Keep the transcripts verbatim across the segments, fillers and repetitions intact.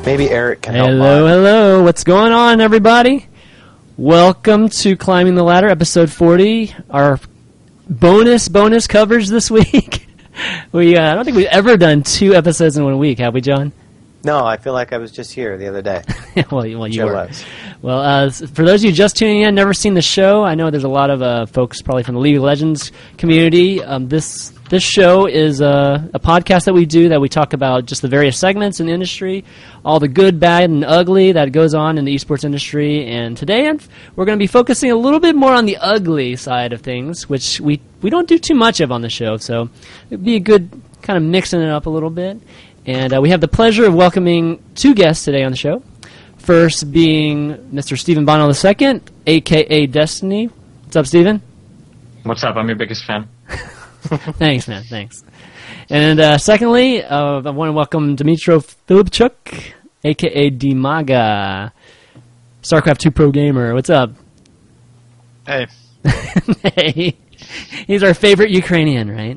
Maybe Eric can help. Hello, hello. What's going on, everybody? Welcome to Climbing the Ladder, episode forty. Our bonus, bonus coverage this week. we, uh, I don't think we've ever done two episodes in one week, have we, John? No, I feel like I was just here the other day. well, well, you Sure were. was. Well, uh, for those of you just tuning in, never seen the show, I know there's a lot of uh, folks probably from the League of Legends community. Um, this this show is uh, a podcast that we do that we talk about just the various segments in the industry, all the good, bad, and ugly that goes on in the esports industry. And today we're going to be focusing a little bit more on the ugly side of things, which we, we don't do too much of on the show. So it'd be a good kind of mixing it up a little bit. And uh, we have the pleasure of welcoming two guests today on the show. First being Mister Stephen Bono the Second, a k a. Destiny. What's up, Stephen? What's up? I'm your biggest fan. Thanks, man. Thanks. And uh, secondly, uh, I want to welcome Dmitro Filipchuk, a k a. Dimaga, StarCraft two Pro Gamer. What's up? Hey. Hey. He's our favorite Ukrainian, right?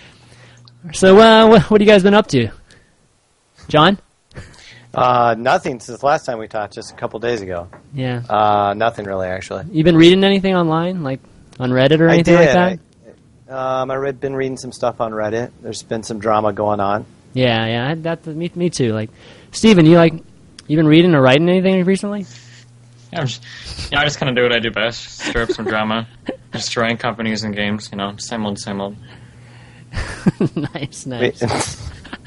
So uh, what, what have you guys been up to? John? Uh, nothing since the last time we talked, just a couple days ago. Yeah. Uh, nothing really, actually. You been reading anything online, like on Reddit or anything I did. like that? I, um, I read, been reading some stuff on Reddit. There's been some drama going on. Yeah, yeah, I- that me, me too. Like, Steven, you like you been reading or writing anything recently? Yeah, I'm just, yeah, I just kind of do what I do best. Stir up some drama. Destroying companies and games, you know, same old, same old. nice, nice.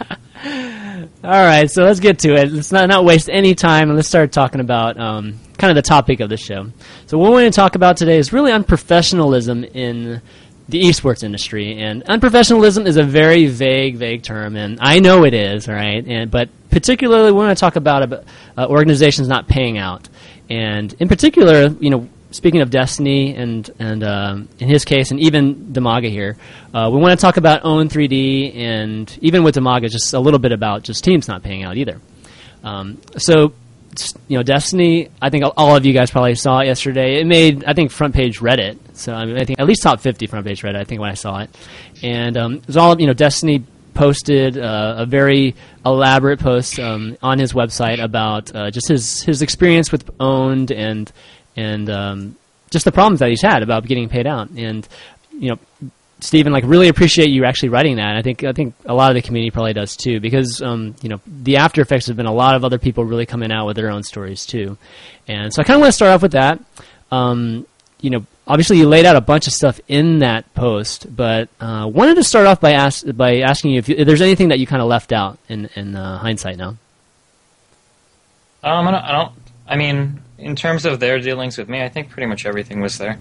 All right, so let's get to it. Let's not, not waste any time, and let's start talking about um, kind of the topic of the show. So what we're going to talk about today is really unprofessionalism in the esports industry. And unprofessionalism is a very vague, vague term, and I know it is, all right? And, but particularly we're going to talk about uh, organizations not paying out. And in particular, you know, speaking of Destiny and, and um, in his case, and even Dimaga here, uh, we want to talk about Own three D and even with Dimaga, just a little bit about just teams not paying out either. Um, so, you know, Destiny, I think all of you guys probably saw it yesterday. It made, I think, front page Reddit. So, I mean, I think at least top fifty front page Reddit, I think, when I saw it. And um, it was all, you know, Destiny posted uh, a very elaborate post um, on his website about uh, just his, his experience with Owned and and um, just the problems that he's had about getting paid out. And, you know, Stephen, like, really appreciate you actually writing that. I think I think a lot of the community probably does too, because, um, you know, the after effects have been a lot of other people really coming out with their own stories too. And so I kind of want to start off with that. Um, you know, obviously you laid out a bunch of stuff in that post, but uh, wanted to start off by ask, by asking you if, you if there's anything that you kind of left out in, in uh, hindsight now. Um, I don't, I don't, I mean, in terms of their dealings with me, I think pretty much everything was there.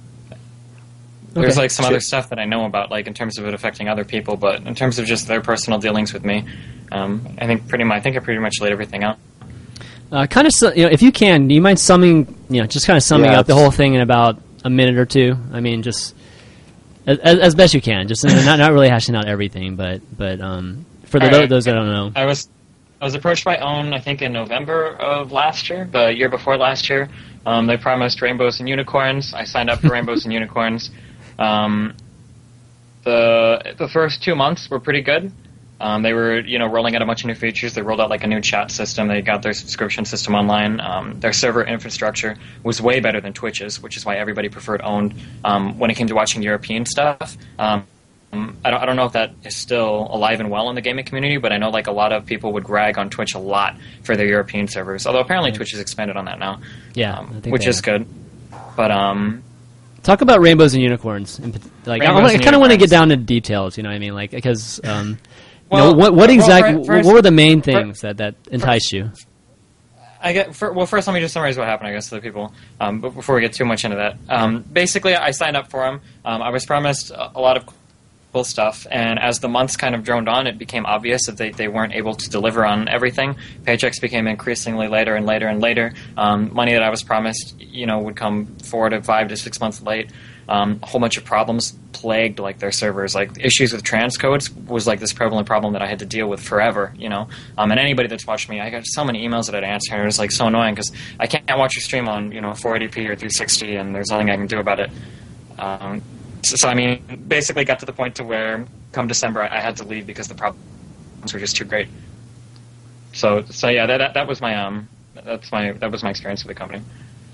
There's Okay. like some Sure. other stuff that I know about, like in terms of it affecting other people, but in terms of just their personal dealings with me, um, I think pretty much, I think I pretty much laid everything out. Uh, kind of, su- you know, if you can, do you mind summing, you know, just kind of summing Yeah, up the whole thing in about a minute or two? I mean, just as, as best you can. Just you know, not not really hashing out everything, but but um, for the, All right. those that don't know. I was I was approached by Own, I think, in November of last year, the year before last year. Um, they promised rainbows and unicorns. I signed up for rainbows and unicorns. Um, the the first two months were pretty good. Um, they were, you know, rolling out a bunch of new features. They rolled out like a new chat system. They got their subscription system online. Um, their server infrastructure was way better than Twitch's, which is why everybody preferred Owned um, when it came to watching European stuff. Um, I don't, I don't know if that is still alive and well in the gaming community, but I know like a lot of people would rag on Twitch a lot for their European servers. Although apparently Yeah. Twitch has expanded on that now, Yeah, um, I think which they is have. good. But um, Talk about rainbows and unicorns. In, pat- like, Rainbows I, I and kind of want to get unicorns. down to details. You know what I mean? Like, because um, Well, you know, what what well, exactly? fir- first- what were the main things that that enticed you? I get for, well. First, let me just summarize what happened, I guess, to the people. Um, but before we get too much into that, um, basically, I signed up for them. Um, I was promised a, a lot of cool stuff, and as the months kind of droned on, it became obvious that they, they weren't able to deliver on everything. Paychecks became increasingly later and later and later. Um, money that I was promised, you know, would come four to five to six months late. Um, a whole bunch of problems plagued like their servers. Like issues with transcodes was like this prevalent problem that I had to deal with forever, you know. Um, and anybody that's watched me, I got so many emails that I'd answer, and it was like so annoying because I can't watch your stream on, you know, four eighty p or three sixty, and there's nothing I can do about it. Um, so, so I mean, basically got to the point to where come December I, I had to leave because the problems were just too great. so so yeah, that, that that was my um that's my that was my experience with the company.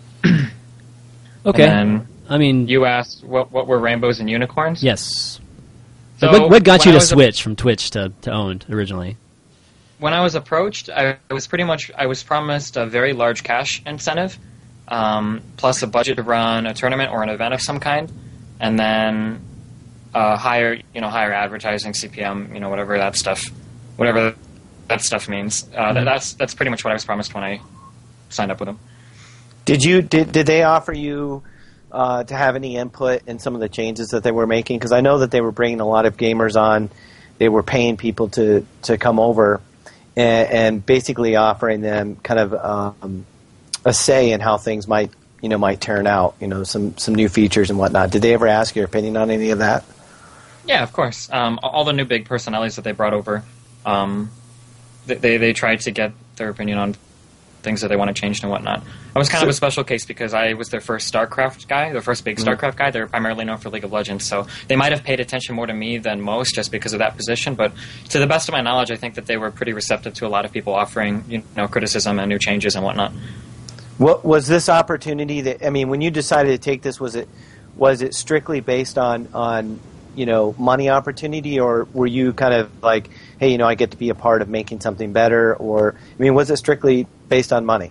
Okay. And then I mean, you asked what what were rainbows and unicorns? yes. So what, what got when you I to was a- switch from Twitch to, to Owned originally? When I was approached, I was pretty much I was promised a very large cash incentive, um, plus a budget to run a tournament or an event of some kind, and then uh, higher you know higher advertising, C P M, you know whatever that stuff, whatever that stuff means. Uh, Mm-hmm. that, that's that's pretty much what I was promised when I signed up with them. Did you did did they offer you uh, to have any input in some of the changes that they were making? Because I know that they were bringing a lot of gamers on. They were paying people to, to come over and, and basically offering them kind of um, a say in how things might you know might turn out. You know some some new features and whatnot. Did they ever ask your opinion on any of that? Yeah, of course. Um, all the new big personalities that they brought over, um, they, they they tried to get their opinion on things that they want to change and whatnot. I was kind of a special case because I was their first StarCraft guy, their first big StarCraft guy. They're primarily known for League of Legends, so they might have paid attention more to me than most just because of that position. But to the best of my knowledge, I think that they were pretty receptive to a lot of people offering you know criticism and new changes and whatnot. What was this opportunity that I mean, when you decided to take this, was it was it strictly based on on you know money opportunity, or were you kind of like, hey, you know, I get to be a part of making something better, or I mean, was it strictly based on money?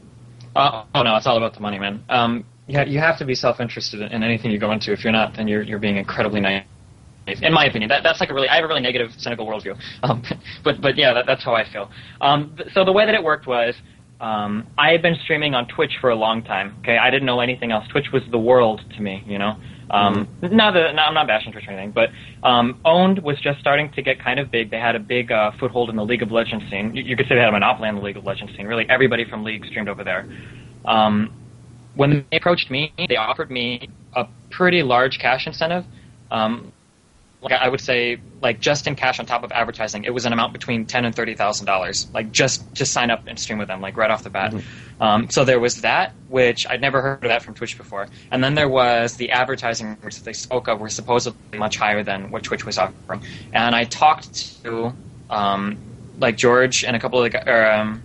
Uh, oh no, it's all about the money, man. Um, you, ha- you have to be self-interested in anything you go into. If you're not, then you're you're being incredibly naive. In my opinion, that, that's like a really I have a really negative, cynical worldview. Um, but but yeah, that, that's how I feel. Um, th- so the way that it worked was. Um, I had been streaming on Twitch for a long time. Okay, I didn't know anything else. Twitch was the world to me, you know. Um, mm-hmm. Not that no, I'm not bashing Twitch or anything, but um, Owned was just starting to get kind of big. They had a big uh, foothold in the League of Legends scene. You, you could say they had a monopoly in the League of Legends scene. Really, everybody from League streamed over there. Um, when they approached me, they offered me a pretty large cash incentive. Um, Like I would say, like just in cash on top of advertising, it was an amount between ten and thirty thousand dollars. Like just just sign up and stream with them, like right off the bat. Mm-hmm. Um, so there was that, which I'd never heard of that from Twitch before, and then there was the advertising rates that they spoke of were supposedly much higher than what Twitch was offering. And I talked to um, like George and a couple of the guys, or um,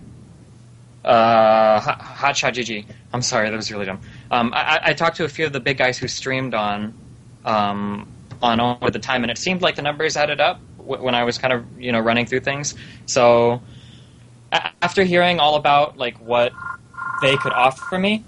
uh, Hotshot G G. I'm sorry, that was really dumb. Um, I, I talked to a few of the big guys who streamed on. Um, on Owned at the time, and it seemed like the numbers added up w- when I was kind of you know running through things. So a- after hearing all about like what they could offer me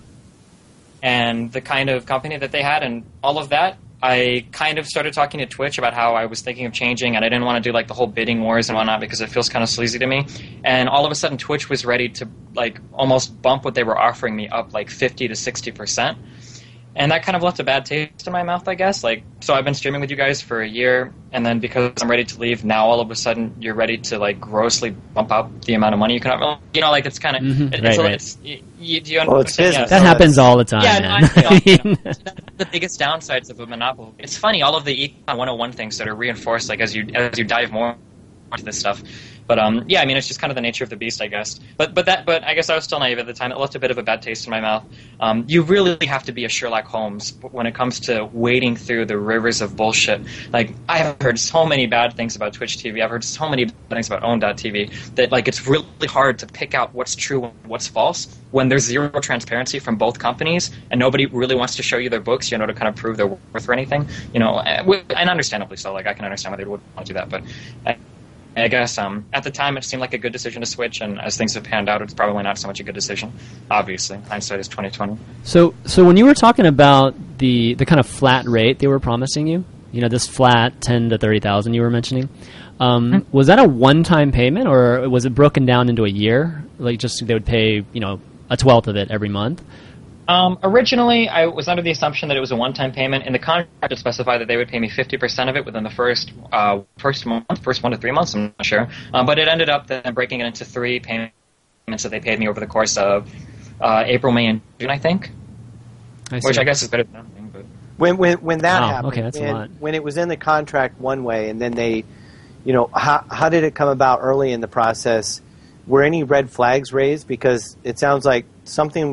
and the kind of company that they had and all of that, I kind of started talking to Twitch about how I was thinking of changing, and I didn't want to do like the whole bidding wars and whatnot because it feels kind of sleazy to me. And all of a sudden, Twitch was ready to like almost bump what they were offering me up like fifty to sixty percent. And that kind of left a bad taste in my mouth, I guess. Like, so I've been streaming with you guys for a year, and then because I'm ready to leave, now all of a sudden you're ready to like grossly bump up the amount of money you can. You know, like it's kind of mm-hmm. it, right, it's, right. it's you, you, do you well, it's understand? Yeah, that so happens all the time. Yeah, man. no, I know, you know, that's the biggest downsides of a monopoly. It's funny, all of the Econ one oh one things that are reinforced, like as you as you dive more into this stuff. But um, yeah, I mean, it's just kind of the nature of the beast, I guess. But but that but I guess I was still naive at the time. It left a bit of a bad taste in my mouth. Um, you really have to be a Sherlock Holmes when it comes to wading through the rivers of bullshit. Like I've heard so many bad things about Twitch T V. I've heard so many bad things about Own dot T V that like it's really hard to pick out what's true and what's false when there's zero transparency from both companies and nobody really wants to show you their books, you know, to kind of prove their worth or anything. You know, and understandably so. Like I can understand why they would want to do that, but. I, I guess um, at the time it seemed like a good decision to switch, and as things have panned out, it's probably not so much a good decision. Obviously, hindsight is twenty twenty. So, so when you were talking about the the kind of flat rate they were promising you, you know, this flat ten to thirty thousand you were mentioning, um, mm-hmm. was that a one time payment, or was it broken down into a year? Like, just they would pay, you know, a twelfth of it every month. Um, originally, I was under the assumption that it was a one-time payment. In the contract, it specified that they would pay me fifty percent of it within the first uh, first month, first one to three months, I'm not sure. Um, but it ended up then breaking it into three payments that they paid me over the course of uh, April, May, and June, I think. I which I guess is better than nothing. But. When, when, when that wow, happened, okay, that's when, a lot. when it was in the contract one way, and then they, you know, how, how did it come about early in the process? Were any red flags raised? Because it sounds like something...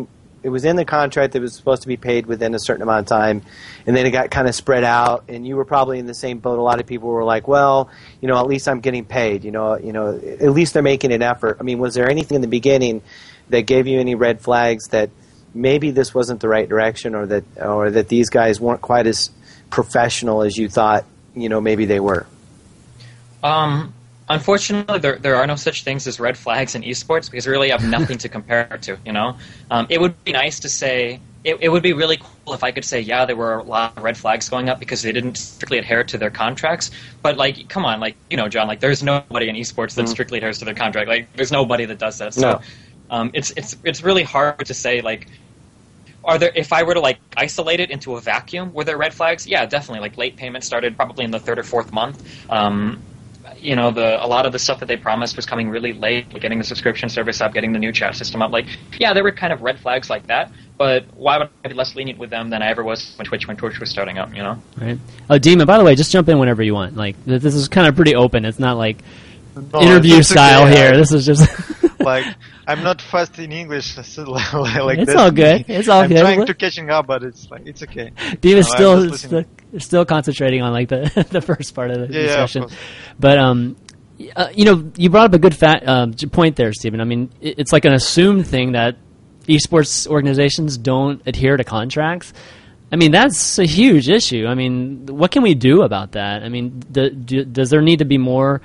it was in the contract that it was supposed to be paid within a certain amount of time, and then it got kind of spread out. And you were probably in the same boat. A lot of people were like, "Well, you know, at least I'm getting paid. You know, you know, at least they're making an effort." I mean, was there anything in the beginning that gave you any red flags that maybe this wasn't the right direction, or that or that these guys weren't quite as professional as you thought? You know, maybe they were. Um. Unfortunately, there there are no such things as red flags in esports because we really have nothing to compare it to. You know, um, it would be nice to say. It, it would be really cool if I could say, yeah, there were a lot of red flags going up because they didn't strictly adhere to their contracts. But like, come on, like you know, John, like there's nobody in esports that mm. strictly adheres to their contract. Like, there's nobody that does that. So, no. um, it's it's it's really hard to say like. Are there? If I were to like isolate it into a vacuum, were there red flags? Yeah, definitely. Like late payment started probably in the third or fourth month. Um, you know, the a lot of the stuff that they promised was coming really late, like getting the subscription service up, getting the new chat system up. Like, yeah, there were kind of red flags like that, but why would I be less lenient with them than I ever was when Twitch when Twitch was starting up, you know? Right. Oh, Demon, by the way, just jump in whenever you want. Like, this is kind of pretty open. It's not like no, interview style okay. here. This is just... like, I'm not fast in English, so like it's this. all good. It's all I'm good. I'm trying to catching up, but it's like it's okay. Demon's no, still still, still concentrating on like the the first part of the yeah, discussion. Yeah, of but um, uh, you know, you brought up a good fat um, point there, Stephen. I mean, it, it's like an assumed thing that esports organizations don't adhere to contracts. I mean, that's a huge issue. I mean, what can we do about that? I mean, do, do, does there need to be more,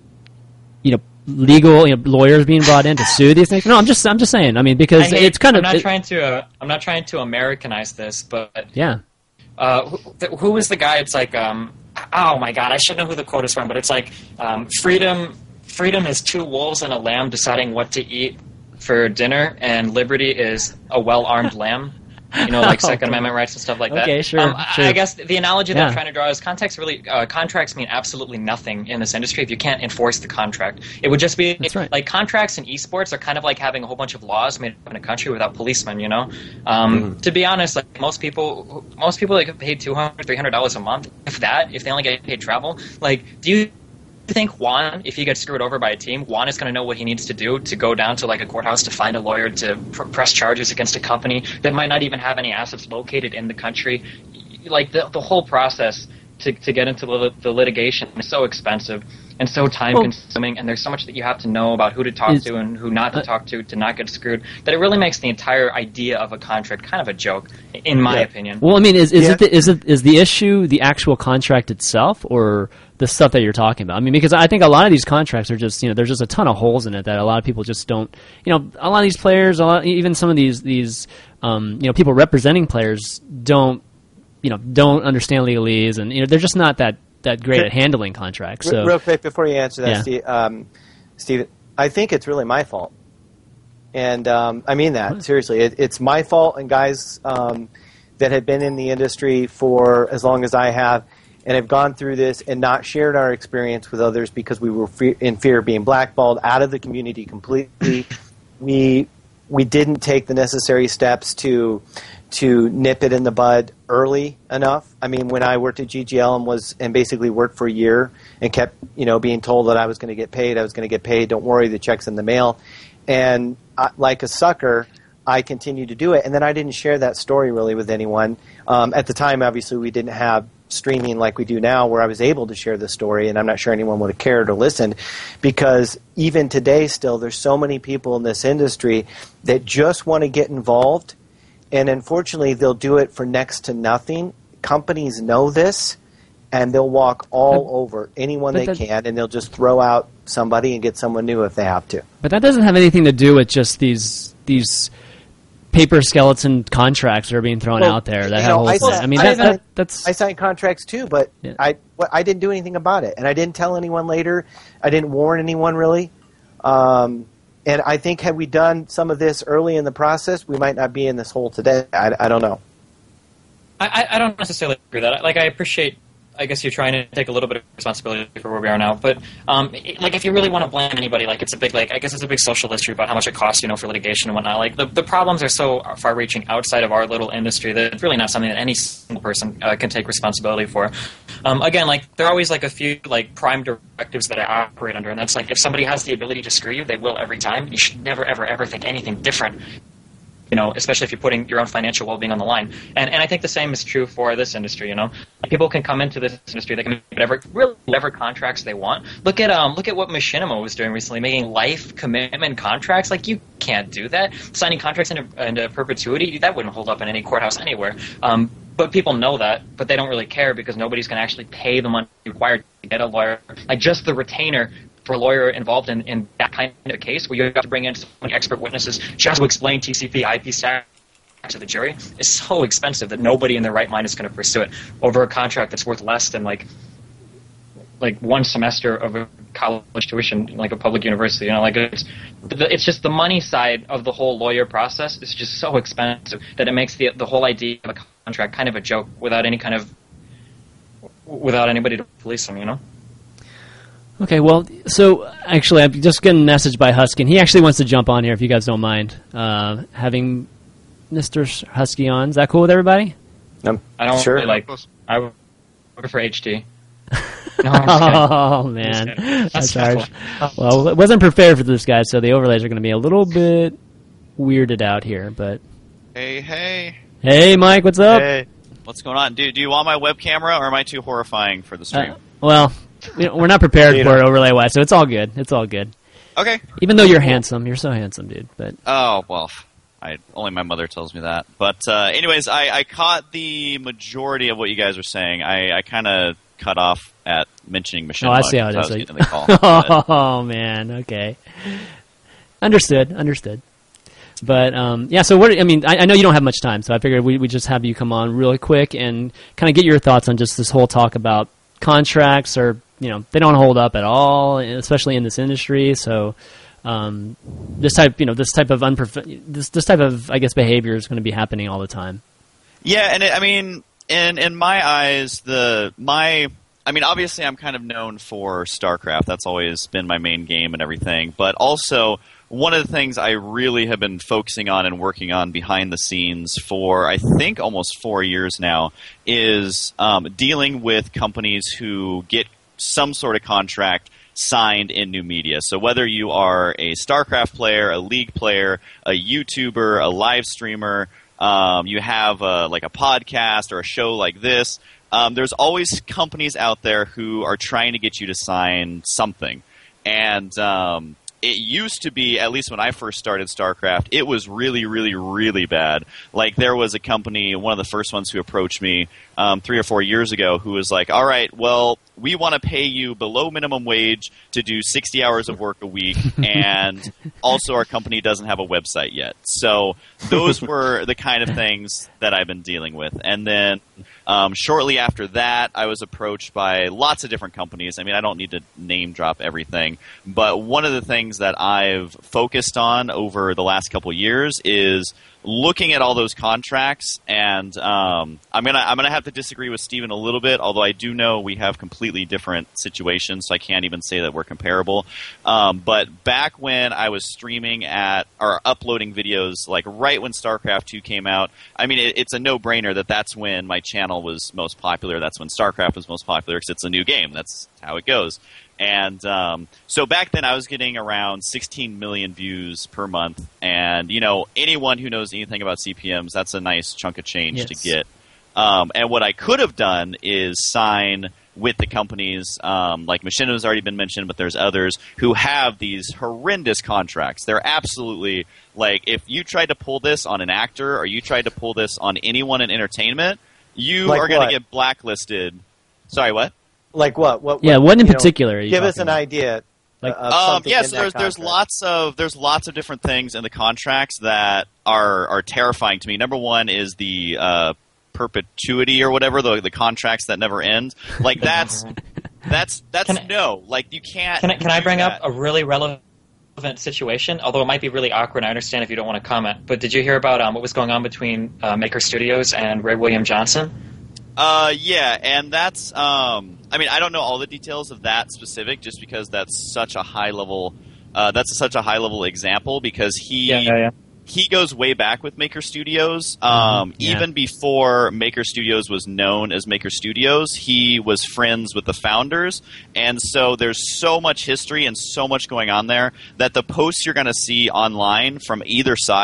you know, legal, you know, lawyers being brought in to sue these things? No, I'm just, I'm just saying. I mean, because hate, it's kind I'm of. not it, trying to. Uh, I'm not trying to Americanize this, but yeah. Uh, who, th- who was the guy? It's like, um, oh my god, I should know who the quote is from, but it's like, um, freedom, freedom is two wolves and a lamb deciding what to eat for dinner, and liberty is a well-armed lamb. You know, like Second Amendment rights and stuff like that. Okay, sure, um, sure. I guess the analogy that yeah. I'm trying to draw is context really uh, contracts mean absolutely nothing in this industry if you can't enforce the contract. It would just be That's right. like contracts in esports are kind of like having a whole bunch of laws made up in a country without policemen. You know, um, mm-hmm. to be honest, like most people, most people like get paid two hundred, three hundred dollars a month. If that, if they only get paid travel, like, do you think Juan, if he gets screwed over by a team, Juan is going to know what he needs to do to go down to like a courthouse to find a lawyer to pr- press charges against a company that might not even have any assets located in the country? Like the the whole process to to get into the, the litigation is so expensive and so time well, consuming, and there's so much that you have to know about who to talk to and who not to uh, talk to to not get screwed, that it really makes the entire idea of a contract kind of a joke, in my yeah. opinion. Well, I mean, is is yeah. it the, is it is the issue the actual contract itself, or the stuff that you're talking about? I mean, because I think a lot of these contracts are just, you know, there's just a ton of holes in it that a lot of people just don't, you know, a lot of these players, a lot, even some of these, these, um, you know, people representing players don't, you know, don't understand legalese, and, you know, they're just not that, that great at handling contracts. So, real quick before you answer that, yeah. Steve, um, Steve, I think it's really my fault. And um, I mean that, what? seriously. It, it's my fault, and guys um, that have been in the industry for as long as I have, and have gone through this and not shared our experience with others because we were fe- in fear of being blackballed out of the community completely. we we didn't take the necessary steps to to nip it in the bud early enough. I mean, when I worked at G G L and was and basically worked for a year and kept, you know, being told that I was going to get paid, I was going to get paid. Don't worry, the check's in the mail. And I, like a sucker, I continued to do it, and then I didn't share that story really with anyone. Um, at the time, obviously, we didn't have streaming like we do now, where I was able to share the story, and I'm not sure anyone would have cared or listened, because even today still there's so many people in this industry that just want to get involved, and unfortunately they'll do it for next to nothing. Companies know this, and they'll walk all but, over anyone they that, can, and they'll just throw out somebody and get someone new if they have to. But that doesn't have anything to do with just these these paper skeleton contracts that are being thrown well, out there. That you have know, holes I, in it. I mean, I, that, I, that, that's I signed contracts too, but yeah. I well, I didn't do anything about it, and I didn't tell anyone later. I didn't warn anyone really. Um, and I think had we done some of this early in the process, we might not be in this hole today. I, I don't know. I, I don't necessarily agree with that. Like, I appreciate, I guess you're trying to take a little bit of responsibility for where we are now. But, um, it, like, if you really want to blame anybody, like, it's a big, like, I guess it's a big social issue about how much it costs, you know, for litigation and whatnot. Like, the, the problems are so far-reaching outside of our little industry that it's really not something that any single person uh, can take responsibility for. Um, again, like, there are always, like, a few, like, prime directives that I operate under, and that's, like, if somebody has the ability to screw you, they will every time. You should never, ever, ever think anything different. you know, especially if you're putting your own financial well-being on the line. And and I think the same is true for this industry. You know, people can come into this industry, they can make whatever, really whatever contracts they want. Look at um, look at what Machinima was doing recently, making life commitment contracts. Like, you can't do that. Signing contracts into, into perpetuity, that wouldn't hold up in any courthouse anywhere. Um, but people know that, but they don't really care because nobody's going to actually pay the money required to get a lawyer. Like, just the retainer for a lawyer involved in, in that kind of a case where you have to bring in so many expert witnesses just to explain T C P, I P stack to the jury is so expensive that nobody in their right mind is going to pursue it over a contract that's worth less than like like one semester of a college tuition, like a public university. You know, like it's it's just the money side of the whole lawyer process is just so expensive that it makes the the whole idea of a contract kind of a joke without any kind of without anybody to police them. You know. Okay, well, so actually, I'm just getting a message by Husky, and he actually wants to jump on here if you guys don't mind uh, having Mister Husky on. Is that cool with everybody? Um, I don't sure. really like. I would prefer H D. No, I'm just kidding. Oh man, That's that's harsh. Well, it wasn't prepared for this guy, so the overlays are going to be a little bit weirded out here. But Hey, hey. hey, Mike, what's up? Hey. What's going on? Do, do you want my web camera, or am I too horrifying for the stream? Uh, well, we- we're not prepared You for know. it overlay wise, so it's all good. It's all good. Okay. Even though you're handsome, you're so handsome, dude. But Oh, well, I only my mother tells me that. But uh, anyways, I, I caught the majority of what you guys were saying. I, I kind of cut off at mentioning Machinima. oh, I see how it because is. I was getting the call. But- Oh man, okay, understood, understood. But um, yeah, so what? I mean, I, I know you don't have much time, so I figured we we just have you come on really quick and kind of get your thoughts on just this whole talk about contracts, or you know, they don't hold up at all, especially in this industry. So um, this type, you know, this type of unprof- this this type of I guess behavior is going to be happening all the time. Yeah, and it, I mean, in in my eyes, the my I mean, obviously, I'm kind of known for StarCraft. That's always been my main game and everything. But also, one of the things I really have been focusing on and working on behind the scenes for, I think, almost four years now, is um, dealing with companies who get some sort of contract signed in new media. So whether you are a StarCraft player, a League player, a YouTuber, a live streamer, um, you have a, like a podcast or a show like this, um, there's always companies out there who are trying to get you to sign something. And um, it used to be, at least when I first started StarCraft, it was really, really, really bad. Like, there was a company, one of the first ones who approached me um, three or four years ago, who was like, all right, well, we want to pay you below minimum wage to do sixty hours of work a week, and also our company doesn't have a website yet. So those were the kind of things that I've been dealing with. And then um, shortly after that, I was approached by lots of different companies. I mean, I don't need to name drop everything, but one of the things that I've focused on over the last couple of years is looking at all those contracts, and um, I'm gonna I'm gonna have to disagree with Steven a little bit. Although I do know we have completely different situations, so I can't even say that we're comparable. Um, but back when I was streaming at or uploading videos, like right when StarCraft two came out, I mean it, it's a no-brainer that that's when my channel was most popular. That's when StarCraft was most popular because it's a new game. That's how it goes. And um, so back then I was getting around sixteen million views per month. And, you know, anyone who knows anything about C P Ms, that's a nice chunk of change Yes. to get. Um, and what I could have done is sign with the companies, um, like Machinima has already been mentioned, but there's others who have these horrendous contracts. They're absolutely, like, if you tried to pull this on an actor or you tried to pull this on anyone in entertainment, you Like are going what? to get blacklisted. Sorry, what? Like what? What? Yeah, what, what in you know, particular are you give us talking an about? idea. Like- of Um, something yeah, in so that there's there's contract. lots of there's lots of different things in the contracts that are are terrifying to me. Number one is the uh, perpetuity or whatever, the the contracts that never end. Like that's that's that's Can I- no. Like you can't. Can I, can I do bring that. up a really relevant situation? Although it might be really awkward, I understand if you don't want to comment. But did you hear about um, what was going on between uh, Maker Studios and Ray William Johnson? Uh, yeah, and that's, um, I mean, I don't know all the details of that specific, just because that's such a high level, uh, that's such a high level example, because he, yeah. he goes way back with Maker Studios. Um, yeah. even before Maker Studios was known as Maker Studios, he was friends with the founders, and so there's so much history and so much going on there that the posts you're going to see online from either side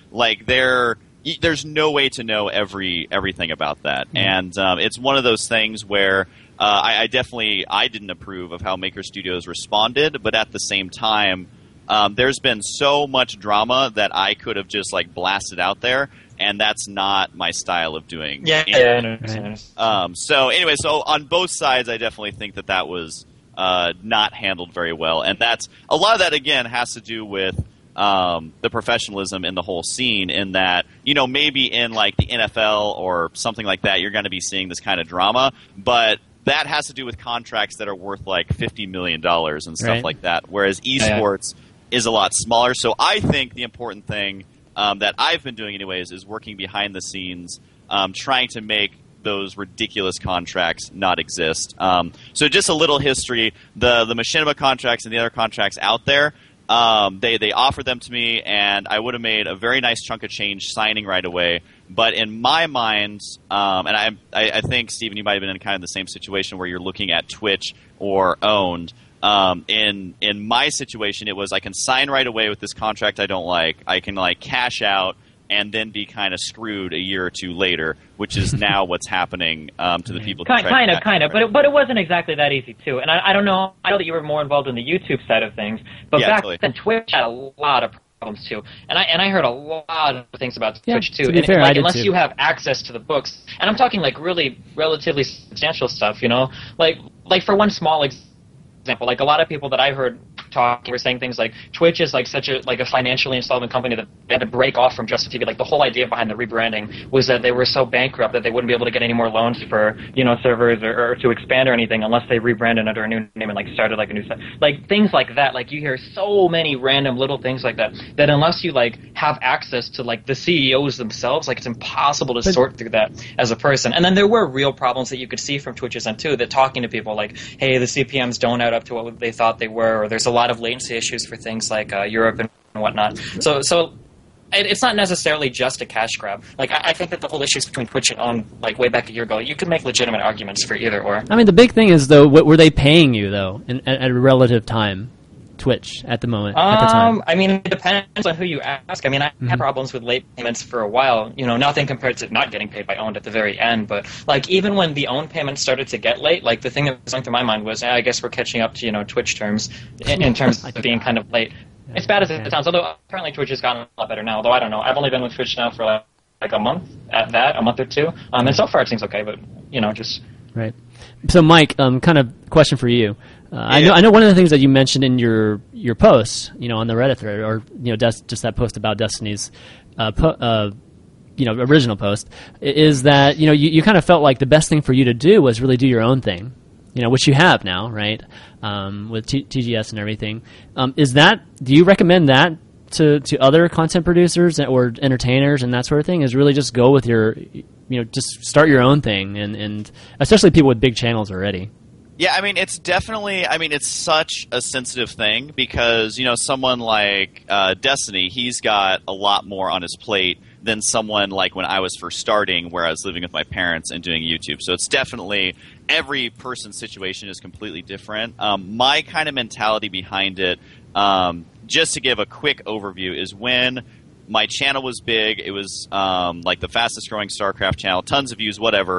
like they're there's no way to know every everything about that, mm-hmm. and um, it's one of those things where uh, I, I definitely I didn't approve of how Maker Studios responded, but at the same time, um, there's been so much drama that I could have just like blasted out there, and that's not my style of doing. Yeah, yeah, I know. Um, so anyway, so on both sides, I definitely think that that was uh, not handled very well, and that's a lot of that again has to do with. Um, the professionalism in the whole scene in that, you know, maybe in like the N F L or something like that, you're going to be seeing this kind of drama, but that has to do with contracts that are worth like fifty million dollars and stuff right. like that, whereas esports yeah. is a lot smaller. So I think the important thing um, that I've been doing anyways is working behind the scenes, um, trying to make those ridiculous contracts not exist. Um, so just a little history, the, the Machinima contracts and the other contracts out there, Um, they they offered them to me, and I would have made a very nice chunk of change signing right away. But in my mind, um, and I, I I think Steven, you might have been in kind of the same situation where you're looking at Twitch or owned. Um, in in my situation, it was I can sign right away with this contract I don't like. I can like cash out and then be kind of screwed a year or two later, which is now what's happening um, to the people. Kind, kind of, kind of, but it, but it wasn't exactly that easy too. And I, I don't know. I know that you were more involved in the YouTube side of things, but yeah, back totally. then Twitch had a lot of problems too. And I and I heard a lot of things about yeah, Twitch too. To be and fair, like, I did unless too. you have access to the books, and I'm talking like really relatively substantial stuff, you know, like like for one small example, like a lot of people that I heard talking were saying things like Twitch is like such a like a financially insolvent company that they had to break off from Justice T V. Like the whole idea behind the rebranding was that they were so bankrupt that they wouldn't be able to get any more loans for, you know, servers or, or to expand or anything unless they rebranded under a new name and like started like a new site. Like things like that. Like you hear so many random little things like that that unless you like have access to like the C E Os themselves, like it's impossible to But, sort through that as a person. And then there were real problems that you could see from Twitch's end too, that talking to people like, hey, the C P Ms don't add up to what they thought they were, or there's a lot of latency issues for things like uh, Europe and whatnot. So, so it, it's not necessarily just a cash grab. Like I, I think that the whole issues between Twitch and on, like way back a year ago, you could make legitimate arguments for either or. I mean, the big thing is though, what were they paying you though, in, at, at a relative time? Twitch at the moment. Um, at the time. I mean, it depends on who you ask. I mean, I mm-hmm. had problems with late payments for a while. You know, nothing compared to not getting paid by Owned at the very end. But like, even when the Owned payments started to get late, like the thing that was going through my mind was, eh, I guess we're catching up to you know Twitch terms in, in terms of being kind of late. Yeah. As bad as it sounds, although apparently Twitch has gotten a lot better now. Although I don't know, I've only been with Twitch now for like, like a month at that, a month or two, um, and so far it seems okay. But you know, just right. So, Mike, um, kind of question for you. Uh, yeah. I know I know one of the things that you mentioned in your your posts, you know, on the Reddit thread, or you know, Des- just that post about Destiny's, uh, po- uh, you know, original post, is that you know you, you kind of felt like the best thing for you to do was really do your own thing, you know, which you have now, right, um, with T- TGS and everything. Um, is that? Do you recommend that to to other content producers or entertainers and that sort of thing? Is really just go with your, you know, just start your own thing, and, and especially people with big channels already. Yeah, I mean, it's definitely, I mean, it's such a sensitive thing because, you know, someone like uh, Destiny, he's got a lot more on his plate than someone like when I was first starting where I was living with my parents and doing YouTube. So it's definitely, every person's situation is completely different. Um, my kind of mentality behind it, um, just to give a quick overview, is when my channel was big, it was um, like the fastest growing StarCraft channel, tons of views, whatever.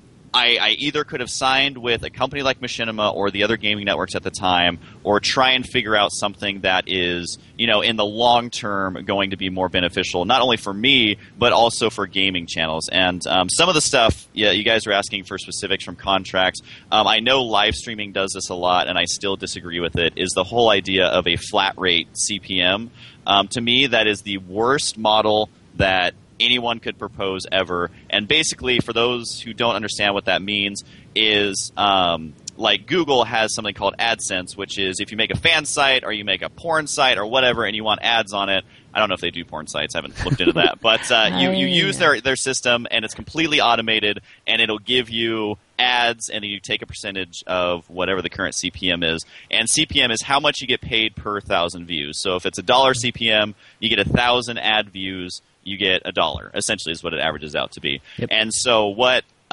I, I either could have signed with a company like Machinima or the other gaming networks at the time, or try and figure out something that is, you know, in the long term going to be more beneficial, not only for me, but also for gaming channels. And um, some of the stuff, yeah, you guys are asking for specifics from contracts. Um, I know live streaming does this a lot, and I still disagree with it, is the whole idea of a flat rate C P M. Um, to me, that is the worst model that anyone could propose ever. And basically, for those who don't understand what that means, is um, like Google has something called AdSense, which is if you make a fan site or you make a porn site or whatever and you want ads on it. I don't know if they do porn sites. I haven't looked into that. But uh, you, you use their, their system, and it's completely automated, and it'll give you ads, and you take a percentage of whatever the current C P M is. And C P M is how much you get paid per thousand views. So if it's a dollar C P M, you get a thousand ad views, you get a dollar, essentially is what it averages out to be. Yep. And so what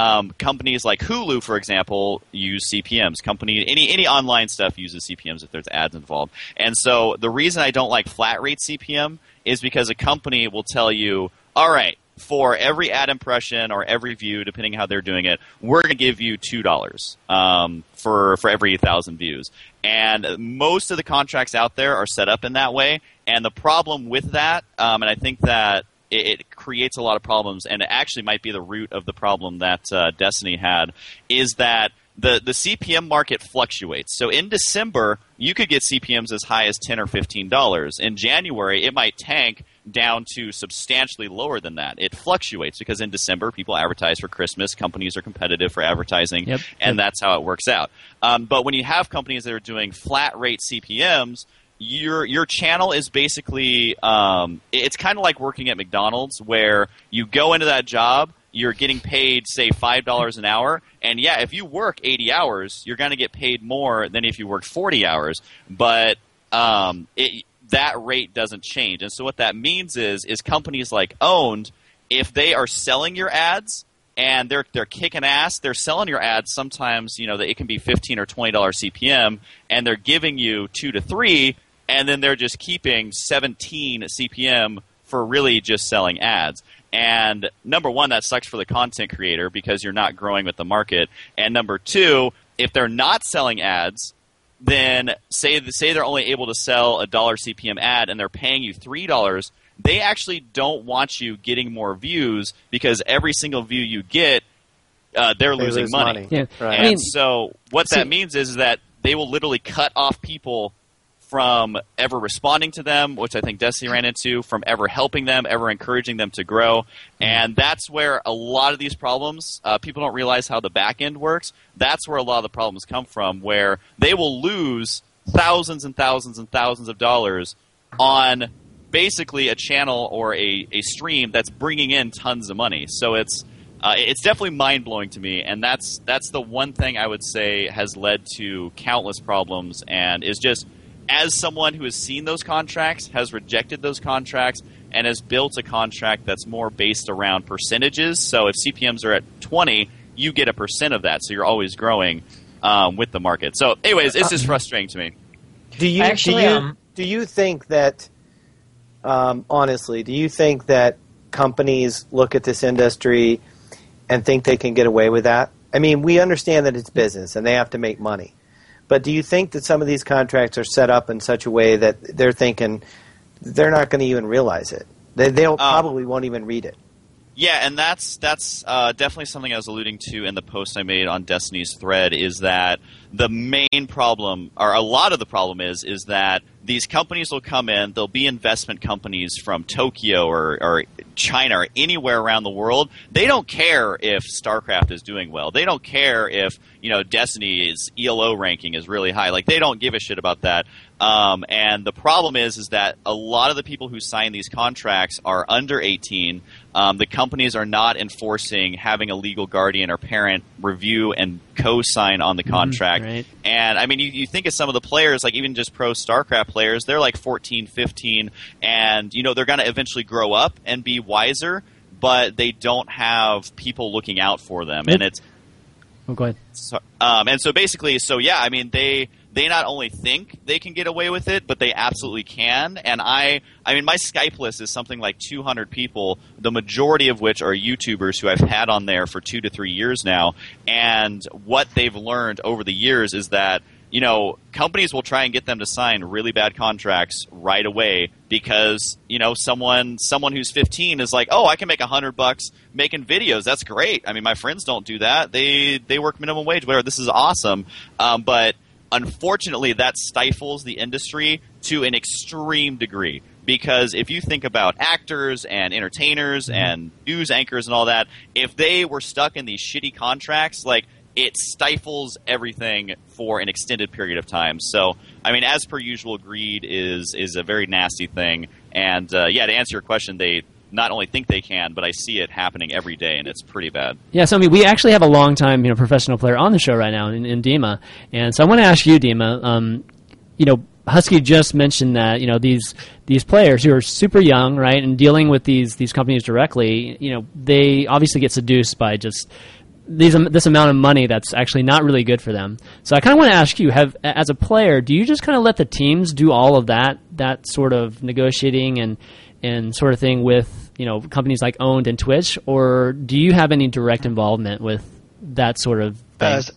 Um, companies like Hulu, for example, use C P Ms. Company any any online stuff uses C P Ms if there's ads involved. And so the reason I don't like flat rate C P M is because a company will tell you, all right, for every ad impression or every view, depending how they're doing it, we're going to give you two dollars um, for for every thousand views. And most of the contracts out there are set up in that way. And the problem with that, um, and I think that it, it creates a lot of problems, and it actually might be the root of the problem that uh, Destiny had, is that the, the C P M market fluctuates. So in December, you could get C P Ms as high as ten dollars or fifteen dollars. In January, it might tank down to substantially lower than that. It fluctuates because in December, people advertise for Christmas. Companies are competitive for advertising, yep. and yep. that's how it works out. Um, but when you have companies that are doing flat rate C P Ms, your your channel is basically um, it's kind of like working at McDonald's, where you go into that job, you're getting paid, say, five dollars an hour, and yeah, if you work eighty hours, you're going to get paid more than if you worked forty hours, but um, it, that rate doesn't change. And so what that means is is companies like Owned, if they are selling your ads and they're they're kicking ass, they're selling your ads sometimes, you know, that it can be fifteen or twenty dollars C P M, and they're giving you two to three, and then they're just keeping seventeen C P M for really just selling ads. And number one, that sucks for the content creator because you're not growing with the market. And number two, if they're not selling ads, then say say they're only able to sell a dollar C P M ad and they're paying you three dollars, they actually don't want you getting more views because every single view you get, uh, they're they losing lose money. money. Yeah. Right. And I mean, so what see, that means is, is that they will literally cut off people from ever responding to them, which I think Destiny ran into, from ever helping them, ever encouraging them to grow. And that's where a lot of these problems, uh, people don't realize how the back end works. That's where a lot of the problems come from, where they will lose thousands and thousands and thousands of dollars on basically a channel or a, a stream that's bringing in tons of money. So it's uh, it's definitely mind-blowing to me, and that's that's the one thing I would say has led to countless problems, and is just, as someone who has seen those contracts, has rejected those contracts, and has built a contract that's more based around percentages. So if C P Ms are at twenty, you get a percent of that, so you're always growing um, with the market. So anyways, it's just frustrating to me. Do you Actually, do you, um, do you think that um, honestly, do you think that companies look at this industry and think they can get away with that? I mean, we understand that it's business and they have to make money. But do you think that some of these contracts are set up in such a way that they're thinking they're not going to even realize it? They they'll Um, probably won't even read it. Yeah, and that's that's uh, definitely something I was alluding to in the post I made on Destiny's thread, is that the main problem, or a lot of the problem is, is that these companies will come in, they'll be investment companies from Tokyo or, or China or anywhere around the world. They don't care if StarCraft is doing well. They don't care if, you know, Destiny's E L O ranking is really high. Like, they don't give a shit about that. Um, and the problem is, is that a lot of the people who sign these contracts are under eighteen. Um, the companies are not enforcing having a legal guardian or parent review and co-sign on the contract. right. And, I mean, you, you think of some of the players, like even just pro StarCraft players, they're like fourteen, fifteen, and, you know, they're going to eventually grow up and be wiser, but they don't have people looking out for them. Yep. And it's... Oh, go ahead. So, um, and so basically, so yeah, I mean, they they not only think they can get away with it, but they absolutely can. And I, I mean, my Skype list is something like two hundred people, the majority of which are YouTubers who I've had on there for two to three years now. And what they've learned over the years is that, you know, companies will try and get them to sign really bad contracts right away because, you know, someone someone who's fifteen is like, oh, I can make a hundred bucks making videos. That's great. I mean, my friends don't do that. They they work minimum wage, whatever. This is awesome. Um, but unfortunately, that stifles the industry to an extreme degree. Because if you think about actors and entertainers and news anchors and all that, if they were stuck in these shitty contracts, like, it stifles everything for an extended period of time. So, I mean, as per usual, greed is is a very nasty thing. And, uh, yeah, to answer your question, they not only think they can, but I see it happening every day, and it's pretty bad. Yeah, so I mean, we actually have a long-time, you know, professional player on the show right now in, in Dima. And so I want to ask you, Dima, um, you know, Husky just mentioned that, you know, these these players who are super young, right, and dealing with these these companies directly, you know, they obviously get seduced by just these this amount of money that's actually not really good for them. So I kind of want to ask you, have as a player, do you just kind of let the teams do all of that that sort of negotiating and and sort of thing with, you know, companies like Owned and Twitch, or do you have any direct involvement with that sort of thing? As,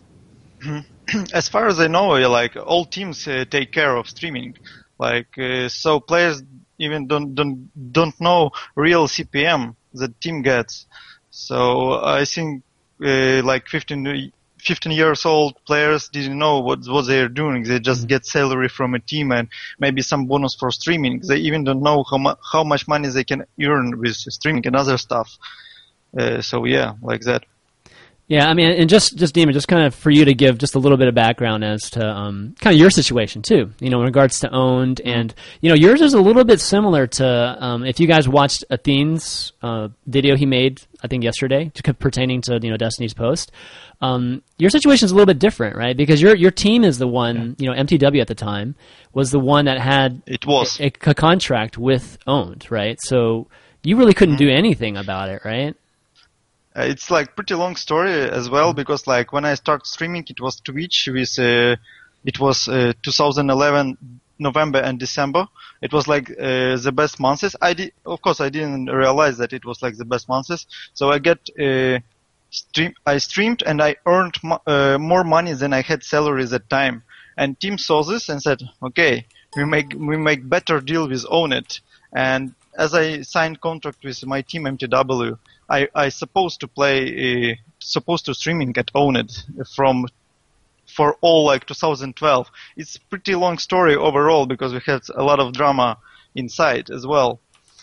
as far as I know, like all teams uh, take care of streaming, like uh, so players even don't don't don't know real C P M the team gets. So I think uh, like fifteen, fifteen years old players didn't know what what they're doing. They just mm-hmm. get salary from a team and maybe some bonus for streaming. They even don't know how mu- how much money they can earn with streaming and other stuff. Uh, so yeah, like that. Yeah, I mean, and just, just Dima, just kind of for you to give just a little bit of background as to um, kind of your situation too, you know, in regards to Owned, and, you know, yours is a little bit similar to, um, if you guys watched Athene's uh, video he made, I think yesterday, to, pertaining to, you know, Destiny's Post, um, your situation is a little bit different, right? Because your your team is the one, you know, M T W at the time, was the one that had it was. a, a contract with Owned, right? So you really couldn't mm-hmm. do anything about it, right? Uh, it's like pretty long story as well, because like when I started streaming, it was Twitch with, uh, it was uh, two thousand eleven November and December. It was like uh, the best months. I did, of course, I didn't realize that it was like the best months. So I get uh, stream, I streamed and I earned mo- uh, more money than I had salaries at time. And team saw this and said, okay, we make we make better deal with Owned. And as I signed contract with my team M T W, I, I supposed to play, uh, supposed to streaming at Owned from, for all like two thousand twelve. It's pretty long story overall because we had a lot of drama inside as well.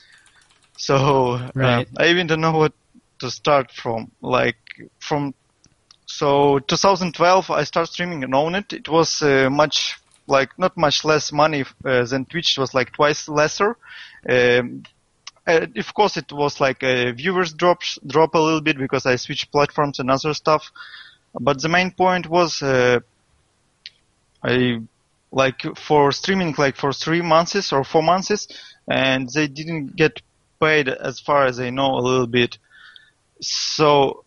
So, right. uh, I even don't know what to start from. Like, from, so two thousand twelve I started streaming and Owned. It was uh, much, like, not much less money uh, than Twitch. It was like twice lesser. Um, Uh, of course, it was like uh, viewers drop drop a little bit because I switched platforms and other stuff. But the main point was uh, I like for streaming like for three months or four months, and they didn't get paid as far as I know a little bit. So,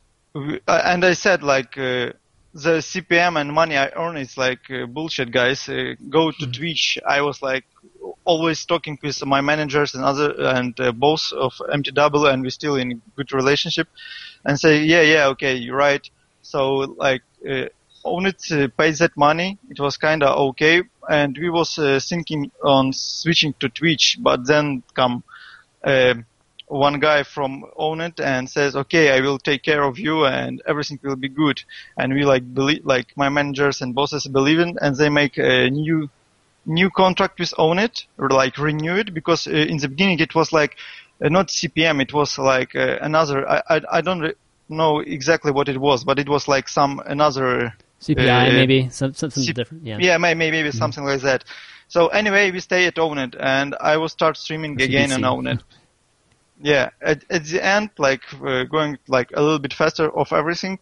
and I said like uh, the C P M and money I earn is like uh, bullshit, guys. Uh, go to mm-hmm. Twitch. I was like. Always talking with my managers and other and uh, boss of M T W, and we're still in good relationship, and say, yeah, yeah, okay, you're right. So like, uh, Owned uh, pays that money. It was kind of okay, and we was uh, thinking on switching to Twitch, but then come uh, one guy from Owned and says, okay, I will take care of you, and everything will be good. And we like believe, like my managers and bosses believe in, and they make a new. new contract with Owned, or like renew it, because uh, in the beginning it was like uh, not C P M, it was like uh, another. I I, I don't re- know exactly what it was, but it was like some another C P I uh, maybe some, something C- different. Yeah, yeah, maybe maybe mm-hmm. something like that. So anyway, we stay at Owned, and I will start streaming or again C B C. on Owned. Yeah, at at the end, like uh, going like a little bit faster of everything,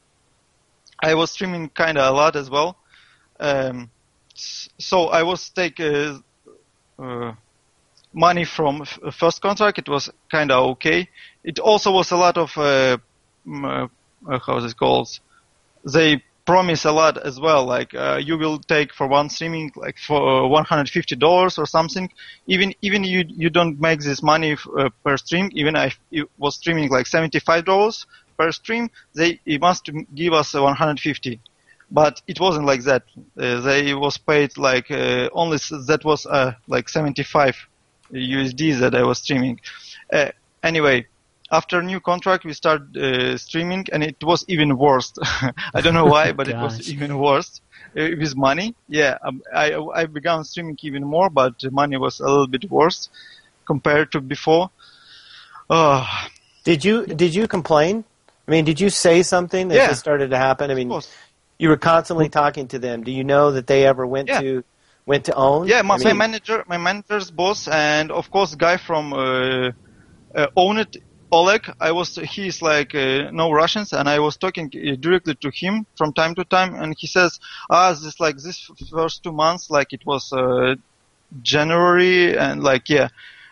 I was streaming kind of a lot as well. Um, So I was take uh, uh, money from f- first contract. It was kind of okay. It also was a lot of uh, uh, how is it called? They promise a lot as well. Like uh, you will take for one streaming like for one hundred fifty dollars or something. Even even you you don't make this money f- uh, per stream. Even if it was streaming like seventy five dollars per stream, they it must give us one hundred fifty. But it wasn't like that. Uh, they was paid like uh, only that was uh, like seventy-five U S D that I was streaming. Uh, anyway, after new contract, we started uh, streaming, and it was even worse. I don't know why, but it was even worse uh, with money. Yeah, um, I I began streaming even more, but the money was a little bit worse compared to before. Uh, did you did you complain? I mean, did you say something that yeah, this started to happen? I mean. You were constantly talking to them. Do you know that they ever went yeah. to went to Own? Yeah, my, I mean, my manager, my manager's boss, and of course, guy from uh, uh, Owned, Oleg. I was he's like uh, no Russians, and I was talking uh, directly to him from time to time, and he says, ah, this like this first two months, like it was uh, January, and like yeah,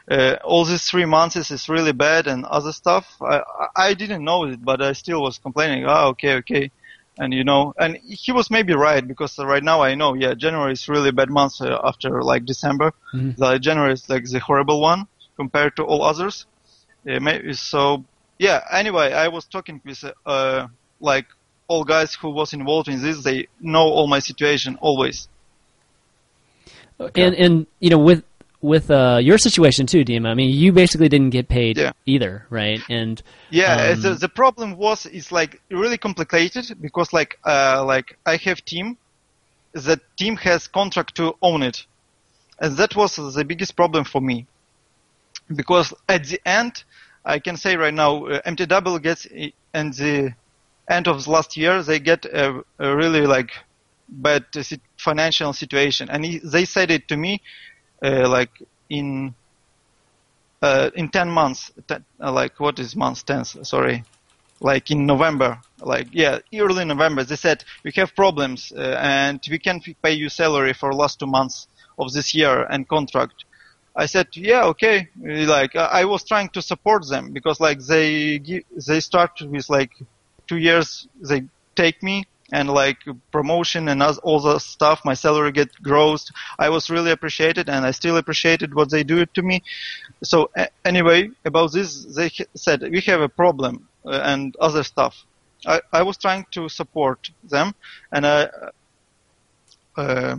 uh, all these three months is really bad and other stuff. I, I didn't know it, but I still was complaining. Oh, okay, okay. And, you know, and he was maybe right, because right now I know, yeah, January is really bad month uh, after, like, December. Mm-hmm. The January is, like, the horrible one compared to all others. Uh, maybe, so, yeah, anyway, I was talking with, uh, like, all guys who was involved in this. They know all my situation always. Okay. And, and you know, with with uh, your situation too, Dima, I mean, you basically didn't get paid yeah. either, right? And yeah, um, the, the problem was, it's like really complicated, because like uh, like I have team, the team has contract to own it, and that was the biggest problem for me, because at the end, I can say right now, uh, M T W gets in the end of the last year, they get a, a really like bad financial situation, and he, they said it to me. Uh, like in uh, in ten months, ten, uh, like what is months? Ten, sorry, like in November, like yeah, early November. They said we have problems uh, and we can't pay you salary for last two months of this year and contract. I said yeah, okay. Like I was trying to support them, because like they give, they start with like two years. They take me. And like promotion and all the stuff, my salary get grows. I was really appreciated, and I still appreciated what they do to me. So a- anyway, about this, they said we have a problem uh, and other stuff. I, I was trying to support them, and I, uh,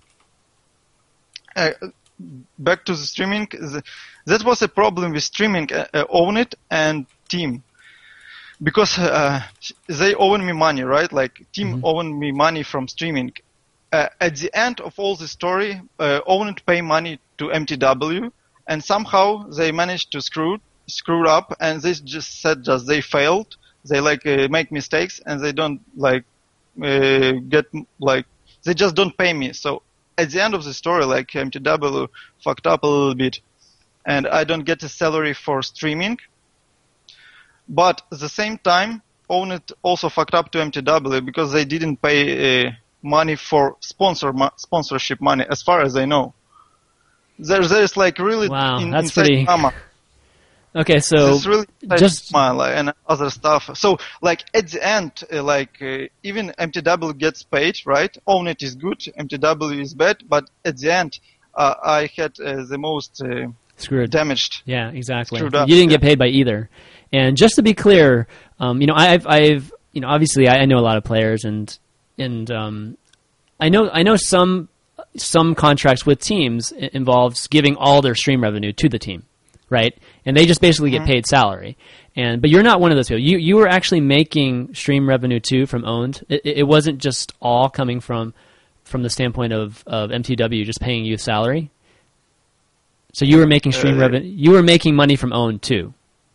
uh, back to the streaming. The, that was a problem with streaming, uh, uh, Own It and Team. Because uh, they owe me money, right? Like, team mm-hmm. owe me money from streaming. Uh, at the end of all the story, uh, Own It pay money to M T W, and somehow they managed to screw screw up, and they just said just they failed. They like uh, make mistakes, and they don't like uh, get like they just don't pay me. So at the end of the story, like M T W fucked up a little bit, and I don't get a salary for streaming. But at the same time, Own It also fucked up to M T W, because they didn't pay uh, money for sponsor mo- sponsorship money, as far as I know. There, there's like really wow, in, that's inside pretty. drama. Okay, so there's really just drama, like, and other stuff. So like at the end, uh, like uh, even M T W gets paid, right? Own It is good, M T W is bad, but at the end, uh, I had uh, the most uh, screwed damaged. Yeah, exactly. You up, didn't yeah. get paid by either. And just to be clear, um, you know, I've, I've, you know, obviously I, I know a lot of players, and and um, I know I know some some contracts with teams involves giving all their stream revenue to the team, right? And they just basically get mm-hmm. paid salary. And but you're not one of those people. You you were actually making stream revenue too from Owned. It, it wasn't just all coming from from the standpoint of, of M T W just paying you salary. So you were making stream uh, revenue. You were making money from Owned too.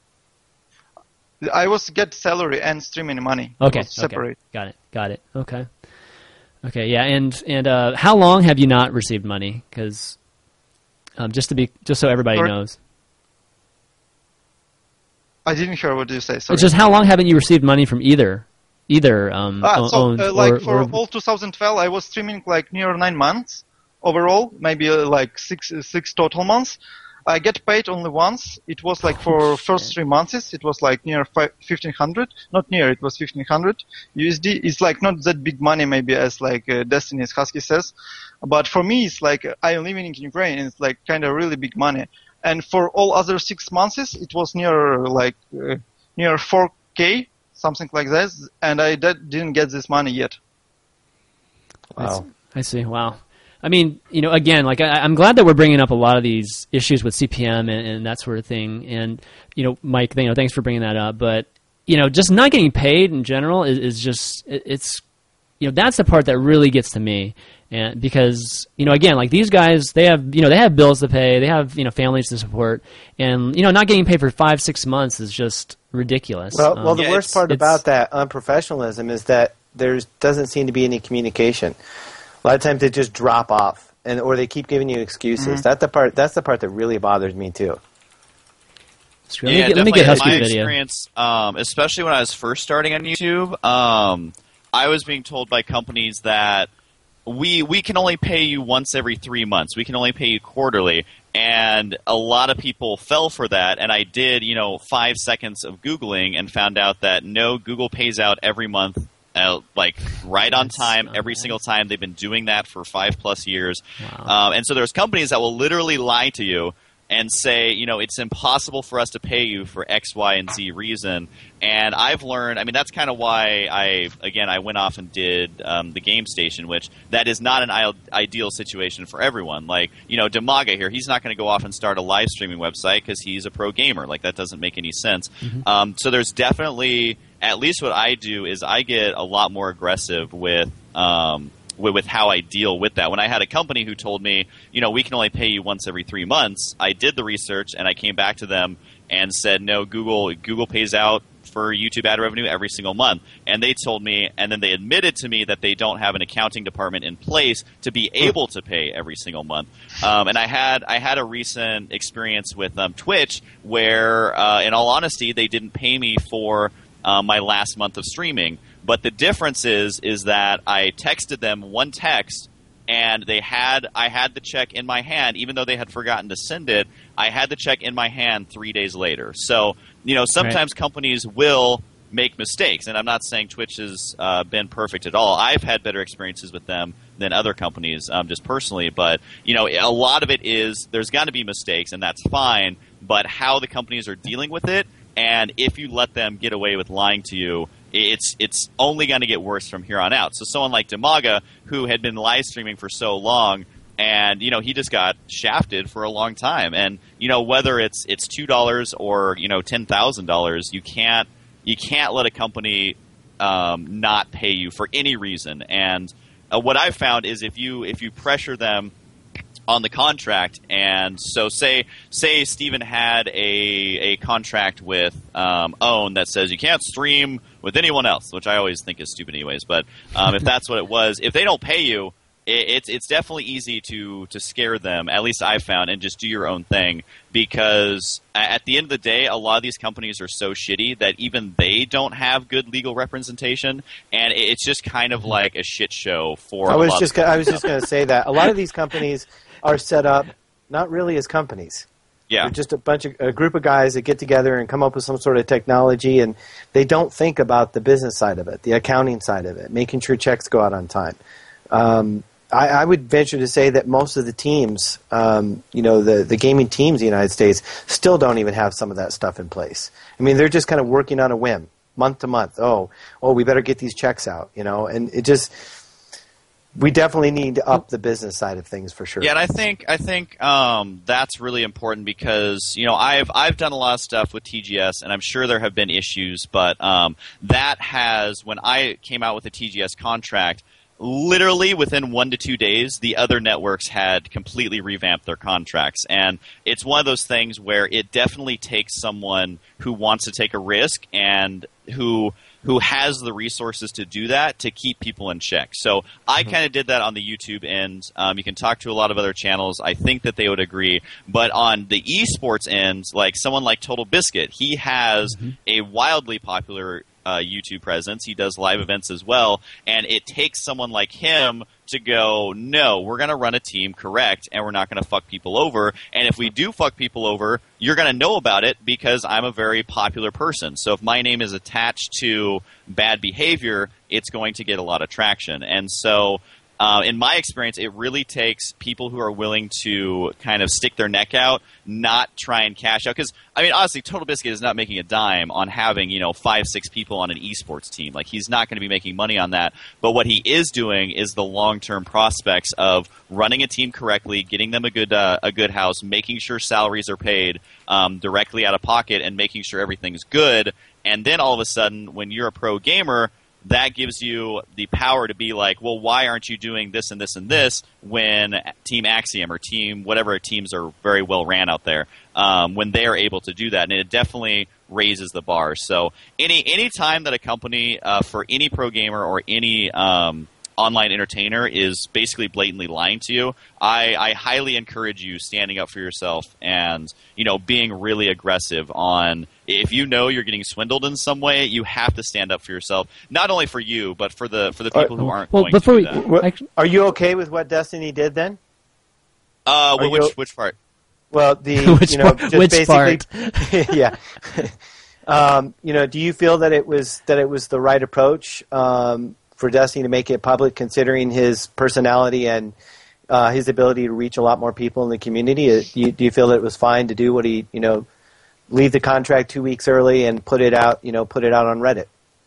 I was get salary and streaming money. Okay, separate. Okay. Got it. Got it. Okay. Okay. Yeah. And and uh, how long have you not received money? Because um, just to be just so everybody Sorry? knows. I didn't hear what you say. Sorry. It's just how long haven't you received money from either either um, ah, so, Owned uh, like or, for or... all two thousand twelve, I was streaming like near nine months overall, maybe uh, like six six total months. I get paid only once. It was like for oh, first three months. It was like near fifteen hundred. Not near. It was fifteen hundred U S D. It's like not that big money, maybe as like uh, Destiny's Husky says, but for me, it's like uh, I'm living in Ukraine. And it's like kind of really big money. And for all other six months, it was near like uh, near four K, something like that. And I d- didn't get this money yet. Wow. I see. Wow. I mean, you know, again, like I, I'm glad that we're bringing up a lot of these issues with C P M and, and that sort of thing. And you know, Mike, you know, thanks for bringing that up. But you know, just not getting paid in general is, is just it, it's you know that's the part that really gets to me. And because you know, again, like these guys, they have you know they have bills to pay, they have you know families to support, and you know, not getting paid for five six months is just ridiculous. Well, um, well, the yeah, worst it's, part it's, about that unprofessionalism is that there doesn't seem to be any communication. A lot of times they just drop off, and or they keep giving you excuses. Mm-hmm. That's the part. That's the part that really bothers me too. Let me yeah, get, let me get Husky my video. video. Experience, um, especially when I was first starting on YouTube, um, I was being told by companies that we we can only pay you once every three months. We can only pay you quarterly, And a lot of people fell for that, and I did, you know, five seconds of Googling and found out that no, Google pays out every month, uh, like right on time, every single time. They've been doing that for five plus years. Wow. Um, and so there's companies that will literally lie to you and say, you know, it's impossible for us to pay you for X, Y, and Z reason. And I've learned, I mean, that's kind of why I, again, I went off and did um, the Game Station, which that is not an I- ideal situation for everyone. Like, you know, Demaga here, he's not going to go off and start a live streaming website because he's a pro gamer. Like, that doesn't make any sense. Mm-hmm. Um, so there's definitely, at least what I do is I get a lot more aggressive with um, with, with how I deal with that. When I had a company who told me, you know, we can only pay you once every three months, I did the research and I came back to them and said, no, Google Google pays out for YouTube ad revenue every single month. And they told me, and then they admitted to me that they don't have an accounting department in place to be able to pay every single month. Um, and I had I had a recent experience with um, Twitch where, uh, in all honesty, they didn't pay me for uh, my last month of streaming. But the difference is is that I texted them one text, and they had I had the check in my hand, even though they had forgotten to send it. I had the check in my hand three days later. So, you know, sometimes right. companies will make mistakes, and I'm not saying Twitch has uh, been perfect at all. I've had better experiences with them than other companies, um, just personally. But, you know, a lot of it is there's got to be mistakes, and that's fine. But how the companies are dealing with it, and if you let them get away with lying to you, it's it's only going to get worse from here on out. So someone like Demaga, who had been live streaming for so long, and you know he just got shafted for a long time. And you know whether it's it's two dollars or you know ten thousand dollars, you can't you can't let a company um, not pay you for any reason. And uh, what I've found is if you if you pressure them on the contract, and so say say Steven had a a contract with um, Own that says you can't stream with anyone else, which I always think is stupid anyways. But um, if that's what it was, if they don't pay you, it, it's it's definitely easy to to scare them. At least I've found, and just do your own thing, because at the end of the day, a lot of these companies are so shitty that even they don't have good legal representation, and it's just kind of like a shit show for. I a was lot just of I was just going to say that a lot of these companies are set up not really as companies. Yeah. They're just a bunch of a group of guys that get together and come up with some sort of technology, and they don't think about the business side of it, the accounting side of it, making sure checks go out on time. Um, I, I would venture to say that most of the teams, um, you know, the, the gaming teams in the United States still don't even have some of that stuff in place. I mean, they're just kind of working on a whim, month to month. Oh, oh, we better get these checks out, you know, and it just. We definitely need to up the business side of things for sure. Yeah, and I think I think um, that's really important because you know I've I've done a lot of stuff with T G S, and I'm sure there have been issues, but um, that has when I came out with a T G S contract, literally within one to two days, the other networks had completely revamped their contracts, and it's one of those things where it definitely takes someone who wants to take a risk and who. who has the resources to do that to keep people in check. So I mm-hmm. kind of did that on the YouTube end. Um, you can talk to a lot of other channels. I think that they would agree. But on the esports end, like someone like Total Biscuit, he has mm-hmm. a wildly popular uh, YouTube presence. He does live events as well. And it takes someone like him to go, no, we're going to run a team correct, and we're not going to fuck people over. And if we do fuck people over, you're going to know about it because I'm a very popular person. So if my name is attached to bad behavior, it's going to get a lot of traction. And so uh, in my experience, it really takes people who are willing to kind of stick their neck out, not try and cash out. Because, I mean, honestly, Total Biscuit is not making a dime on having, you know, five, six people on an esports team. Like, he's not going to be making money on that. But what he is doing is the long-term prospects of running a team correctly, getting them a good uh, a good house, making sure salaries are paid um, directly out of pocket, and making sure everything's good. And then all of a sudden, when you're a pro gamer, that gives you the power to be like, well, why aren't you doing this and this and this when Team Axiom or Team whatever teams are very well ran out there, um, when they are able to do that. And it definitely raises the bar. So any any time that a company, uh, for any pro gamer or any um, online entertainer is basically blatantly lying to you, I, I highly encourage you standing up for yourself and, you know, being really aggressive on, if you know you're getting swindled in some way, you have to stand up for yourself. Not only for you, but for the for the people who aren't well, going before to do we, that. Are you okay with what Destiny did then? Uh, well, which you, which part? Well, the which you know, part, just which basically, part? yeah. um, you know, do you feel that it was that it was the right approach um, for Destiny to make it public, considering his personality and uh, his ability to reach a lot more people in the community? Uh, Do you, do you feel that it was fine to do what he, you know, leave the contract two weeks early and put it out, you know, put it out on Reddit?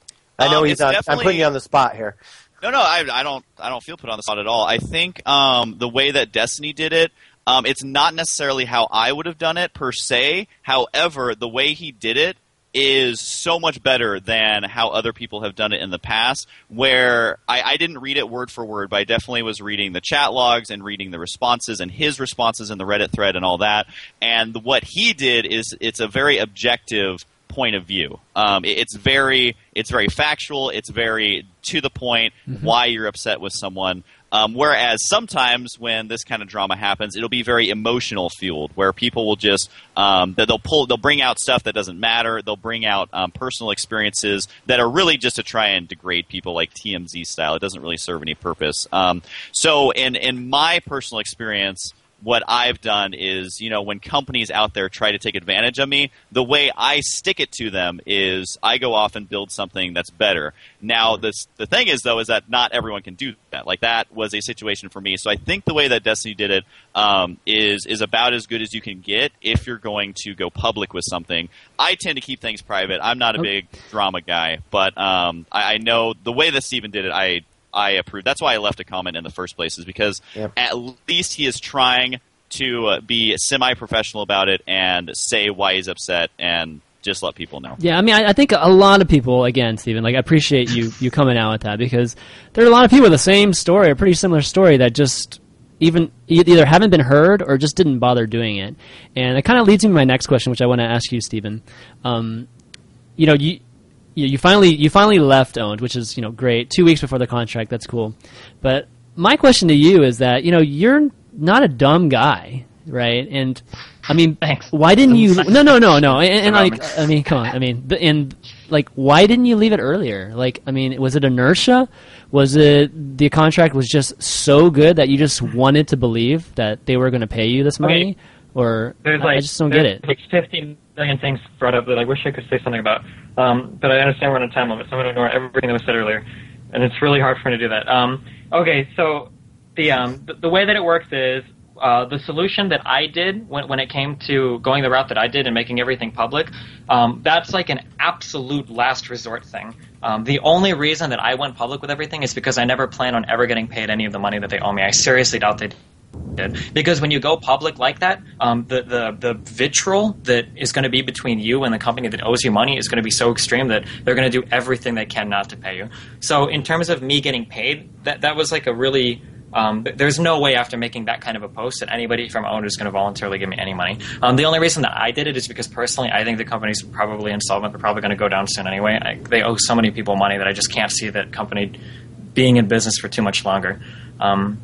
I know Um, he's it's on. I'm definitely- putting you on the spot here. No, no, I, I don't. I don't feel put on the spot at all. I think um, the way that Destiny did it, um, it's not necessarily how I would have done it per se. However, the way he did it is so much better than how other people have done it in the past. Where I, I didn't read it word for word, but I definitely was reading the chat logs and reading the responses and his responses in the Reddit thread and all that. And what he did is it's a very objective point of view. Um, it, it's very, it's very factual. It's very to the point. Mm-hmm. Why you're upset with someone. Um, whereas sometimes when this kind of drama happens, it'll be very emotional fueled, where people will just um, they'll pull, they'll bring out stuff that doesn't matter. They'll bring out um, personal experiences that are really just to try and degrade people, like T M Z style. It doesn't really serve any purpose. Um, so in in my personal experience, what I've done is, you know, when companies out there try to take advantage of me, the way I stick it to them is I go off and build something that's better. Now, this, the thing is, though, is that not everyone can do that. Like, that was a situation for me. So I think the way that Destiny did it um, is is about as good as you can get if you're going to go public with something. I tend to keep things private. I'm not a big drama guy, but um, I, I know the way that Steven did it, I I approve. That's why I left a comment in the first place, is because yep. at least he is trying to uh, be semi-professional about it and say why he's upset and just let people know. Yeah, I mean, I, I think a lot of people, again, Steven, like, I appreciate you, you coming out with that, because there are a lot of people with the same story, a pretty similar story, that just even either haven't been heard or just didn't bother doing it. And it kind of leads me to my next question, which I want to ask you, Steven. Um, you know, you... You, you finally you finally left Owned, which is, you know, great. Two weeks before the contract, that's cool. But my question to you is that, you know, you're not a dumb guy, right? And I mean, Thanks. Why didn't you? No, no, no, no. And, and like, I mean, come on. I mean, and like, why didn't you leave it earlier? Like, I mean, was it inertia? Was it the contract was just so good that you just wanted to believe that they were going to pay you this money? Okay. Or there's I, like, I just don't get it. Like fifteen million things brought up that I wish I could say something about, um, but I understand we're on a time limit, so I'm going to ignore everything that was said earlier, and it's really hard for me to do that. Um, okay, so the, um, the the way that it works is uh, the solution that I did when when it came to going the route that I did and making everything public. Um, that's like an absolute last resort thing. Um, the only reason that I went public with everything is because I never plan on ever getting paid any of the money that they owe me. I seriously doubt they did. Because when you go public like that, um, the, the, the vitriol that is going to be between you and the company that owes you money is going to be so extreme that they're going to do everything they can not to pay you. So in terms of me getting paid, that, that was like a really... Um, there's no way after making that kind of a post that anybody from Owned is going to voluntarily give me any money. Um, the only reason that I did it is because personally I think the company's probably insolvent. They're probably going to go down soon anyway. I, they owe so many people money that I just can't see that company being in business for too much longer. Um,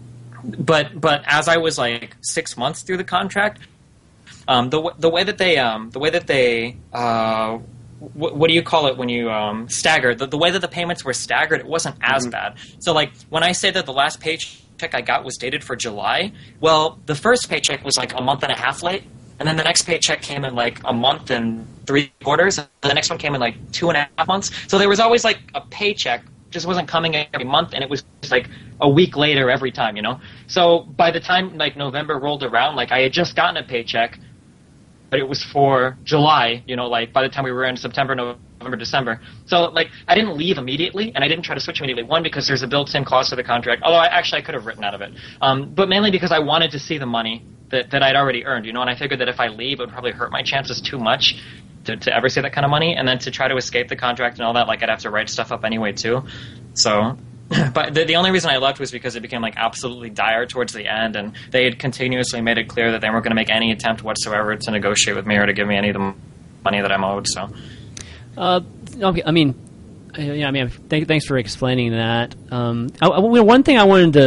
but but as I was like six months through the contract, um, the the way that they um, the way that they uh, What, what do you call it when you um, stagger? The, the way that the payments were staggered, it wasn't as mm-hmm. bad. So, like, when I say that the last paycheck I got was dated for July, well, the first paycheck was, like, a month and a half late, and then the next paycheck came in, like, a month and three quarters, and the next one came in, like, two and a half months. So there was always, like, a paycheck, just wasn't coming every month, and it was just, like, a week later every time, you know? So by the time, like, November rolled around, like, I had just gotten a paycheck, but it was for July, you know, like by the time we were in September, November, December. So, like, I didn't leave immediately, and I didn't try to switch immediately. One, because there's a built-in clause to the contract, although I, actually I could have written out of it. Um, but mainly because I wanted to see the money that, that I'd already earned, you know, and I figured that if I leave, it would probably hurt my chances too much to, to ever see that kind of money, and then to try to escape the contract and all that, like, I'd have to write stuff up anyway, too. So... But the, the only reason I left was because it became like absolutely dire towards the end, and they had continuously made it clear that they weren't going to make any attempt whatsoever to negotiate with me or to give me any of the money that I'm owed. So, uh, okay, I mean, yeah, I mean, th- thanks for explaining that. Um, I, I, one thing I wanted to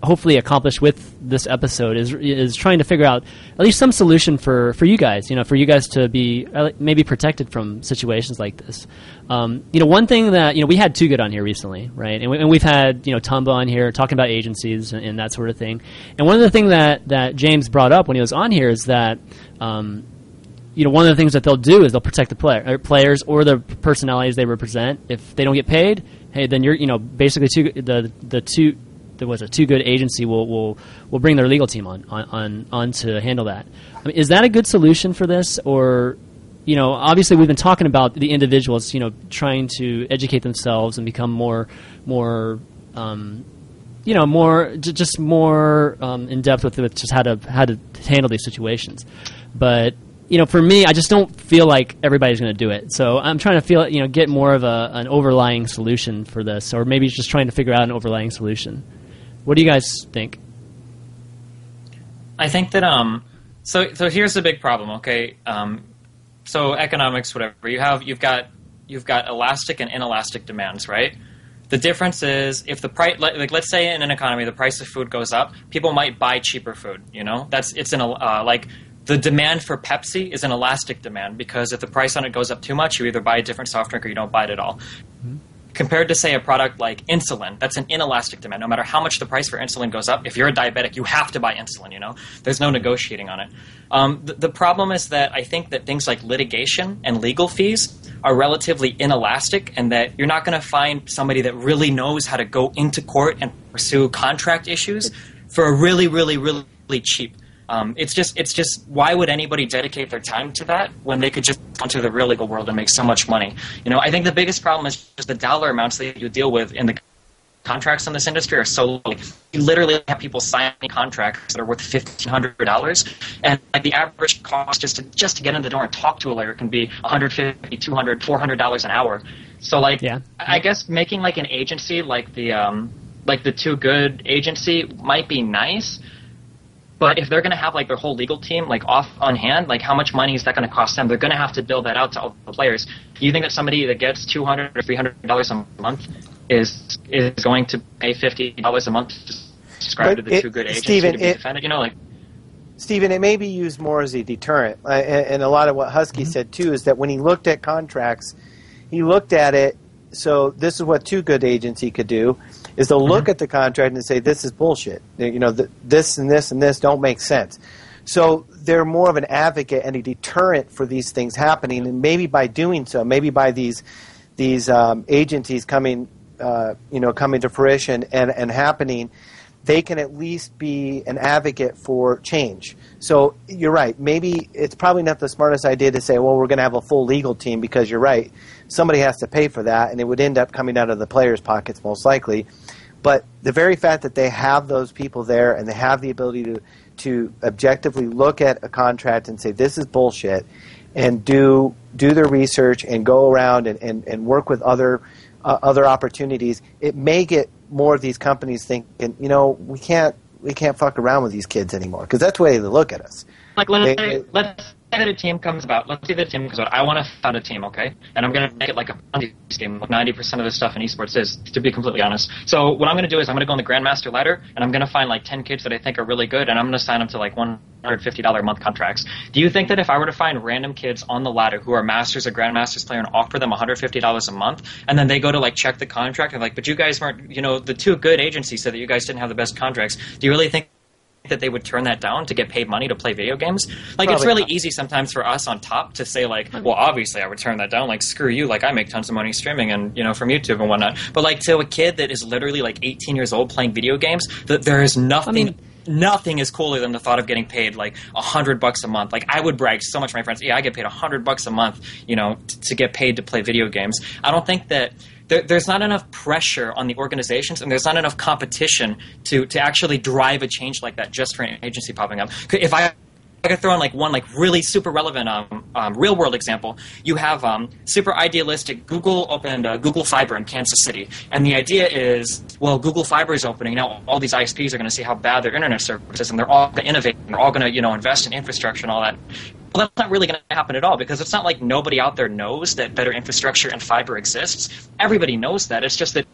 hopefully accomplish with this episode is is trying to figure out at least some solution for, for you guys, you know, for you guys to be uh, maybe protected from situations like this. Um, you know, one thing that, you know, we had Too Good on here recently, right? And, we, and we've had, you know, Tumba on here talking about agencies and, and that sort of thing. And one of the things that, that James brought up when he was on here is that, um, you know, one of the things that they'll do is they'll protect the player, or players or the personalities they represent. If they don't get paid, hey, then you're, you know, basically too, the the two, there was a Too Good agency will will will bring their legal team on on on, on to handle that. I mean, is that a good solution for this, or, you know, obviously we've been talking about the individuals, you know, trying to educate themselves and become more more. Um, you know, more j- just more um, in depth with, with just how to how to handle these situations, but. You know, for me, I just don't feel like everybody's going to do it. So I'm trying to feel, you know, get more of a an overlying solution for this, or maybe just trying to figure out an overlying solution. What do you guys think? I think that um, so so here's the big problem. Okay, um, so economics, whatever you have, you've got you've got elastic and inelastic demands, right? The difference is if the price, like let's say in an economy, the price of food goes up, people might buy cheaper food. You know, that's it's an uh, like. The demand for Pepsi is an elastic demand because if the price on it goes up too much, you either buy a different soft drink or you don't buy it at all. Mm-hmm. Compared to, say, a product like insulin, that's an inelastic demand. No matter how much the price for insulin goes up, if you're a diabetic, you have to buy insulin, you know? There's no negotiating on it. Um, the, the problem is that I think that things like litigation and legal fees are relatively inelastic and that you're not going to find somebody that really knows how to go into court and pursue contract issues for a really, really, really, really cheap. Um, it's just, it's just, why would anybody dedicate their time to that when they could just go into the real legal world and make so much money? You know, I think the biggest problem is just the dollar amounts that you deal with in the contracts in this industry are so low. Like, you literally have people signing contracts that are worth fifteen hundred dollars, and like the average cost just to just to get in the door and talk to a lawyer can be one hundred fifty dollars, two hundred dollars, four hundred dollars an hour. So, like, yeah. I guess making like an agency like the um, like the Too Good agency might be nice. But if they're going to have like their whole legal team like off on hand, like how much money is that going to cost them? They're going to have to bill that out to all the players. Do you think that somebody that gets two hundred dollars or three hundred dollars a month is is going to pay fifty dollars a month to subscribe but to the it, Too Good agency Steven, to be it, defended? You know, like Steven, it may be used more as a deterrent. Uh, and, and a lot of what Husky mm-hmm. said too is that when he looked at contracts, he looked at it. So this is what Too Good agency could do. Is they'll look mm-hmm. at the contract and say, this is bullshit. You know, th- this and this and this don't make sense. So they're more of an advocate and a deterrent for these things happening. And maybe by doing so, maybe by these these um, agencies coming, uh, you know, coming to fruition and, and happening, they can at least be an advocate for change. So you're right. Maybe it's probably not the smartest idea to say, well, we're going to have a full legal team because you're right. Somebody has to pay for that, and it would end up coming out of the players' pockets most likely. But the very fact that they have those people there and they have the ability to to objectively look at a contract and say this is bullshit and do do their research and go around and, and, and work with other uh, other opportunities, it may get more of these companies thinking, you know, we can't we can't fuck around with these kids anymore because that's the way they look at us. Like let's they, say, let's say that a team comes about. Let's say that a team comes about. I want to found a team, okay, and I'm going to make it like a Ponzi scheme. Like ninety percent of the stuff in esports is, to be completely honest. So what I'm going to do is I'm going to go on the Grandmaster ladder, and I'm going to find like ten kids that I think are really good, and I'm going to sign them to like one hundred fifty dollars a month contracts. Do you think that if I were to find random kids on the ladder who are masters or grandmasters player and offer them one hundred fifty dollars a month, and then they go to like check the contract and like, but you guys weren't, you know, the Too Good agency said that you guys didn't have the best contracts. Do you really think that they would turn that down to get paid money to play video games? Like, Probably it's really not. Easy sometimes for us on top to say, like, well, obviously I would turn that down. Like, screw you. Like, I make tons of money streaming and, you know, from YouTube and whatnot. But, like, to a kid that is literally, like, eighteen years old playing video games, that there is nothing... I mean, nothing is cooler than the thought of getting paid like a hundred bucks a month. Like I would brag so much to my friends. Yeah, I get paid a hundred bucks a month, you know, t- to get paid to play video games. I don't think that there, there's not enough pressure on the organizations, and there's not enough competition to to actually drive a change like that just for an agency popping up. If I I could throw in like one like really super relevant um, um, real world example. You have um, super idealistic Google opened uh, Google Fiber in Kansas City, and the idea is, well, Google Fiber is opening now. All these I S Ps are going to see how bad their internet service is, and they're all going to innovate, and they're all going to you know invest in infrastructure and all that. Well, that's not really going to happen at all, because it's not like nobody out there knows that better infrastructure and fiber exists. Everybody knows that. It's just that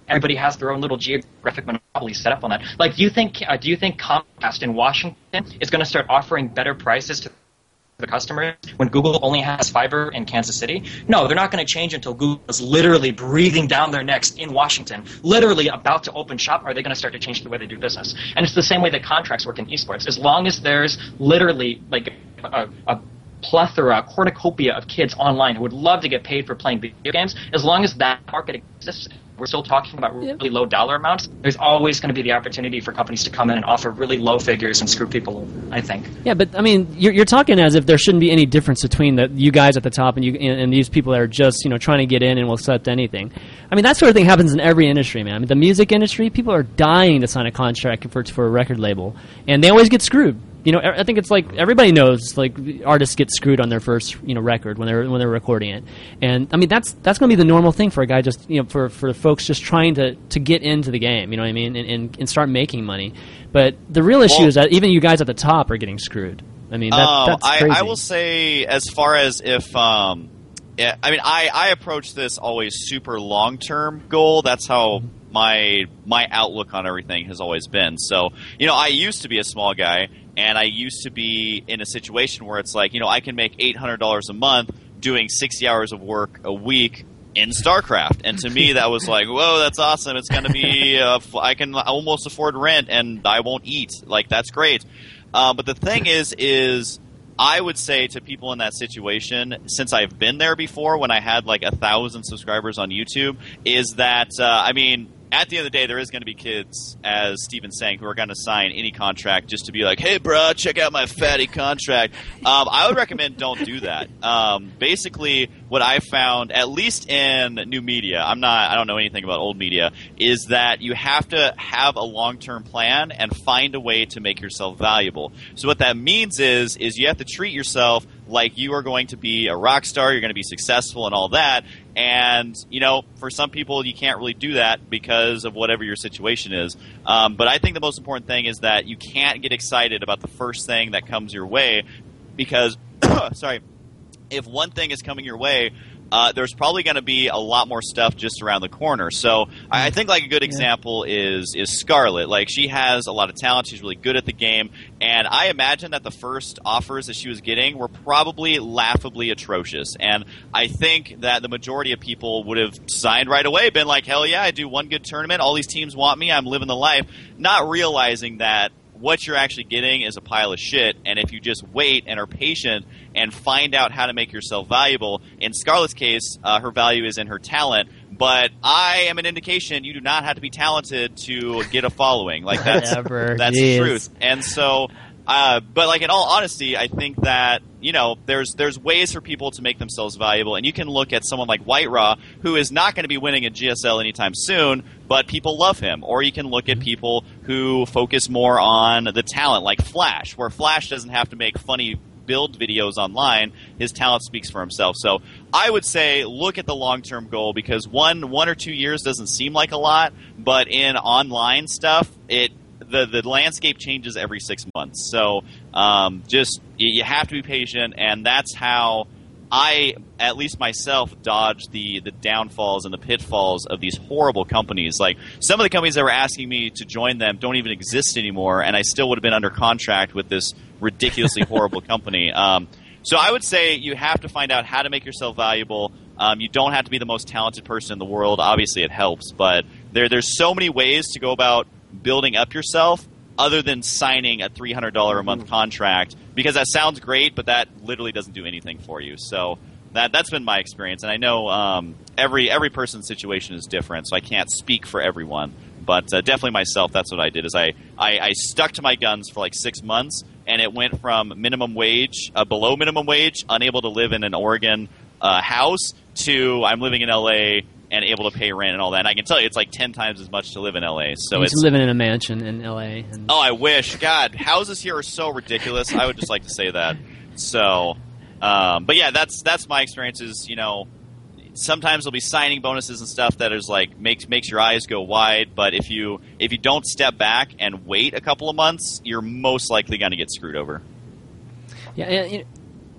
everybody has their own little geographic monopoly set up on that. Like, do you think uh, do you think Comcast in Washington is going to start offering better prices to the customers when Google only has fiber in Kansas City? No, they're not going to change until Google is literally breathing down their necks in Washington, literally about to open shop. Are they going to start to change the way they do business? And it's the same way that contracts work in esports. As long as there's literally like a, a plethora, a cornucopia of kids online who would love to get paid for playing video games, as long as that market exists, we're still talking about really low dollar amounts, there's always going to be the opportunity for companies to come in and offer really low figures and screw people over, I think. Yeah, but I mean, you're, you're talking as if there shouldn't be any difference between the you guys at the top and you and, and these people that are just, you know, trying to get in and will accept anything. I mean, that sort of thing happens in every industry, man. I mean, the music industry, people are dying to sign a contract for for a record label, and they always get screwed. You know, I think it's like everybody knows, like artists get screwed on their first, you know, record when they're when they're recording it, and I mean that's that's going to be the normal thing for a guy just, you know, for for folks just trying to, to get into the game, you know what I mean, and, and, and start making money. But the real issue well, is that even you guys at the top are getting screwed. I mean, that, um, that's crazy. I, I will say, as far as if, um, yeah, I mean, I I approach this always super long term goal. That's how my my outlook on everything has always been. So, you know, I used to be a small guy. And I used to be in a situation where it's like, you know, I can make eight hundred dollars a month doing sixty hours of work a week in StarCraft. And to me, that was like, whoa, that's awesome. It's going to be, uh, I can almost afford rent and I won't eat. Like, that's great. Uh, but the thing is, is I would say to people in that situation, since I've been there before when I had like a thousand subscribers on YouTube, is that, uh, I mean, at the end of the day, there is going to be kids, as Steven's saying, who are going to sign any contract just to be like, hey, bro, check out my fatty contract. Um, I would recommend don't do that. Um, basically, what I found, at least in new media, I'm not, I don't know anything about old media, is that you have to have a long-term plan and find a way to make yourself valuable. So what that means is, is you have to treat yourself like you are going to be a rock star, you're going to be successful and all that. And, you know, for some people, you can't really do that because of whatever your situation is. Um, but I think the most important thing is that you can't get excited about the first thing that comes your way because, sorry, if one thing is coming your way, uh, there's probably going to be a lot more stuff just around the corner. So I, I think like a good example yeah. is is Scarlett. Like she has a lot of talent. She's really good at the game. And I imagine that the first offers that she was getting were probably laughably atrocious. And I think that the majority of people would have signed right away, been like, hell yeah, I do one good tournament. All these teams want me. I'm living the life. Not realizing that what you're actually getting is a pile of shit, and if you just wait and are patient and find out how to make yourself valuable, in Scarlett's case, uh, her value is in her talent, but I am an indication you do not have to be talented to get a following. Like, that's, that's the truth. And so, uh, but like in all honesty, I think that, you know, there's there's ways for people to make themselves valuable, and you can look at someone like Whiteraw, who is not going to be winning a G S L anytime soon, but people love him. Or you can look at people who focus more on the talent, like Flash, where Flash doesn't have to make funny build videos online. His talent speaks for himself. So I would say look at the long-term goal, because one one or two years doesn't seem like a lot, but in online stuff, it the the landscape changes every six months. So um, just you have to be patient, and that's how I, at least myself, dodged the, the downfalls and the pitfalls of these horrible companies. Like, some of the companies that were asking me to join them don't even exist anymore, and I still would have been under contract with this ridiculously horrible company. Um, so I would say you have to find out how to make yourself valuable. Um, you don't have to be the most talented person in the world. Obviously, it helps, but there there's so many ways to go about building up yourself other than signing a three hundred dollars a month contract, because that sounds great, but that literally doesn't do anything for you. So that, that's been my experience. And I know um, every every person's situation is different, so I can't speak for everyone. But uh, definitely myself, that's what I did, is I, I, I stuck to my guns for like six months, and it went from minimum wage, uh, below minimum wage, unable to live in an Oregon uh, house, to I'm living in L A and able to pay rent and all that. And I can tell you, it's like ten times as much to live in L A. So He's it's living in a mansion in L A. And oh, I wish. God, houses here are so ridiculous. I would just like to say that. So, um, but yeah, that's that's my experiences. You know, sometimes there'll be signing bonuses and stuff that is like makes makes your eyes go wide. But if you if you don't step back and wait a couple of months, you're most likely going to get screwed over. Yeah. And, you know,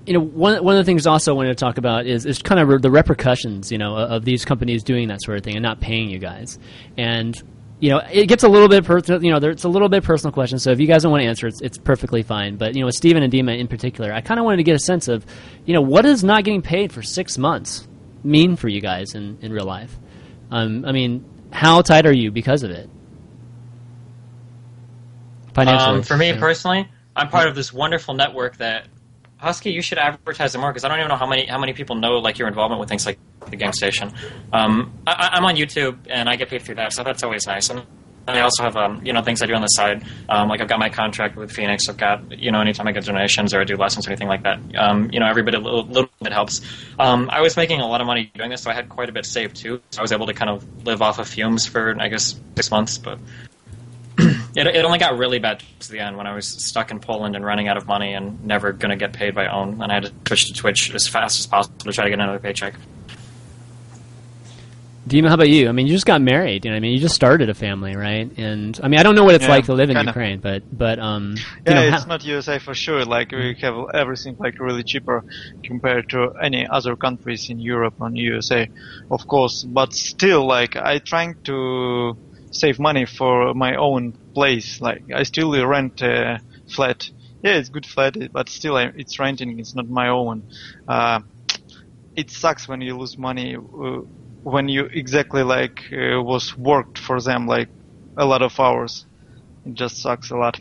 you know, one one of the things also I wanted to talk about is, is kind of the repercussions, you know, of these companies doing that sort of thing and not paying you guys. And, you know, it gets a little bit personal, you know, there, it's a little bit personal question, so if you guys don't want to answer, it's, it's perfectly fine. But, you know, with Steven and Dima in particular, I kind of wanted to get a sense of, you know, what does not getting paid for six months mean for you guys in, in real life? Um, I mean, how tight are you because of it? Financially. Um, for me you know? personally, I'm part of this wonderful network that Husky, you should advertise it more because I don't even know how many how many people know like your involvement with things like the Game Station. Um, I, I'm on YouTube and I get paid through that, so that's always nice. And I also have um, you know things I do on the side. Um, like I've got my contract with Phoenix. I've got you know anytime I get donations or I do lessons or anything like that. Um, you know every bit a little, little bit helps. Um, I was making a lot of money doing this, so I had quite a bit saved too. So I was able to kind of live off of fumes for I guess six months, but. It, it only got really bad towards the end when I was stuck in Poland and running out of money and never going to get paid by OWN, and I had to switch to Twitch as fast as possible to try to get another paycheck. Dima, how about you? I mean, you just got married. You know, I mean, you just started a family, right? And I mean, I don't know what it's yeah, like to live in kinda. Ukraine, but but um, yeah, you know, it's how, not U S A for sure. Like we have everything like really cheaper compared to any other countries in Europe and U S A, of course. But still, like I trying to save money for my own place. Like I still rent a flat. Yeah, it's good flat, but still I, it's renting. It's not my own. Uh, it sucks when you lose money uh, when you exactly like uh, was worked for them like a lot of hours. It just sucks a lot.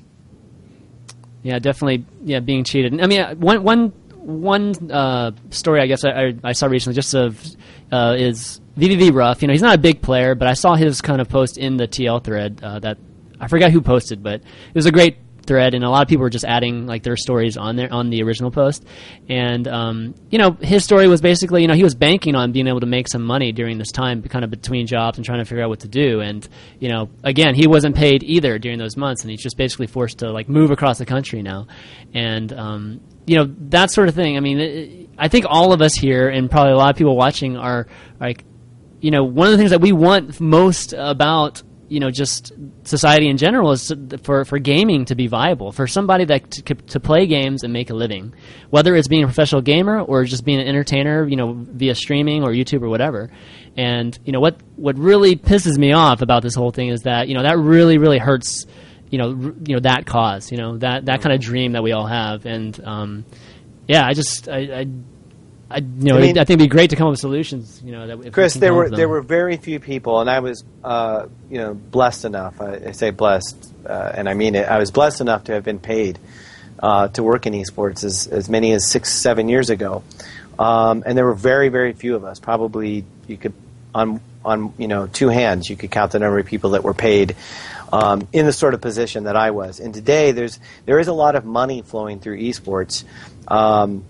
yeah, definitely. Yeah, being cheated. I mean, one one one uh, story I guess I, I, I saw recently just of uh, is V V V Rough. You know, he's not a big player, but I saw his kind of post in the T L thread uh, that I forgot who posted, but it was a great thread, and a lot of people were just adding like their stories on there on the original post. And um, you know, his story was basically, you know, he was banking on being able to make some money during this time, kind of between jobs and trying to figure out what to do. And you know, again, he wasn't paid either during those months, and he's just basically forced to like move across the country now. And um, you know, that sort of thing. I mean, it, I think all of us here, and probably a lot of people watching, are like, you know, one of the things that we want most about, you know, just society in general is for, for gaming to be viable, for somebody that to, to play games and make a living, whether it's being a professional gamer or just being an entertainer, you know, via streaming or YouTube or whatever. And, you know, what, what really pisses me off about this whole thing is that, you know, that really, really hurts, you know, r- you know, that cause, you know, that, that kind of dream that we all have. And, um, yeah, I just, I, I I, you know, I mean, I think it'd be great to come up with solutions. You know, that if Chris, we can there come up were with them. there were very few people, and I was, uh, you know, blessed enough. I, I say blessed, uh, and I mean it. I was blessed enough to have been paid uh, to work in esports as as many as six, seven years ago, um, and there were very, very few of us. Probably you could on on you know two hands you could count the number of people that were paid um, in the sort of position that I was. And today, there's there is a lot of money flowing through esports. Um,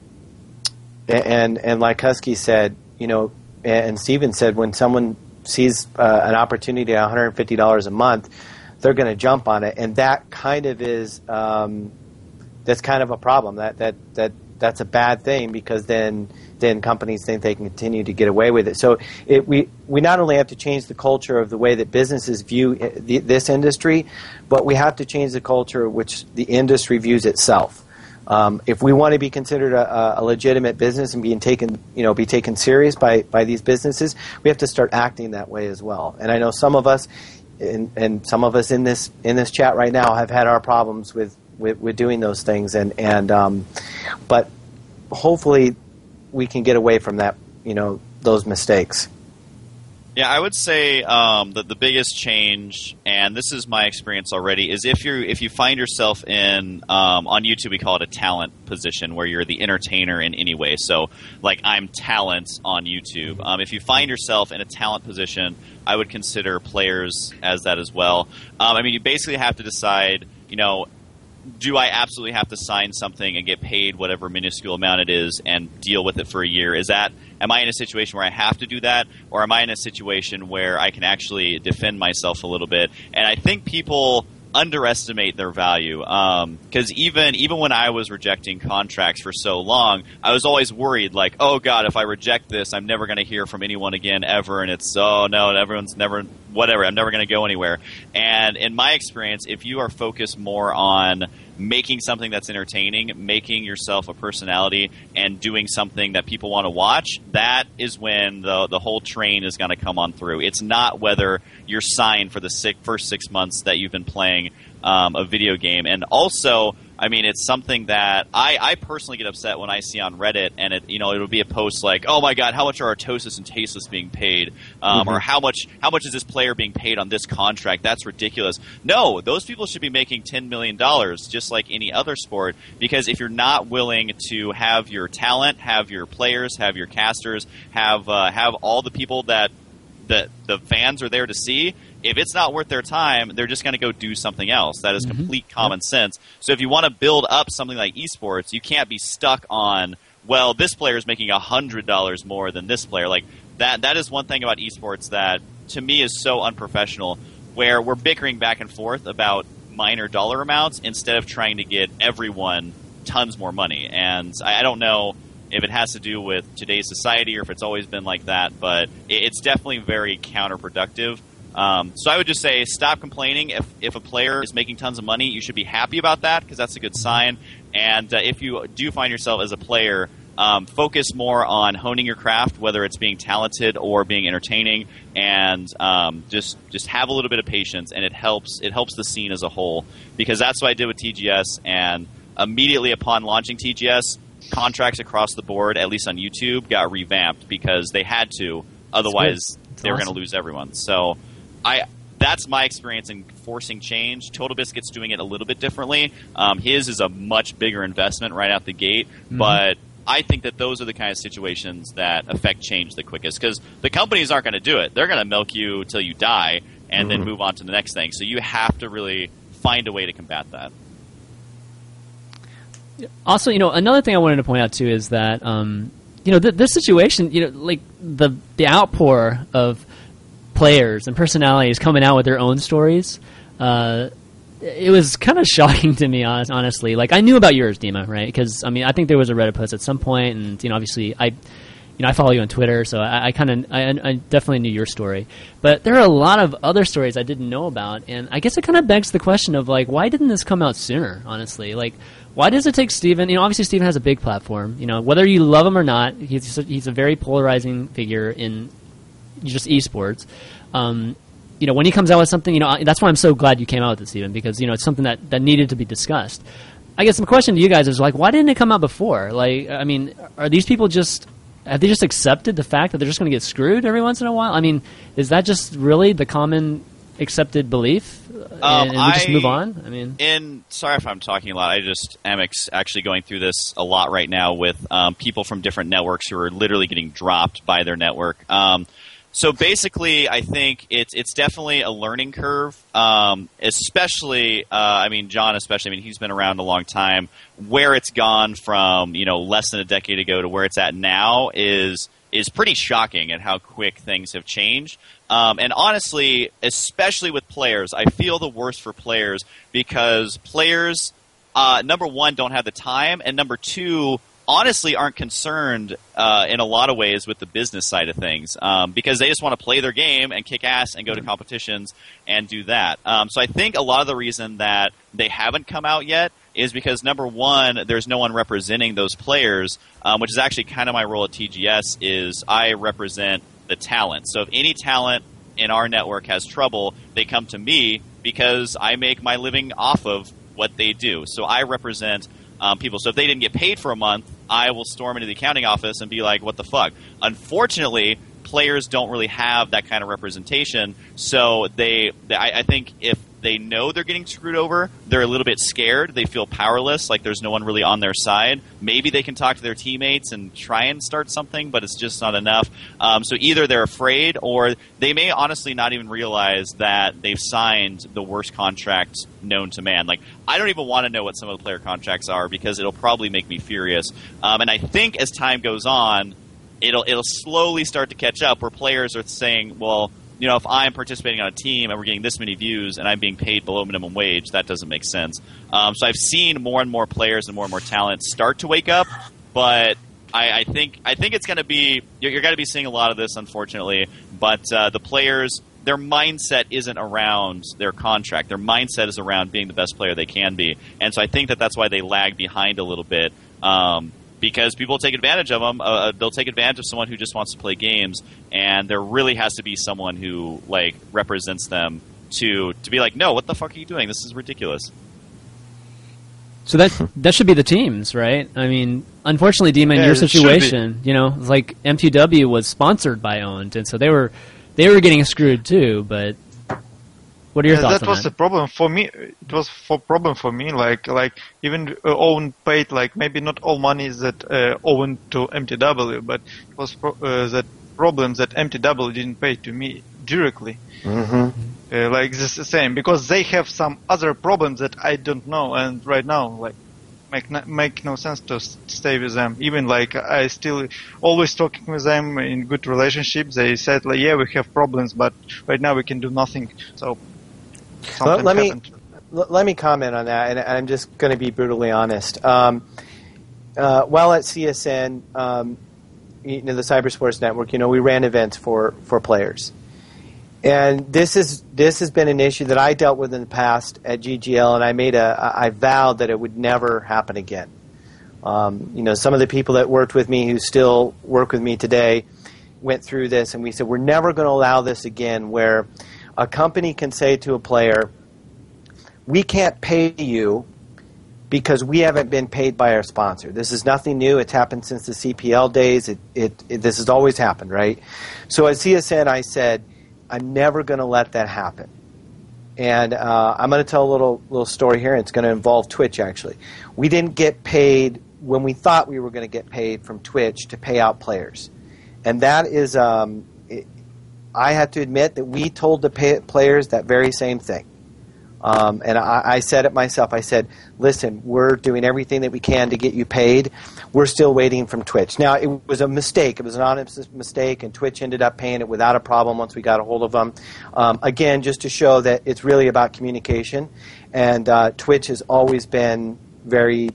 And and like Husky said, you know, and Steven said, when someone sees uh, an opportunity at one hundred fifty dollars a month, they're going to jump on it, and that kind of is um, that's kind of a problem. That that that that's a bad thing, because then then companies think they can continue to get away with it. So it, we we not only have to change the culture of the way that businesses view the, this industry, but we have to change the culture which the industry views itself. Um, if we want to be considered a, a legitimate business and being taken, you know, be taken serious by, by these businesses, we have to start acting that way as well. And I know some of us, and, and some of us in this in this chat right now, have had our problems with, with, with doing those things. And and um, but hopefully we can get away from that, you know, those mistakes. Yeah, I would say um, that the biggest change, and this is my experience already, is if you if you find yourself in um, on YouTube, we call it a talent position, where you're the entertainer in any way. So, like, I'm talent on YouTube. Um, if you find yourself in a talent position, I would consider players as that as well. Um, I mean, you basically have to decide, you know, do I absolutely have to sign something and get paid whatever minuscule amount it is and deal with it for a year? Is that, am I in a situation where I have to do that, or am I in a situation where I can actually defend myself a little bit? And I think people underestimate their value, because um, even even when I was rejecting contracts for so long, I was always worried, like, oh God, if I reject this, I'm never going to hear from anyone again ever, and it's, oh no, everyone's never, whatever, I'm never going to go anywhere. And in my experience, if you are focused more on making something that's entertaining, making yourself a personality, and doing something that people want to watch, that is when the the whole train is going to come on through. It's not whether you're signed for the six, first six months that you've been playing um, a video game. And also, I mean, it's something that I, I personally get upset when I see on Reddit, and it you know it'll be a post like, "Oh my God, how much are Artosis and Tasteless being paid?" Um, mm-hmm. Or how much how much is this player being paid on this contract? That's ridiculous. No, those people should be making ten million dollars, just like any other sport. Because if you're not willing to have your talent, have your players, have your casters, have uh, have all the people that that the fans are there to see, if it's not worth their time, they're just going to go do something else. That is mm-hmm. complete common yep. sense. So if you want to build up something like esports, you can't be stuck on, well, this player is making one hundred dollars more than this player. Like that. That is one thing about esports that, to me, is so unprofessional, where we're bickering back and forth about minor dollar amounts instead of trying to get everyone tons more money. And I, I don't know if it has to do with today's society or if it's always been like that, but it, it's definitely very counterproductive. Um, so I would just say stop complaining. If if a player is making tons of money, you should be happy about that because that's a good sign. And uh, if you do find yourself as a player, um, focus more on honing your craft, whether it's being talented or being entertaining, and um, just just have a little bit of patience, and it helps it helps the scene as a whole. Because that's what I did with T G S, and immediately upon launching T G S, contracts across the board, at least on YouTube, got revamped because they had to. Otherwise, they were awesome. going to lose everyone. So I that's my experience in forcing change. Total Biscuit's doing it a little bit differently. Um, his is a much bigger investment right out the gate, mm-hmm. but I think that those are the kind of situations that affect change the quickest because the companies aren't going to do it. They're going to milk you till you die and mm-hmm. then move on to the next thing. So you have to really find a way to combat that. Also, you know, another thing I wanted to point out too is that um, you know th- this situation, you know, like the the outpour of players and personalities coming out with their own stories. Uh, it was kind of shocking to me, honest, honestly. Like I knew about yours, Dima, right? Because I mean, I think there was a Reddit post at some point, and you know, obviously, I, you know, I follow you on Twitter, so I, I kind of, I, I definitely knew your story. But there are a lot of other stories I didn't know about, and I guess it kind of begs the question of like, why didn't this come out sooner? Honestly, like. Why does it take Steven? You know, obviously Steven has a big platform. You know, whether you love him or not, he's he's a very polarizing figure in just esports. Um, you know, when he comes out with something, you know, that's why I'm so glad you came out with it, Steven, because you know it's something that, that needed to be discussed. I guess my question to you guys is like, why didn't it come out before? Like, I mean, are these people just have they just accepted the fact that they're just going to get screwed every once in a while? I mean, is that just really the common accepted belief? Um, and, and we just I, move on. I mean, in sorry if I'm talking a lot. I just am ex- actually going through this a lot right now with um, people from different networks who are literally getting dropped by their network. Um, so basically, I think it's it's definitely a learning curve. Um, especially, uh, I mean, John, especially. I mean, he's been around a long time. Where it's gone from, you know, less than a decade ago to where it's at now is is pretty shocking at how quick things have changed. Um, and honestly, especially with players, I feel the worst for players because players, uh, number one, don't have the time, and number two, honestly aren't concerned uh, in a lot of ways with the business side of things um, because they just want to play their game and kick ass and go to competitions and do that. Um, so I think a lot of the reason that they haven't come out yet is because, number one, there's no one representing those players, um, which is actually kind of my role at T G S, is I represent the talent. So if any talent in our network has trouble, they come to me because I make my living off of what they do. So I represent um, people. So if they didn't get paid for a month, I will storm into the accounting office and be like, what the fuck? Unfortunately, players don't really have that kind of representation. So they, they I, I think if they know they're getting screwed over, they're a little bit scared. They feel powerless, like there's no one really on their side. Maybe they can talk to their teammates and try and start something, but it's just not enough. Um, so either they're afraid or they may honestly not even realize that they've signed the worst contract known to man. Like, I don't even want to know what some of the player contracts are because it'll probably make me furious. Um, and I think as time goes on, it'll it'll slowly start to catch up where players are saying, well, you know, if I'm participating on a team and we're getting this many views and I'm being paid below minimum wage, that doesn't make sense. Um, so I've seen more and more players and more and more talent start to wake up, but I, I think I think it's going to be you're, you're going to be seeing a lot of this, unfortunately. But uh, the players, their mindset isn't around their contract. Their mindset is around being the best player they can be. And so I think that that's why they lag behind a little bit, um, because people take advantage of them. Uh, they'll take advantage of someone who just wants to play games, and there really has to be someone who like represents them to to be like, no, what the fuck are you doing? This is ridiculous. So that that should be the teams, right? I mean, unfortunately, Dima, in Yeah, your it should situation, you know, like M T W was sponsored by Owned, and so they were they were getting screwed too. But what are your Yeah, thoughts that on was that? the problem for me. It was for problem for me. Like like even uh, Owen paid like maybe not all money that uh, Owen to M T W, but it was pro- uh, that problem that M T W didn't pay to me directly. Mm-hmm. Uh, like this is the same because they have some other problems that I don't know, and right now like make no, make no sense to s- stay with them. Even like I still always talking with them in good relationship. They said like yeah we have problems, but right now we can do nothing. So something let me happened. l- let me comment on that, and I'm just going to be brutally honest. Um, uh, while at C S N, um, you know, the Cybersports Network, you know, we ran events for, for players, and this is this has been an issue that I dealt with in the past at G G L, and I made a I vowed that it would never happen again. Um, you know, some of the people that worked with me who still work with me today went through this, and we said we're never going to allow this again, where a company can say to a player, we can't pay you because we haven't been paid by our sponsor. This is nothing new. It's happened since the C P L days. It, it, it, this has always happened, right? So at C S N, I said, I'm never going to let that happen. And uh, I'm going to tell a little little story here. It's going to involve Twitch, actually. We didn't get paid when we thought we were going to get paid from Twitch to pay out players. And that is, um, it, I have to admit that we told the pay- players that very same thing. Um, and I, I said it myself. I said, listen, we're doing everything that we can to get you paid. We're still waiting from Twitch. Now, it was a mistake. It was an honest mistake, and Twitch ended up paying it without a problem once we got a hold of them. Um, again, just to show that it's really about communication. And uh, Twitch has always been very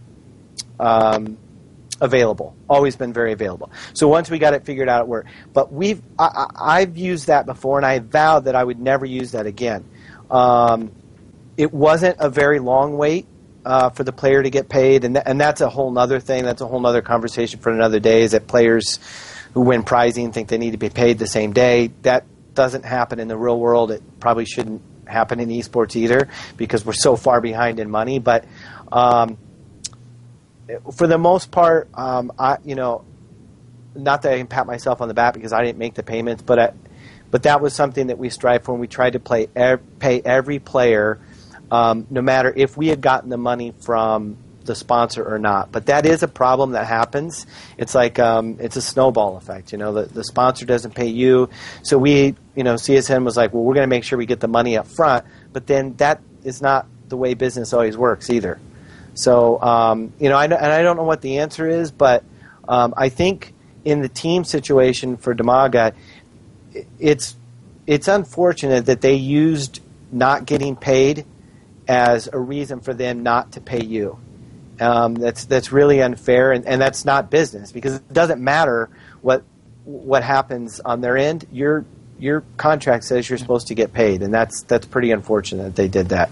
um, available, always been very available. So once we got it figured out, it worked. But we've, I, I, I've used that before, and I vowed that I would never use that again. Um, It wasn't a very long wait uh, for the player to get paid, and th- and that's a whole other thing. That's a whole other conversation for another day. Is that players who win prizing think they need to be paid the same day? That doesn't happen in the real world. It probably shouldn't happen in esports either because we're so far behind in money. But um, for the most part, um, I you know, not that I can pat myself on the back because I didn't make the payments, but I, but that was something that we strived for, and we tried to play ev- pay every player. Um, no matter if we had gotten the money from the sponsor or not. But that is a problem that happens. It's like um, it's a snowball effect. You know, the, the sponsor doesn't pay you. So we, you know, C S N was like, well, we're going to make sure we get the money up front. But then that is not the way business always works either. So, um, you know, I, and I don't know what the answer is, but um, I think in the team situation for Demaga, it's it's unfortunate that they used not getting paid as a reason for them not to pay you. Um, that's that's really unfair, and, and that's not business because it doesn't matter what what happens on their end. Your your contract says you're supposed to get paid, and that's that's pretty unfortunate that they did that.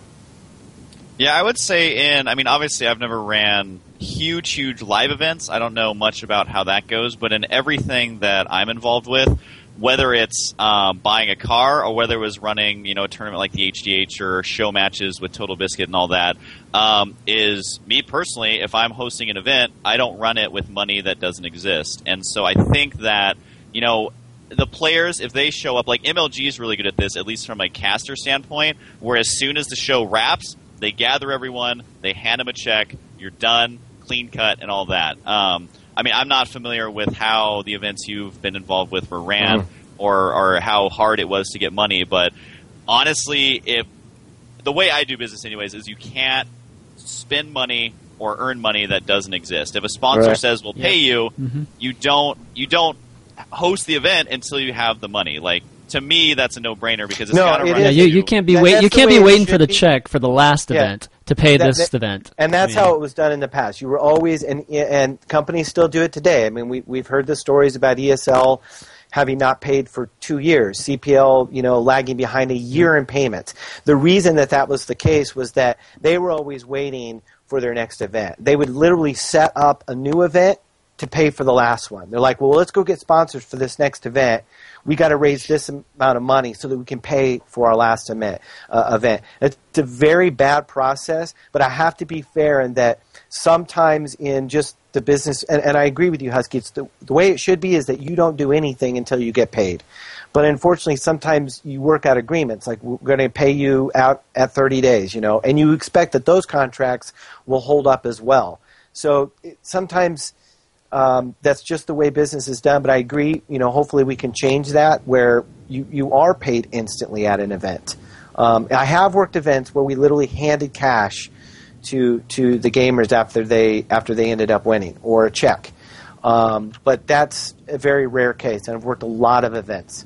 Yeah, I would say in, I mean, obviously I've never ran huge, huge live events. I don't know much about how that goes, but in everything that I'm involved with, whether it's um, buying a car or whether it was running, you know, a tournament like the H D H or show matches with Total Biscuit and all that, um, is me personally, if I'm hosting an event, I don't run it with money that doesn't exist. And so I think that, you know, the players, if they show up, like M L G is really good at this, at least from a caster standpoint, where as soon as the show wraps, they gather everyone, they hand them a check, you're done, clean cut, and all that. Um, I mean, I'm not familiar with how the events you've been involved with were ran mm. or, or how hard it was to get money, but honestly, if the way I do business anyways is you can't spend money or earn money that doesn't exist. If a sponsor right. says we'll pay yeah. you, mm-hmm. you don't you don't host the event until you have the money. Like, to me, that's a no-brainer because it's no, got to it run. Yeah, you, you can't be that, wait. You can't be waiting for the be. check for the last yeah. event to pay that, this that, event. And that's I mean, how it was done in the past. You were always, and and companies still do it today. I mean, we we've heard the stories about E S L having not paid for two years, C P L, you know, lagging behind a year in payments. The reason that that was the case was that they were always waiting for their next event. They would literally set up a new event to pay for the last one. They're like, well, let's go get sponsors for this next event. We got to raise this amount of money so that we can pay for our last event. Uh, event. It's a very bad process, but I have to be fair in that sometimes in just the business, and, and I agree with you, Husky, it's the, the way it should be is that you don't do anything until you get paid. But unfortunately, sometimes you work out agreements, like we're going to pay you out at thirty days, you know, and you expect that those contracts will hold up as well. So it, sometimes um, that's just the way business is done. But I agree, you know, hopefully we can change that where you, you are paid instantly at an event. Um, I have worked events where we literally handed cash to to the gamers after they after they ended up winning, or a check. Um, but that's a very rare case, and I've worked a lot of events.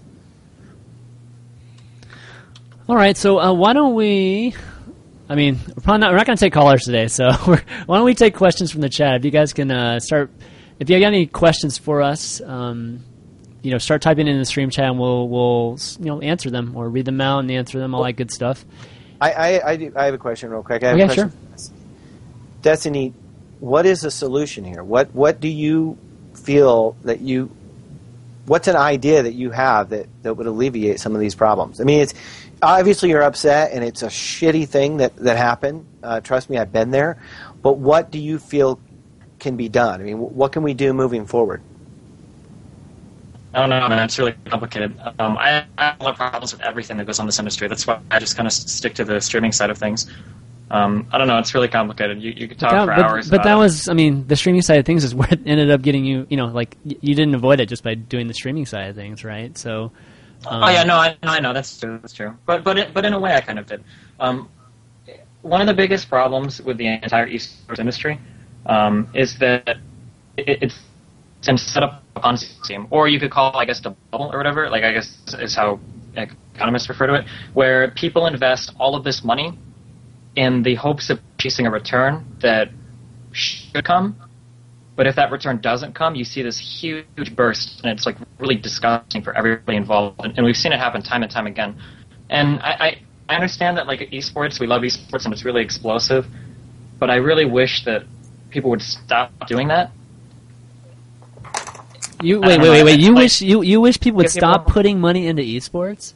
All right, so uh, why don't we? I mean, we're probably not. We're not going to take callers today, so we're, why don't we take questions from the chat? If you guys can uh, start, if you have any questions for us, um, you know, start typing in the stream chat, and we'll we'll you know answer them or read them out and answer them, all that good stuff. I I, I, do, I have a question real quick. I have okay, a question. Sure. Destiny, what is the solution here? What what do you feel that you? What's an idea that you have that, that would alleviate some of these problems? I mean, it's obviously you're upset and it's a shitty thing that, that happened. Uh, trust me, I've been there. But what do you feel can be done? I mean, what can we do moving forward? I don't know, man. It's really complicated. Um, I, I have a lot of problems with everything that goes on this industry. That's why I just kind of stick to the streaming side of things. Um, I don't know. It's really complicated. You, you could talk that, for but, hours. But about that it. was, I mean, the streaming side of things is what ended up getting you. You know, like you didn't avoid it just by doing the streaming side of things, right? So. Um, oh yeah, no, I, I know that's true. That's true. But but it, but in a way, I kind of did. Um, one of the biggest problems with the entire esports industry um, is that it, it's been set up on a team, or you could call it, I guess, the bubble or whatever. Like I guess is how economists refer to it, where people invest all of this money in the hopes of chasing a return that should come, but if that return doesn't come, you see this huge burst, and it's like really disgusting for everybody involved. And, and we've seen it happen time and time again. And I, I, I understand that, like esports, we love esports, and it's really explosive. But I really wish that people would stop doing that. You wait, wait, wait, wait. You like, wish you you wish people would stop people, putting money into esports?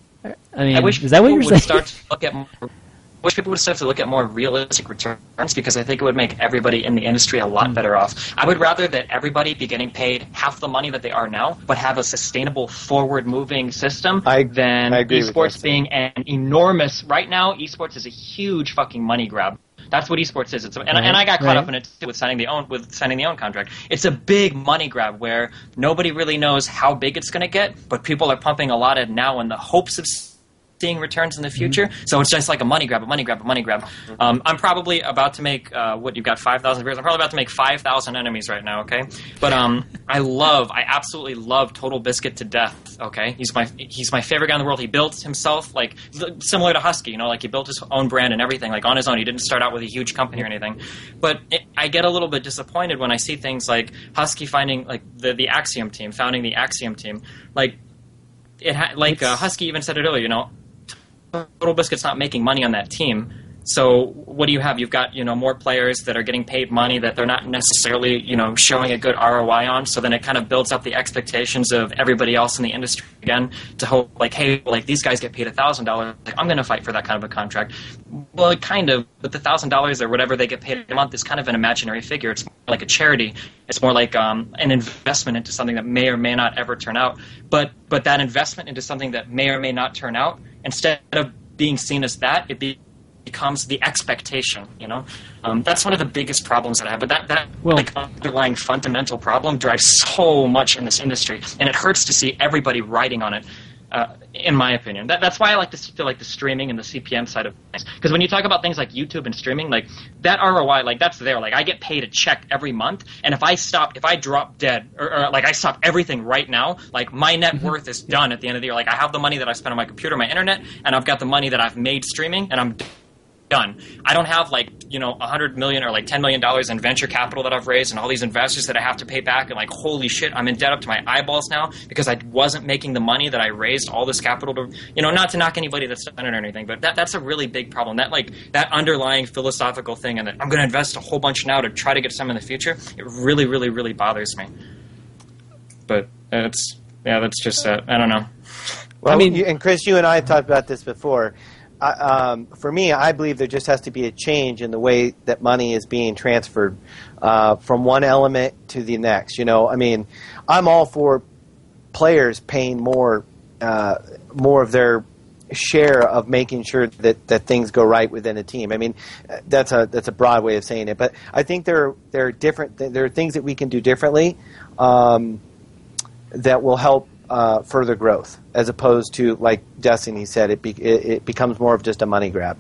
I mean, I wish is that what you're saying? Start to look at more, I wish people would start to look at more realistic returns, because I think it would make everybody in the industry a lot better off. I would rather that everybody be getting paid half the money that they are now, but have a sustainable, forward-moving system I, than I esports being an enormous. Right now, esports is a huge fucking money grab. That's what esports is. It's a, and, right, and I got caught right. up in it too with signing the own with signing the own contract. It's a big money grab where nobody really knows how big it's going to get, but people are pumping a lot in now in the hopes of seeing returns in the future. Mm-hmm. So it's just like a money grab, a money grab, a money grab. Um, I'm probably about to make uh, what you've got five thousand viewers. I'm probably about to make five thousand enemies right now. Okay, but um, I love, I absolutely love Total Biscuit to death. Okay, he's my he's my favorite guy in the world. He built himself, like similar to Husky, you know, like he built his own brand and everything, like on his own. He didn't start out with a huge company or anything. But it, I get a little bit disappointed when I see things like Husky finding like the the Axiom team, founding the Axiom team, like it ha- like uh, Husky even said it earlier, you know. Total Biscuit's not making money on that team. So what do you have? You've got, you know, more players that are getting paid money that they're not necessarily, you know, showing a good R O I on. So then it kind of builds up the expectations of everybody else in the industry again to hope, like, hey, like these guys get paid one thousand dollars. Like, I'm going to fight for that kind of a contract. Well, kind of, but the one thousand dollars or whatever they get paid a month is kind of an imaginary figure. It's more like a charity. It's more like um, an investment into something that may or may not ever turn out. But but that investment into something that may or may not turn out, instead of being seen as that, it be becomes the expectation, you know? Um, that's one of the biggest problems that I have. But that, that well, like, underlying fundamental problem drives so much in this industry. And it hurts to see everybody writing on it, uh, in my opinion. That, that's why I like to feel like the streaming and the C P M side of things. Because when you talk about things like YouTube and streaming, like, that R O I, like, that's there. Like, I get paid a check every month. And if I stop, if I drop dead, or, or like, I stop everything right now, like, my net mm-hmm. worth is done at the end of the year. Like, I have the money that I spent on my computer, my internet, and I've got the money that I've made streaming, and I'm done. I don't have like, you know, a hundred million or like ten million dollars in venture capital that I've raised and all these investors that I have to pay back, and like, holy shit, I'm in debt up to my eyeballs now because I wasn't making the money that I raised all this capital to, you know, not to knock anybody that's done it or anything, but that that's a really big problem. That like that underlying philosophical thing, and that I'm going to invest a whole bunch now to try to get some in the future. It really, really, really bothers me. But it's yeah, that's just uh, I don't know. Well, I mean, you, and Chris, you and I have talked about this before. I, um, for me, I believe there just has to be a change in the way that money is being transferred uh, from one element to the next. You know, I mean, I'm all for players paying more, uh, more of their share of making sure that, that things go right within a team. I mean, that's a that's a broad way of saying it, but I think there there are different there are things that we can do differently um, that will help uh, further growth, as opposed to, like Destiny said, it, be, it it becomes more of just a money grab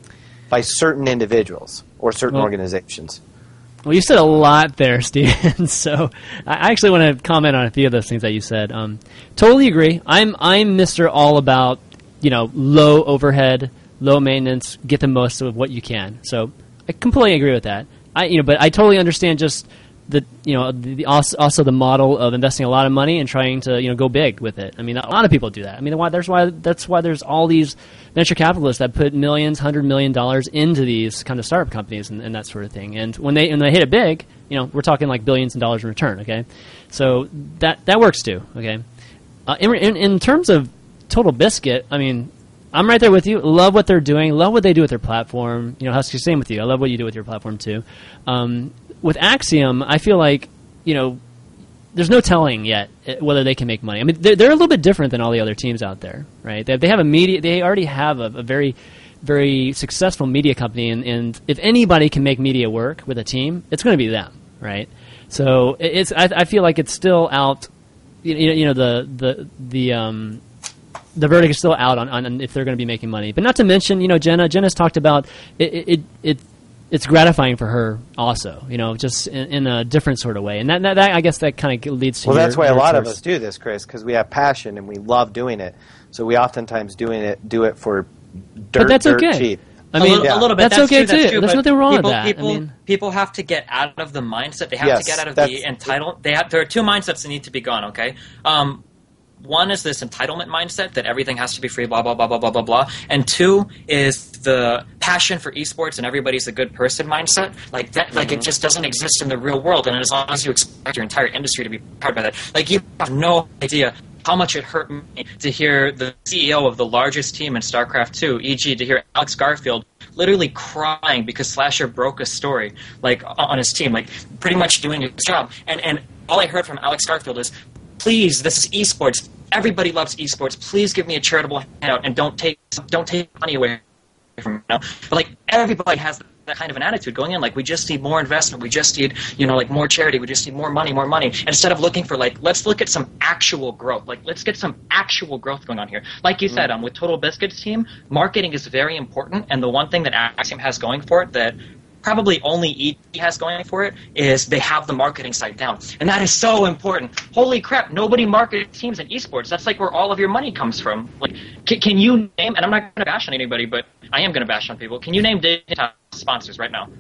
by certain individuals or certain well, organizations. Well, you said a lot there, Steven. So I actually want to comment on a few of those things that you said. Um, totally agree. I'm I'm Mister All About, you know, low overhead, low maintenance, get the most of what you can. So I completely agree with that. I, you know, but I totally understand just the, you know, the, the also, also the model of investing a lot of money and trying to, you know, go big with it. I mean, a lot of people do that. I mean, why, there's why that's why there's all these venture capitalists that put millions, hundred million dollars into these kind of startup companies and, and that sort of thing. And when they when they hit it big, you know, we're talking like billions of dollars in return. Okay, so that that works too. Okay, uh, in, in in terms of Total Biscuit, I mean, I'm right there with you. Love what they're doing. Love what they do with their platform. You know, Husky, same with you. I love what you do with your platform too. Um, with Axiom, I feel like, you know, there's no telling yet whether they can make money. I mean, they're, they're a little bit different than all the other teams out there, right? They, they have a media. They already have a, a very, very successful media company, and, and if anybody can make media work with a team, it's going to be them, right? So it's. I, I feel like it's still out. You, you know, the the the um. The verdict is still out on, on if they're going to be making money. But not to mention, you know, Jenna. Jenna's talked about it. It, it it's gratifying for her also. You know, just in, in a different sort of way. And that, that, that I guess that kind of leads to. Well, your, that's why your a lot source. of us do this, Chris, because we have passion and we love doing it. So we oftentimes doing it do it for dirt, but that's dirt okay. cheap. I mean, a little, yeah. a little bit. That's, That's, okay true, that's too. true, There's but nothing wrong people, with that. People, I mean, people have to get out of the mindset. They have Yes, to get out of that's- the entitled. They have. There are two mindsets that need to be gone. Okay. Um, One is this entitlement mindset that everything has to be free, blah, blah, blah, blah, blah, blah, blah. And two is the passion for esports and everybody's a good person mindset. Like that, mm-hmm. like it just doesn't exist in the real world. And as long as you expect your entire industry to be powered by that, like you have no idea how much it hurt me to hear the C E O of the largest team in StarCraft two, for example, to hear Alex Garfield literally crying because Slasher broke a story, like on his team, like pretty much doing his job. And, and all I heard from Alex Garfield is, please, this is esports. Everybody loves esports. Please give me a charitable handout and don't take don't take money away from me. You know? But like everybody has that kind of an attitude going in. Like we just need more investment. We just need you know like more charity. We just need more money, more money. Instead of looking for like let's look at some actual growth. Like let's get some actual growth going on here. Like you said, um, with Total Biscuit's team, marketing is very important. And the one thing that Axiom has going for it that probably only E G has going for it is they have the marketing side down. And that is so important. Holy crap, nobody markets teams in esports. That's like where all of your money comes from. Like, can, can you name, and I'm not going to bash on anybody, but I am going to bash on people. Can you name Dignitas sponsors right now?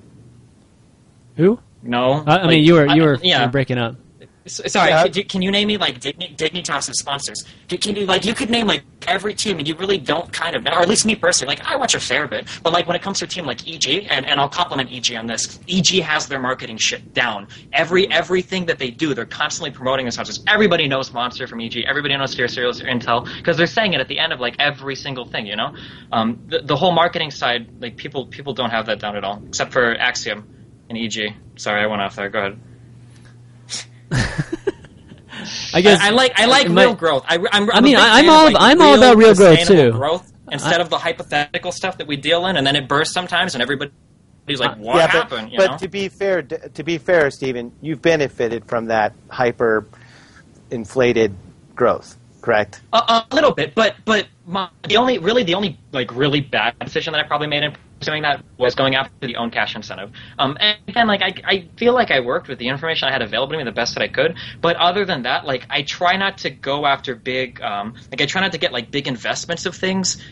who? No. I, I like, mean, you were you were, I, yeah. you were breaking up. Sorry, Yeah. can, can you name me like Digni- Dignitas' sponsors? Can, can you like you could name like every team, and you really don't kind of, or at least me personally, like I watch a fair bit, but like when it comes to a team like E G, and, and I'll compliment E G on this. E G has their marketing shit down. Every everything that they do, they're constantly promoting their sponsors. Everybody knows Monster from E G. Everybody knows Fear Serials or Intel because they're saying it at the end of like every single thing. You know, um, the, the whole marketing side, like people people don't have that down at all, except for Axiom and E G. Sorry, I went off there. Go ahead. I guess I, I like I like my, real growth. I, I'm, I'm I mean, a big I'm fan all of, like, I'm all about real growth sustainable too. Growth instead I, of the hypothetical stuff that we deal in, and then it bursts sometimes, and everybody's like, "What yeah, happened?" But, you but know? to be fair, to be fair, Stephen, you've benefited from that hyper inflated growth, correct? A, a little bit, but but my, the only really the only like really bad decision that I probably made in pursuing that was going after the own cash incentive. Um, and again, like I I feel like I worked with the information I had available to me the best that I could. But other than that, like I try not to go after big um like I try not to get like big investments of things like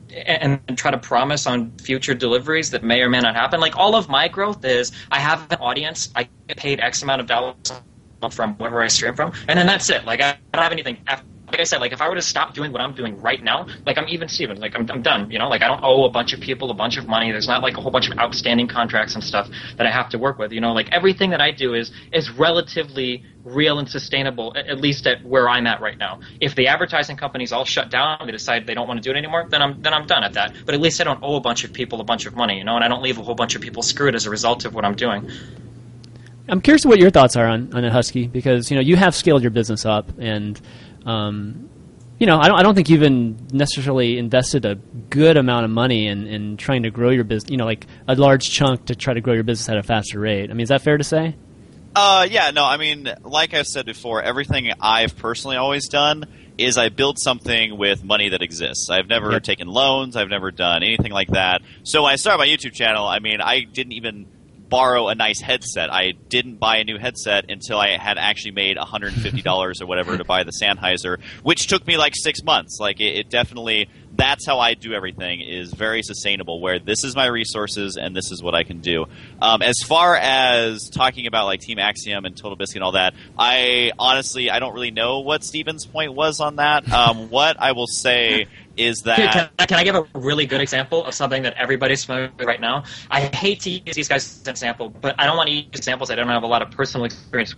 and, and try to promise on future deliveries that may or may not happen. Like all of my growth is I have an audience, I get paid X amount of dollars from wherever I stream from, and then that's it. Like I don't have anything after. Like I said, like if I were to stop doing what I'm doing right now, like I'm even Steven, like I'm, I'm done, you know, like I don't owe a bunch of people a bunch of money. There's not like a whole bunch of outstanding contracts and stuff that I have to work with, you know, like everything that I do is, is relatively real and sustainable, at least at where I'm at right now. If the advertising companies all shut down, they decide they don't want to do it anymore, then I'm, then I'm done at that. But at least I don't owe a bunch of people a bunch of money, you know, and I don't leave a whole bunch of people screwed as a result of what I'm doing. I'm curious what your thoughts are on, on it, Husky, because, you know, you have scaled your business up and, um, you know, I don't. I don't think you've even necessarily invested a good amount of money in, in trying to grow your business. You know, like a large chunk to try to grow your business at a faster rate. I mean, is that fair to say? Uh, yeah. No, I mean, like I've said before, everything I've personally always done is I build something with money that exists. I've never yep. taken loans. I've never done anything like that. So when I started my YouTube channel, I mean, I didn't even borrow a nice headset. I didn't buy a new headset until I had actually made one hundred fifty dollars or whatever to buy the Sennheiser, which took me like six months. Like it, it definitely, that's how I do everything, is very sustainable, where this is my resources and this is what I can do. Um, as far as talking about like Team Axiom and Total Biscuit and all that, I honestly, I don't really know what Steven's point was on that. Um, what I will say is that... Can I, can I give a really good example of something that everybody's familiar with right now? I hate to use these guys as an example, but I don't want to use examples I don't have a lot of personal experience.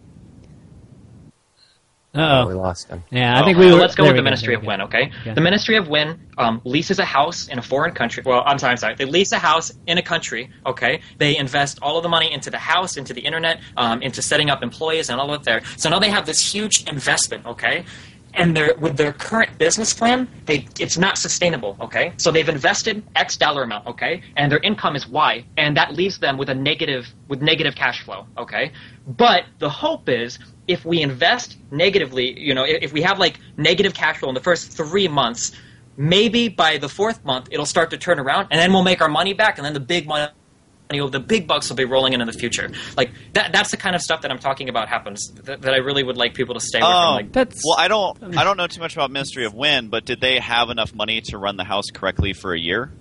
Uh-oh. Oh, we lost him. Yeah, I oh, think we so were, let's go with the go, Ministry of go. Win, okay? okay? The Ministry of Win um, leases a house in a foreign country. Well, I'm sorry, I'm sorry. They lease a house in a country, okay? They invest all of the money into the house, into the internet, um, into setting up employees and all of it there. So now they have this huge investment, okay? And they're, with their current business plan, they, it's not sustainable, okay? So they've invested X dollar amount, okay? And their income is Y, and that leaves them with a negative, with negative cash flow, okay? But the hope is, if we invest negatively, you know, if, if we have like negative cash flow in the first three months, maybe by the fourth month it'll start to turn around, and then we'll make our money back, and then the big money, the big bucks will be rolling in in the future. Like that, that's the kind of stuff that I'm talking about happens. That, that I really would like people to stay away oh, from. Like, that's, well, I don't, I don't know too much about Ministry of Win, but did they have enough money to run the house correctly for a year?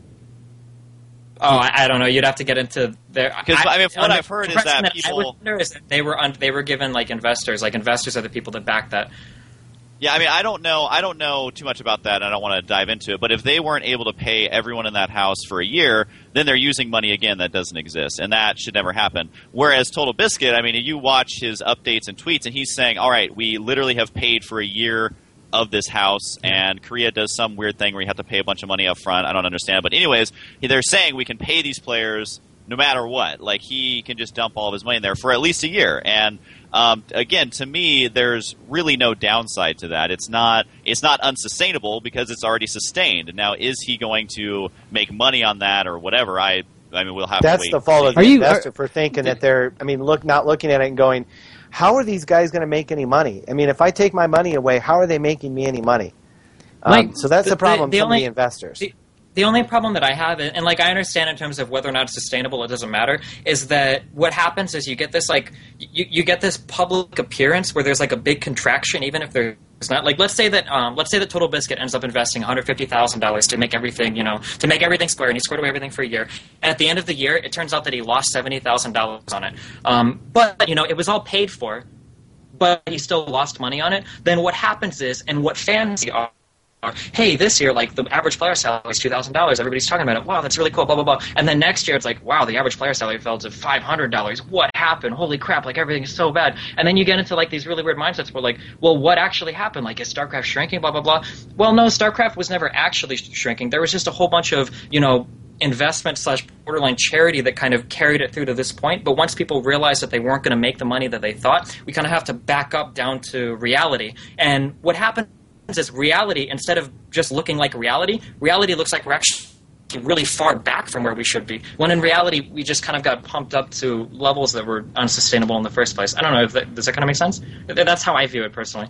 Oh, I, I don't know. You'd have to get into their. Because I, I mean, what I've heard is that, that people. I would wonder is that they were un, they were given like investors. Like investors are the people that back that. Yeah, I mean, I don't know. I don't know too much about that. And I don't want to dive into it. But if they weren't able to pay everyone in that house for a year, then they're using money again that doesn't exist, and that should never happen. Whereas Total Biscuit, I mean, you watch his updates and tweets, and he's saying, "All right, we literally have paid for a year of this house," and Korea does some weird thing where you have to pay a bunch of money up front. I don't understand, but anyways, they're saying we can pay these players no matter what. Like he can just dump all of his money in there for at least a year, and. Um, again, to me, there's really no downside to that. It's not it's not unsustainable because it's already sustained. Now, is he going to make money on that or whatever? I I mean, we'll have That's to wait. the fault of the Are you- investor are- for thinking that they're. I mean, look, not looking at it and going, "How are these guys going to make any money?" I mean, if I take my money away, how are they making me any money? Um, Mike, so that's the, the- problem the from only- the investors. the- The only problem that I have, and like I understand in terms of whether or not it's sustainable, it doesn't matter, is that what happens is you get this like you, you get this public appearance where there's like a big contraction, even if there's not. Like let's say that um, let's say that Total Biscuit ends up investing one hundred fifty thousand dollars to make everything, you know, to make everything square, and he squared away everything for a year. And at the end of the year, it turns out that he lost seventy thousand dollars on it. Um, but you know, it was all paid for, but he still lost money on it. Then what happens is, and what fans are. Hey, this year, like, the average player salary is two thousand dollars. Everybody's talking about it. Wow, that's really cool, blah, blah, blah. And then next year, it's like, wow, the average player salary fell to five hundred dollars. What happened? Holy crap, like, everything is so bad. And then you get into, like, these really weird mindsets where, like, well, what actually happened? Like, is StarCraft shrinking, blah, blah, blah? Well, no, StarCraft was never actually shrinking. There was just a whole bunch of, you know, investment slash borderline charity that kind of carried it through to this point. But once people realized that they weren't going to make the money that they thought, we kind of have to back up down to reality. And what happened is reality, instead of just looking like reality, reality looks like we're actually really far back from where we should be. When in reality, we just kind of got pumped up to levels that were unsustainable in the first place. I don't know if that, does that kind of make sense? That's how I view it personally.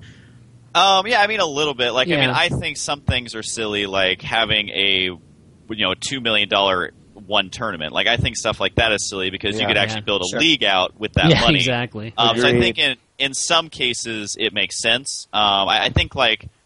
Um, yeah, I mean a little bit. Like, Yeah. I mean, I think some things are silly, like having a you know two million dollar one tournament. Like, I think stuff like that is silly because Yeah. you could actually Yeah, build a sure. league out with that yeah, money. exactly. Um, so I Agreed. think in in some cases it makes sense. Um, I, I think like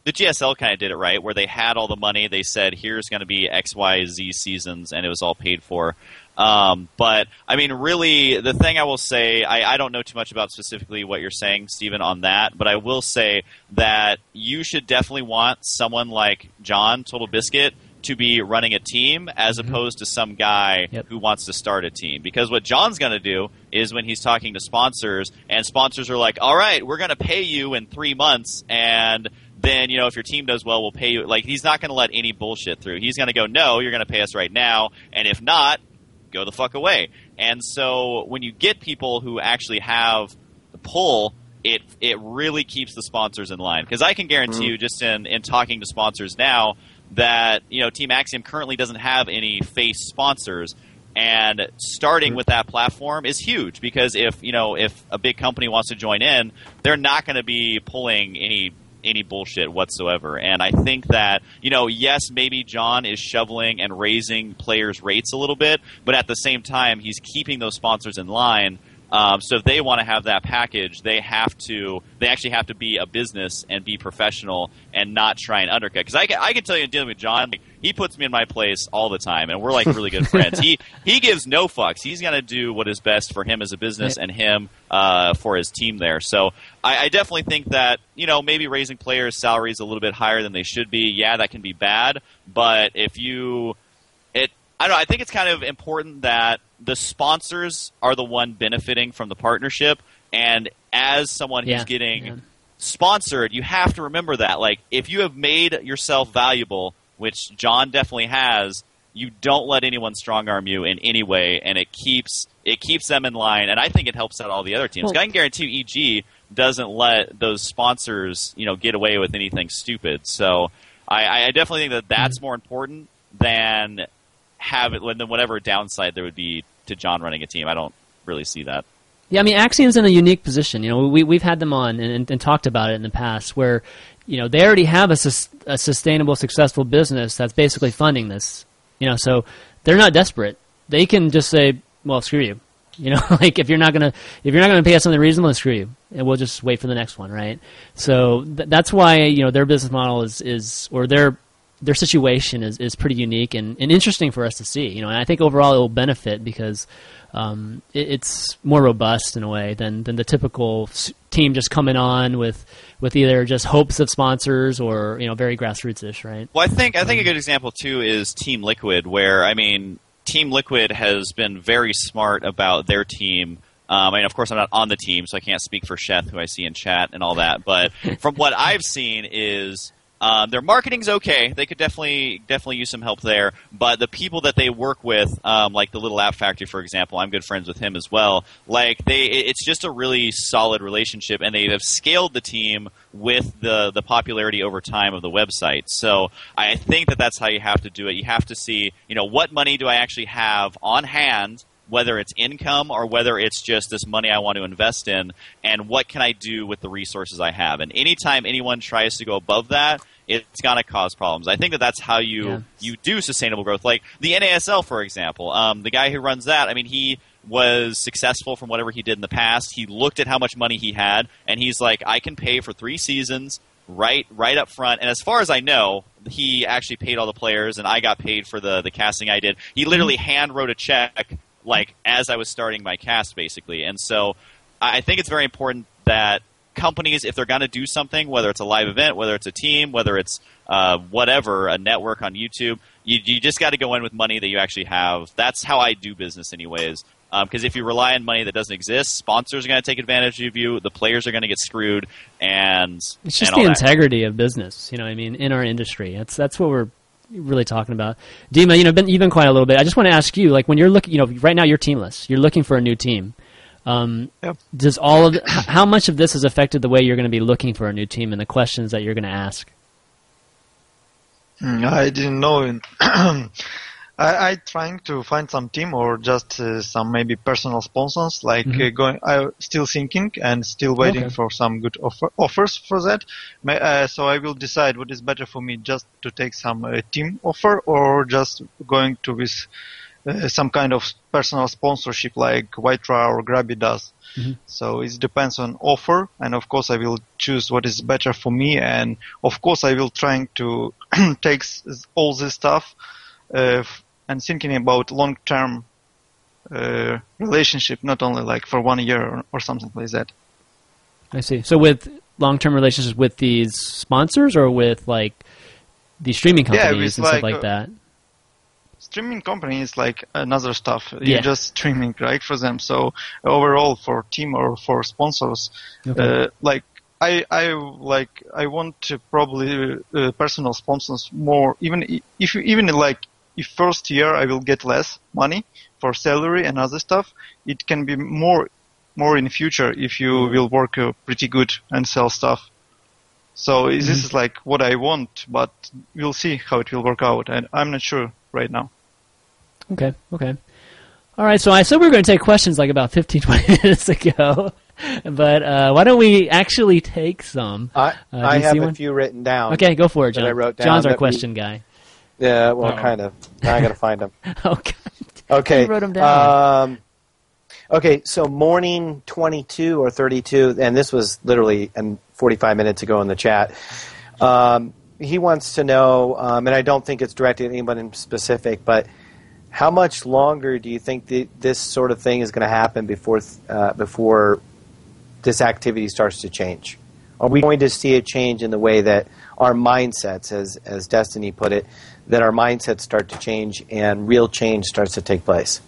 the G S L kind of did it right, where they had all the money. They said, here's going to be X, Y, Z seasons, and it was all paid for. Um, but, I mean, really, the thing I will say, I, I don't know too much about specifically what you're saying, Stephen, on that, but I will say that you should definitely want someone like John, Total Biscuit, to be running a team as mm-hmm. opposed to some guy yep. who wants to start a team. Because what John's going to do is when he's talking to sponsors, and sponsors are like, all right, we're going to pay you in three months, and then, you know, if your team does well, we'll pay you. Like, he's not going to let any bullshit through. He's going to go, no, you're going to pay us right now, and if not, go the fuck away. And so when you get people who actually have the pull, it it really keeps the sponsors in line. Because I can guarantee mm-hmm. you, just in, in talking to sponsors now, that, you know, Team Axiom currently doesn't have any face sponsors, and starting mm-hmm. with that platform is huge, because if, you know, if a big company wants to join in, they're not going to be pulling any any bullshit whatsoever. And I think that, you know, yes, maybe John is shoveling and raising players' rates a little bit, but at the same time, he's keeping those sponsors in line. Um, so if they want to have that package, they have to, they actually have to be a business and be professional and not try and undercut. Because I can, I can tell you, dealing with John, like, he puts me in my place all the time, and we're like really good friends. He he gives no fucks. He's going to do what is best for him as a business and him uh, for his team there. So I, I definitely think that, you know, maybe raising players' salaries a little bit higher than they should be, yeah, that can be bad. But if you, it, I don't know, I think it's kind of important that the sponsors are the one benefiting from the partnership, and as someone who's yeah, getting yeah. sponsored, you have to remember that. Like, if you have made yourself valuable, which John definitely has, you don't let anyone strong arm you in any way, and it keeps it keeps them in line, and I think it helps out all the other teams. Well, I can guarantee you E G doesn't let those sponsors, you know, get away with anything stupid. So I, I definitely think that that's mm-hmm. more important than have it, than whatever downside there would be to John running a team. I don't really see that. Yeah, I mean, Axiom's in a unique position. You know, we we've had them on and, and, and talked about it in the past, where, you know, they already have a, sus- a sustainable, successful business that's basically funding this. You know, so they're not desperate. They can just say, "Well, screw you." You know, like if you're not gonna if you're not gonna pay us something reasonable, then screw you, and we'll just wait for the next one, right? So th- that's why, you know, their business model is is or their their situation is, is pretty unique and, and interesting for us to see. You know, and I think overall it will benefit because um, it, it's more robust in a way than than the typical team just coming on with with either just hopes of sponsors or, you know, very grassroots-ish, right? Well, I think I think a good example too is Team Liquid, where, I mean, Team Liquid has been very smart about their team. Um, I mean, of course, I'm not on the team, so I can't speak for Sheth, who I see in chat and all that. But from what I've seen is um, their marketing's okay. They could definitely definitely use some help there. But the people that they work with, um, like the Little App Factory, for example, I'm good friends with him as well. Like they, it's just a really solid relationship, and they have scaled the team with the the popularity over time of the website. So I think that that's how you have to do it. You have to see, you know, what money do I actually have on hand, whether it's income or whether it's just this money I want to invest in, and what can I do with the resources I have. And anytime anyone tries to go above that, it's going to cause problems. I think that that's how you yeah. you do sustainable growth. Like the N A S L, for example, um, the guy who runs that, I mean, he was successful from whatever he did in the past. He looked at how much money he had, and he's like, I can pay for three seasons right right up front. And as far as I know, he actually paid all the players, and I got paid for the, the casting I did. He literally hand wrote a check like as I was starting my cast, basically. And so I think it's very important that companies, if they're going to do something, whether it's a live event, whether it's a team, whether it's uh, whatever, a network on YouTube, you, you just got to go in with money that you actually have. That's how I do business anyways. Because um, if you rely on money that doesn't exist, sponsors are going to take advantage of you, the players are going to get screwed, and it's just and the that. integrity of business, you know what I mean, in our industry. That's that's what we're really talking about. Dima, you know, been, you've been quiet a little bit. I just want to ask you, like, when you're looking, you know, right now you're teamless. You're looking for a new team. Um, yep. Does all of the, how much of this has affected the way you're going to be looking for a new team and the questions that you're going to ask? I didn't know. I, I trying to find some team or just uh, some maybe personal sponsors. Like mm-hmm. uh, going, I still thinking and still waiting okay. for some good offer, offers for that. May, uh, so I will decide what is better for me: just to take some uh, team offer or just going to this uh, some kind of personal sponsorship like White-Ra or Grabby does. Mm-hmm. So it depends on offer, and of course I will choose what is better for me, and of course I will trying to take all this stuff uh, and thinking about long-term uh, relationship, not only like for one year or, or something like that. I see. So with long-term relationships with these sponsors or with like the streaming companies yeah, and stuff like, like uh, that? Streaming company is like another stuff. Yeah. You're just streaming, right, for them. So overall, for team or for sponsors, Okay. uh, like I, I like I want to probably uh, personal sponsors more. Even i- if you- even like if first year I will get less money for salary and other stuff, it can be more more in future if you will work uh, pretty good and sell stuff. So this is like what I want, but we'll see how it will work out, and I'm not sure right now. Okay, okay. All right, so I said we were going to take questions like about fifteen, twenty minutes ago, but uh, why don't we actually take some? I, Uh, do I you have see a one? few written down. Okay, go for it, that John. I wrote down John's our that we- question guy. Yeah, well, Oh. kind of. Now I got to find them. Oh, God. Okay. You wrote 'em down. Um, okay, so morning twenty-two or thirty-two, and this was literally um, forty-five minutes ago in the chat. Um, he wants to know, um, and I don't think it's directed at anyone in specific, but how much longer do you think the, this sort of thing is going to happen before uh, before this activity starts to change? Are we going to see a change in the way that our mindsets, as as Destiny put it, that our mindsets start to change and real change starts to take place?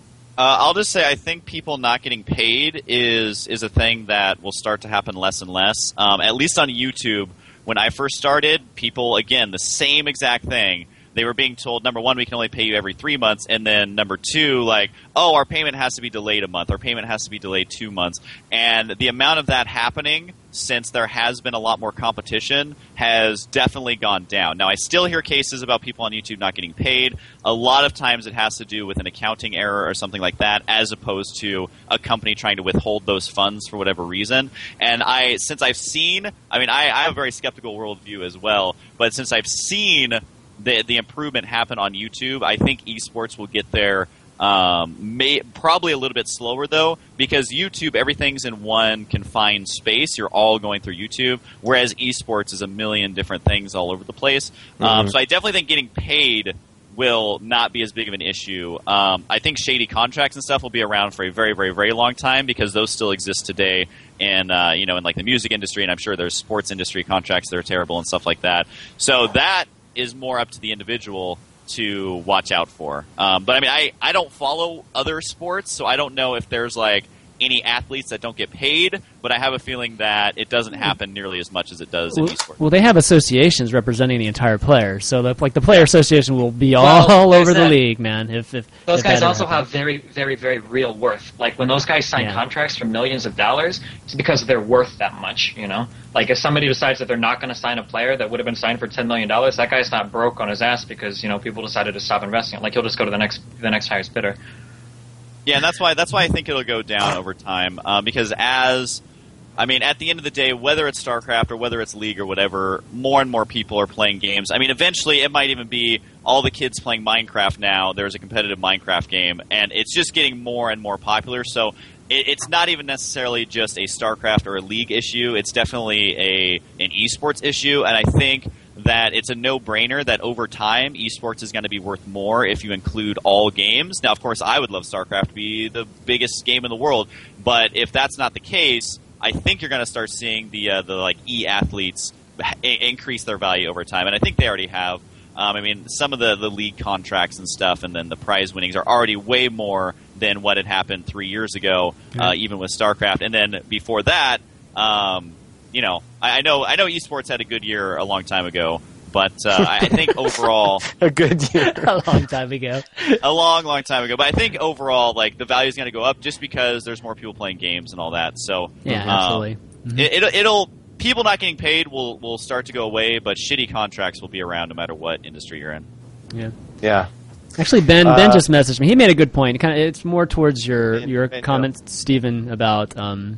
Uh, I'll just say I think people not getting paid is is a thing that will start to happen less and less. Um, at least on YouTube, when I first started, people, again, the same exact thing. They were being told, number one, we can only pay you every three months, and then number two, like, oh, our payment has to be delayed a month, our payment has to be delayed two months. And the amount of that happening, since there has been a lot more competition, has definitely gone down. Now, I still hear cases about people on YouTube not getting paid. A lot of times it has to do with an accounting error or something like that, as opposed to a company trying to withhold those funds for whatever reason. And I, since I've seen, I mean, I, I have a very skeptical worldview as well, but since I've seen the the improvement happen on YouTube, I think esports will get there um, may, probably a little bit slower, though, because YouTube, everything's in one confined space. You're all going through YouTube, whereas esports is a million different things all over the place. Mm-hmm. Um, so I definitely think getting paid will not be as big of an issue. Um, I think shady contracts and stuff will be around for a very, very, very long time because those still exist today in, uh, you know, in like the music industry, and I'm sure there's sports industry contracts that are terrible and stuff like that. So that is more up to the individual to watch out for. Um, but I mean, I, I don't follow other sports, so I don't know if there's like any athletes that don't get paid, but I have a feeling that it doesn't happen nearly as much as it does in Well, esports. well, they have associations representing the entire player, so the, like the player association will be all, Well, all there's over the that. league, man. If, if Those if guys that also ever have very, very, very real worth. Like when those guys sign Yeah. contracts for millions of dollars, it's because they're worth that much. You know, like if somebody decides that they're not going to sign a player that would have been signed for ten million dollars, that guy's not broke on his ass because you know people decided to stop investing. Like he'll just go to the next, the next highest bidder. Yeah, and that's why that's why I think it'll go down over time. Um, because as I mean, at the end of the day, whether it's StarCraft or whether it's League or whatever, more and more people are playing games. I mean, eventually it might even be all the kids playing Minecraft now. There's a competitive Minecraft game, and it's just getting more and more popular. So it, it's not even necessarily just a StarCraft or a League issue. It's definitely a an esports issue, and I think that it's a no-brainer that over time, esports is going to be worth more if you include all games. Now, of course, I would love StarCraft to be the biggest game in the world, but if that's not the case, I think you're going to start seeing the uh, the like e-athletes increase their value over time, and I think they already have. Um, I mean, some of the, the league contracts and stuff, and then the prize winnings are already way more than what had happened three years ago, uh, even with StarCraft. And then before that, um, you know, I, I know I know esports had a good year a long time ago, but uh, I think overall A good year. a long time ago. a long, long time ago. But I think overall, like the value is going to go up just because there's more people playing games and all that. So Yeah, um, absolutely. Mhm. it, it'll, it'll people not getting paid will will start to go away, but shitty contracts will be around no matter what industry you're in. Yeah. Yeah. Actually, Ben Ben Uh, just messaged me. He made a good point. Kind of, it's more towards your Ben- your Ben, comment, Stephen, about um,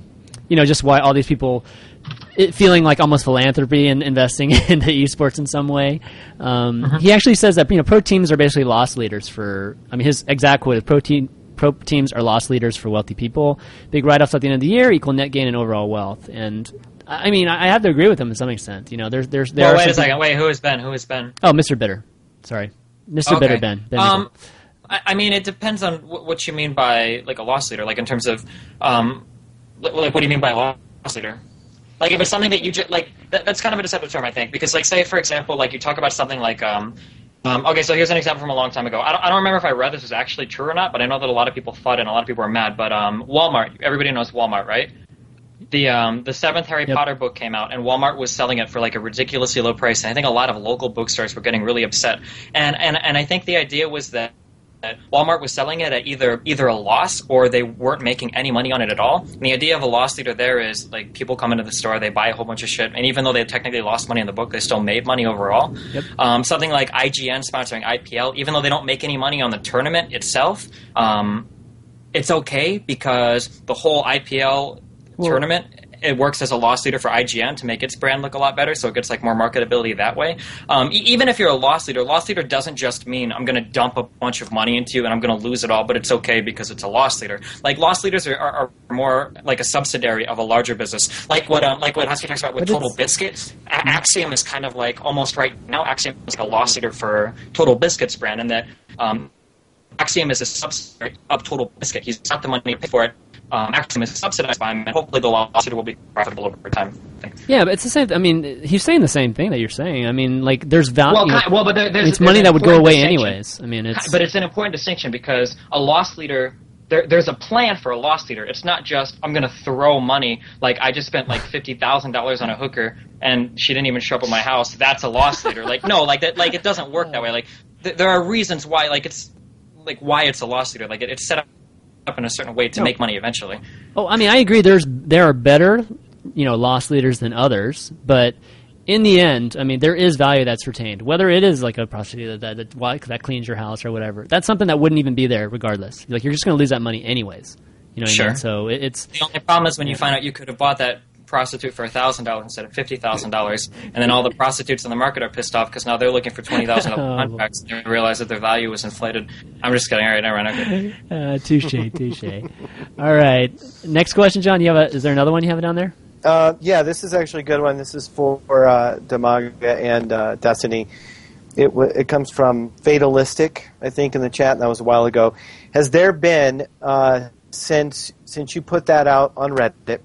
you know, just why all these people it feeling like almost philanthropy and investing into esports in some way. Um, uh-huh. He actually says that, you know, pro teams are basically loss leaders for, I mean, his exact quote is pro, te- pro teams are loss leaders for wealthy people. Big write-offs at the end of the year equal net gain and overall wealth. And I mean, I have to agree with him to some extent. You know, there's, there's, there well, are wait a some second. Wait, who is Ben? Who is Ben? Oh, Mister Bitter. Sorry. Mister Okay. Bitter Ben. ben um, I, I mean, it depends on w- what you mean by, like, a loss leader. Like, in terms of, um, like, what do you mean by a loss leader? Like, if it's something that you just, like, that, that's kind of a deceptive term, I think. Because, like, say, for example, like, you talk about something like, um, um, okay, so here's an example from a long time ago. I don't, I don't remember if I read this was actually true or not, but I know that a lot of people thought it and a lot of people were mad. But um, Walmart, everybody knows Walmart, right? The um, the seventh Harry Yep. Potter book came out, and Walmart was selling it for, like, a ridiculously low price. And I think a lot of local bookstores were getting really upset. And and, and I think the idea was that that Walmart was selling it at either either a loss or they weren't making any money on it at all. And the idea of a loss leader there is, like, people come into the store, they buy a whole bunch of shit, and even though they technically lost money in the book, they still made money overall. Yep. Um, something like I G N sponsoring I P L, even though they don't make any money on the tournament itself, um, it's okay because the whole I P L Well, tournament, it works as a loss leader for I G N to make its brand look a lot better, so it gets, like, more marketability that way. Um, e- even if you're a loss leader, loss leader doesn't just mean I'm going to dump a bunch of money into you and I'm going to lose it all, but it's okay because it's a loss leader. Like, loss leaders are, are, are more like a subsidiary of a larger business. Like what um, like what Husky talks about with But Total it's- Biscuit. A- Axiom is kind of like, almost right now, Axiom is like a loss leader for Total Biscuit's brand, and that um, Axiom is a subsidiary of Total Biscuit. He's got the money to pay for it. Um, Axiom is subsidized by him, and hopefully the lawsuit will be profitable over time. Yeah, but it's the same. I mean, he's saying the same thing that you're saying. I mean, like, there's value. Well, kind, well, but there, there's, it's there's money an that would go important away distinction. anyways. I mean, it's But it's an important distinction because a loss leader, there, there's a plan for a loss leader. It's not just, I'm going to throw money. Like, I just spent like fifty thousand dollars on a hooker and she didn't even show up at my house. That's a loss leader. Like, no, like that. Like, it doesn't work that way. Like, th- there are reasons why, like, it's like why it's a loss leader. Like, it, it's set up in a certain way to No. make money eventually. Oh, I mean, I agree. There's there are better, you know, loss leaders than others, but in the end, I mean, there is value that's retained. Whether it is like a prostitute that that, that, that cleans your house or whatever, that's something that wouldn't even be there regardless. Like, you're just going to lose that money anyways. You know what I Sure. mean? So it, it's The only problem is when you find out you could have bought that prostitute for one thousand dollars instead of fifty thousand dollars, and then all the prostitutes in the market are pissed off because now they're looking for twenty thousand dollars Oh. contracts and they realize that their value was inflated. I'm just kidding. All right, never mind. Okay. uh, touche, touche. All right, next question, John. You have a? Is there another one you have down there? Uh, yeah, this is actually a good one. This is for uh, Demaga and uh, Destiny. It w- it comes from Fatalistic, I think, in the chat, and that was a while ago. Has there been uh, since since you put that out on Reddit?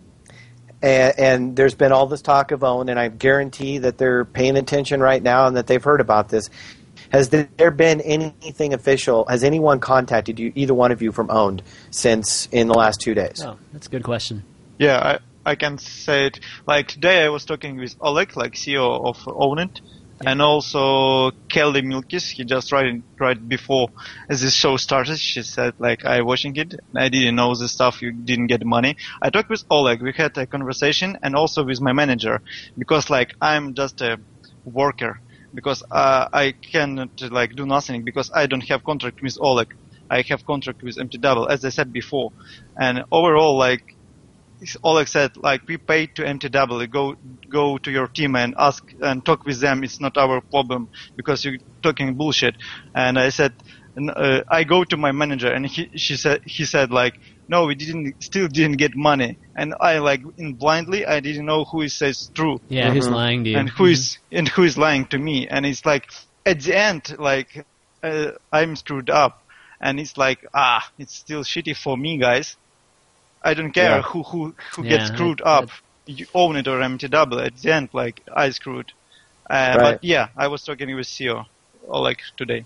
And, and there's been all this talk of Own, and I guarantee that they're paying attention right now and that they've heard about this. Has there been anything official? Has anyone contacted you, either one of you, from Owned since in the last two days? Oh, that's a good question. Yeah, I, I can say it. Like, today I was talking with Oleg, like C E O of Own It, and also Kelly Milkis. He just right, right before as this show started, she said, like, I watching it, and I didn't know the stuff, you didn't get money. I talked with Oleg, we had a conversation, and also with my manager, because, like, I'm just a worker, because uh, I cannot, like, do nothing, because I don't have contract with Oleg. I have contract with M T W, as I said before. And overall, like, Oleg said, like, we pay to M T W, go go to your team and ask and talk with them. It's not our problem because you're talking bullshit. And I said, uh, I go to my manager, and he she said he said like, no, we didn't, still didn't get money. And I, like, in blindly, I didn't know who is says true. Yeah, who's lying to you? And who is and who is lying to me. And it's like, at the end, like, uh, I'm screwed up, and it's like, ah, it's still shitty for me, guys. I don't care Yeah. who who who Yeah, gets screwed that- up. You own it or M T W. At the end, like, I screwed. Uh, Right. But yeah, I was talking with C E O, or like today.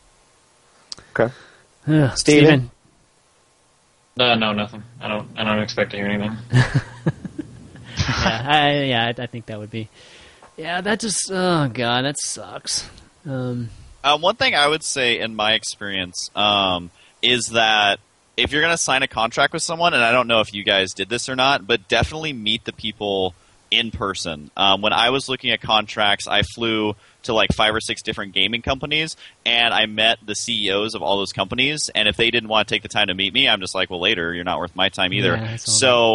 Okay. Ugh, Steven? Uh, no, nothing. I don't. I don't expect to hear anything. yeah, I, yeah, I, I think that would be. Yeah, that just. Oh god, that sucks. Um, Uh, one thing I would say in my experience um, is that if you're going to sign a contract with someone, and I don't know if you guys did this or not, but definitely meet the people in person. Um, when I was looking at contracts, I flew to like five or six different gaming companies, and I met the C E Os of all those companies, and if they didn't want to take the time to meet me, I'm just like, well, later, you're not worth my time either. Yeah, that's all so bad.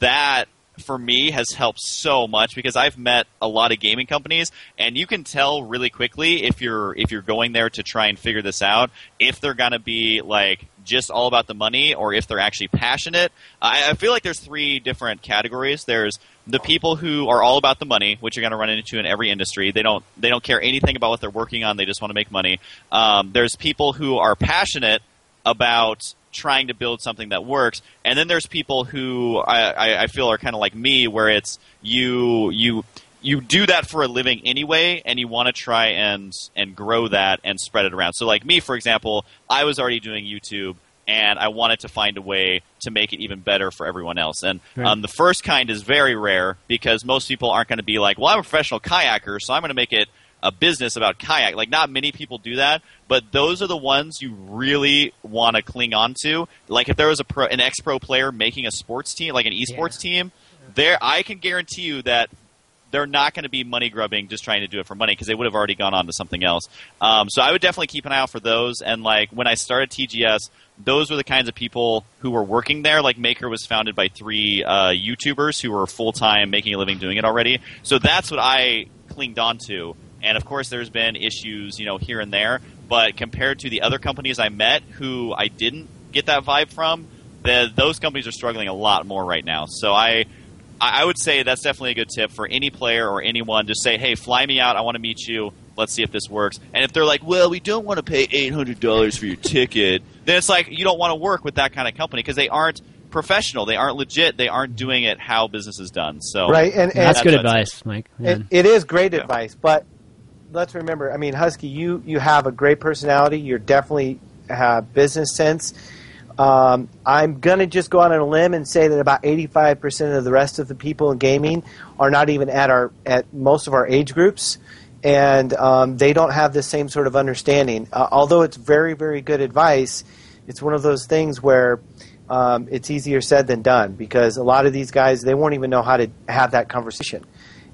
that for me has helped so much because I've met a lot of gaming companies, and you can tell really quickly if you're if you're going there to try and figure this out, if they're gonna be like just all about the money or if they're actually passionate. I, I feel like there's three different categories. There's the people who are all about the money, which you're going to run into in every industry. They don't they don't care anything about what they're working on. They just want to make money. Um, there's people who are passionate about trying to build something that works, and then there's people who I, I, I feel are kind of like me, where it's you you you do that for a living anyway, and you want to try and and grow that and spread it around. So like me, for example, I was already doing YouTube, and I wanted to find a way to make it even better for everyone else. And right. um, the first kind is very rare because most people aren't going to be like, well, I'm a professional kayaker, so I'm going to make it a business about kayak. Like, not many people do that, but those are the ones you really want to cling on to. Like, if there was a pro, an ex-pro player making a sports team, like an esports yeah. team, there I can guarantee you that they're not going to be money grubbing just trying to do it for money because they would have already gone on to something else. Um, so I would definitely keep an eye out for those. And like when I started T G S, those were the kinds of people who were working there. Like Maker was founded by three uh, YouTubers who were full-time making a living doing it already. So that's what I clinged on to. And of course, there's been issues, you know, here and there. But compared to the other companies I met who I didn't get that vibe from, the, those companies are struggling a lot more right now. So I, I would say that's definitely a good tip for any player or anyone. Just say, hey, fly me out. I want to meet you. Let's see if this works. And if they're like, well, we don't want to pay eight hundred dollars for your ticket, then it's like you don't want to work with that kind of company because they aren't professional. They aren't legit. They aren't doing it how business is done. So right, and, and that's, that's good what advice, Mike. It, it is great yeah. advice, but let's remember, I mean, Husky, you, you have a great personality. You definitely have business sense. Um, I'm going to just go out on a limb and say that about eighty-five percent of the rest of the people in gaming are not even at our at most of our age groups, and um, they don't have the same sort of understanding. Uh, although it's very, very good advice, it's one of those things where um, it's easier said than done because a lot of these guys, they won't even know how to have that conversation.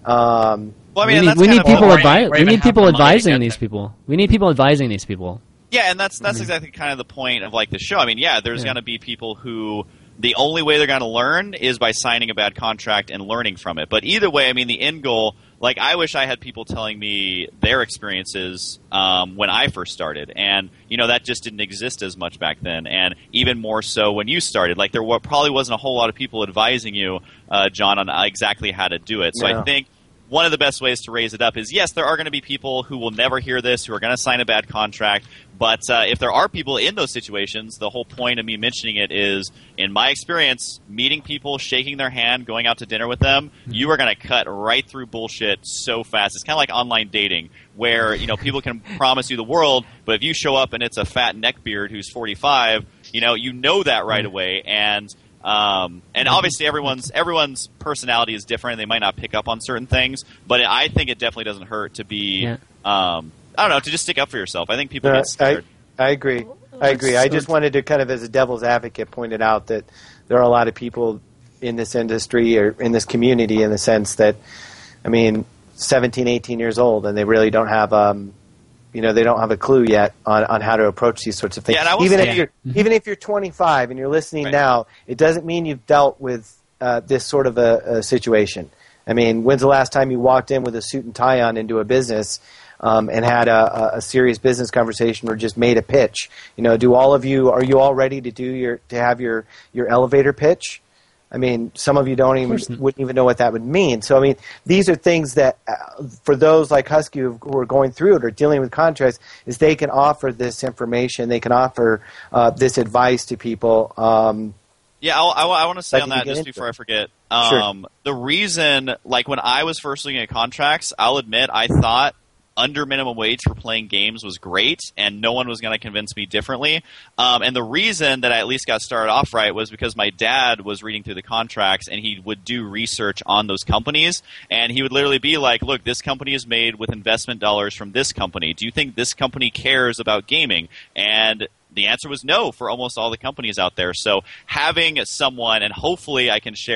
Um, well, I we mean, need, that's we kind need of people what- advi- We need people have the money to advising get these there. people. We need people advising these people. Yeah, and that's that's exactly kind of the point of like the show. I mean, yeah, there's Yeah. going to be people who the only way they're going to learn is by signing a bad contract and learning from it. But either way, I mean, the end goal. Like, I wish I had people telling me their experiences um, when I first started, and you know that just didn't exist as much back then, and even more so when you started. Like, there were, probably wasn't a whole lot of people advising you, uh, John, on exactly how to do it. So No. I think one of the best ways to raise it up is, yes, there are going to be people who will never hear this, who are going to sign a bad contract. But uh, if there are people in those situations, the whole point of me mentioning it is, in my experience, meeting people, shaking their hand, going out to dinner with them, you are going to cut right through bullshit so fast. It's kind of like online dating, where you know people can promise you the world, but if you show up and it's a fat neckbeard who's forty-five, you know you know that right away, and Um, and obviously everyone's everyone's personality is different. They might not pick up on certain things, but I think it definitely doesn't hurt to be, Yeah. um, I don't know, to just stick up for yourself. I think people Uh, get scared. I, I agree. I agree. I just wanted to kind of, as a devil's advocate, point it out that there are a lot of people in this industry or in this community in the sense that, I mean, seventeen, eighteen years old, and they really don't have, um, you know, they don't have a clue yet on, on how to approach these sorts of things. Yeah, and I will even say- if you're even if you're twenty-five and you're listening Right. now, it doesn't mean you've dealt with uh, this sort of a, a situation. I mean, when's the last time you walked in with a suit and tie on into a business um, and had a, a, a serious business conversation or just made a pitch? You know, do all of you are you all ready to do your to have your your elevator pitch? I mean, some of you don't even course not. wouldn't even know what that would mean. So, I mean, these are things that, uh, for those like Husky who who are going through it or dealing with contracts, is they can offer this information, they can offer uh, this advice to people. Um, Yeah, I'll, I, I want to say Like, on you that get just into before it. I forget. Sure. Um, The reason, like when I was first looking at contracts, I'll admit I thought under minimum wage for playing games was great, and no one was going to convince me differently. Um, and the reason that I at least got started off right was because my dad was reading through the contracts, and he would do research on those companies, and he would literally be like, look, this company is made with investment dollars from this company. Do you think this company cares about gaming? And the answer was no for almost all the companies out there. So having someone, and hopefully I can share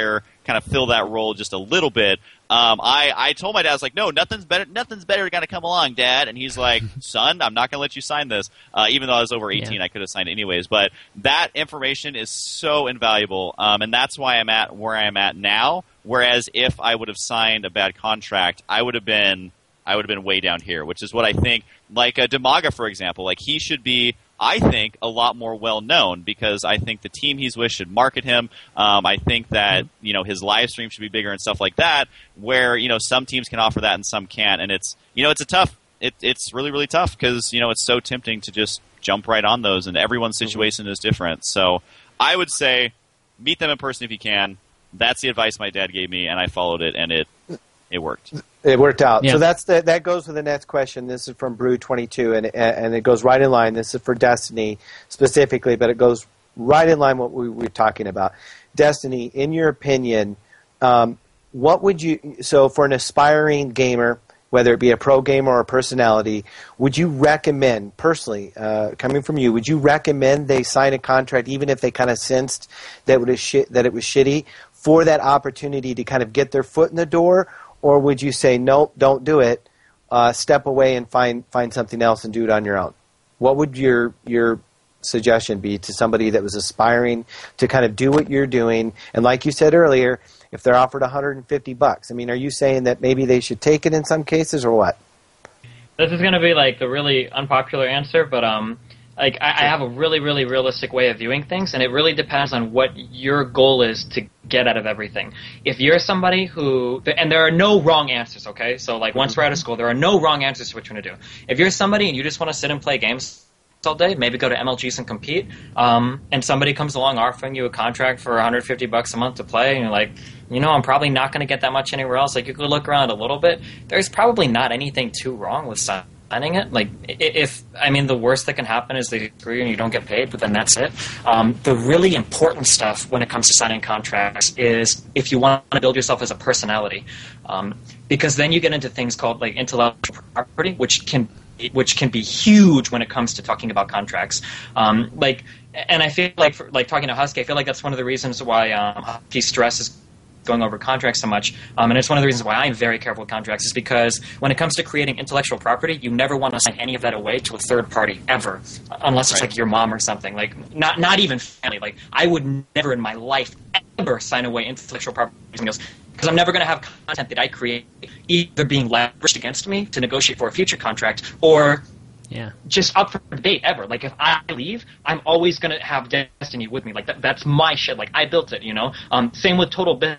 kind of fill that role just a little bit. Um, I, I told my dad, I was like, no, nothing's better, nothing's better going to come along, Dad. And he's like, son, I'm not going to let you sign this. Uh, even though I was over eighteen, yeah. I could have signed it anyways. But that information is so invaluable. Um, and that's why I'm at where I am at now. Whereas if I would have signed a bad contract, I would have been, I would have been way down here, which is what I think, like a Demaga, for example, like he should be, I think, a lot more well-known because I think the team he's with should market him. Um, I think that, you know, his live stream should be bigger and stuff like that, where, you know, some teams can offer that and some can't. And it's, you know, it's a tough, it, it's really, really tough because, you know, it's so tempting to just jump right on those and everyone's situation is different. So I would say meet them in person if you can. That's the advice my dad gave me and I followed it and it, it worked. It worked out. Yeah. So that's the, that goes with the next question. This is from Brew twenty-two, and and it goes right in line. This is for Destiny specifically, but it goes right in line with what we were talking about. Destiny, in your opinion, um, what would you – so for an aspiring gamer, whether it be a pro gamer or a personality, would you recommend, personally, uh, coming from you, would you recommend they sign a contract even if they kind of sensed that it was shi- that it was shitty for that opportunity to kind of get their foot in the door? Or would you say, nope, don't do it, uh, step away and find find something else and do it on your own? What would your your suggestion be to somebody that was aspiring to kind of do what you're doing? And like you said earlier, if they're offered one hundred fifty bucks, I mean, are you saying that maybe they should take it in some cases or what? This is going to be like the really unpopular answer, but um, like I, I have a really, really realistic way of viewing things, and it really depends on what your goal is to get out of everything. If you're somebody who, and there are no wrong answers, okay? So like once we're out of school, there are no wrong answers to what you're going to do. If you're somebody and you just want to sit and play games all day, maybe go to M L Gs and compete, um, and somebody comes along offering you a contract for one hundred fifty bucks a month to play, and you're like, you know, I'm probably not going to get that much anywhere else. Like, you could look around a little bit. There's probably not anything too wrong with signing it. Like, if, I mean, the worst that can happen is they screw you and you don't get paid, but then that's it. Um, the really important stuff when it comes to signing contracts is if you want to build yourself as a personality, um, because then you get into things called like intellectual property, which can which can be huge when it comes to talking about contracts. Um, like, and I feel like, for, like talking to Husky, I feel like that's one of the reasons why um, Husky stresses going over contracts so much, um, and it's one of the reasons why I'm very careful with contracts, is because when it comes to creating intellectual property, you never want to sign any of that away to a third party ever, unless it's right. like your mom or something. Like, not not even family. Like, I would never in my life ever sign away intellectual property because because I'm never going to have content that I create either being leveraged against me to negotiate for a future contract or yeah. just up for debate ever. Like, if I leave, I'm always going to have Destiny with me. Like, that, that's my shit. Like, I built it, you know? Um, same with Total Business.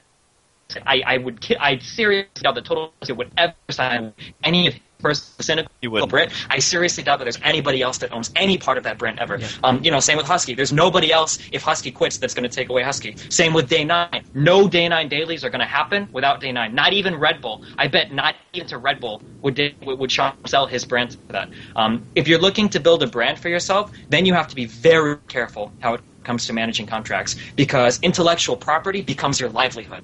I, I would ki- I seriously doubt that Total Business would ever sign any of his first cynical brand. I seriously doubt that there's anybody else that owns any part of that brand ever. Yeah. Um, you know, same with Husky. There's nobody else, if Husky quits, that's going to take away Husky. Same with Day nine. No Day nine dailies are going to happen without Day nine. Not even Red Bull. I bet not even to Red Bull would would Sean sell his brand for that. Um, if you're looking to build a brand for yourself, then you have to be very careful how it comes to managing contracts, because intellectual property becomes your livelihood.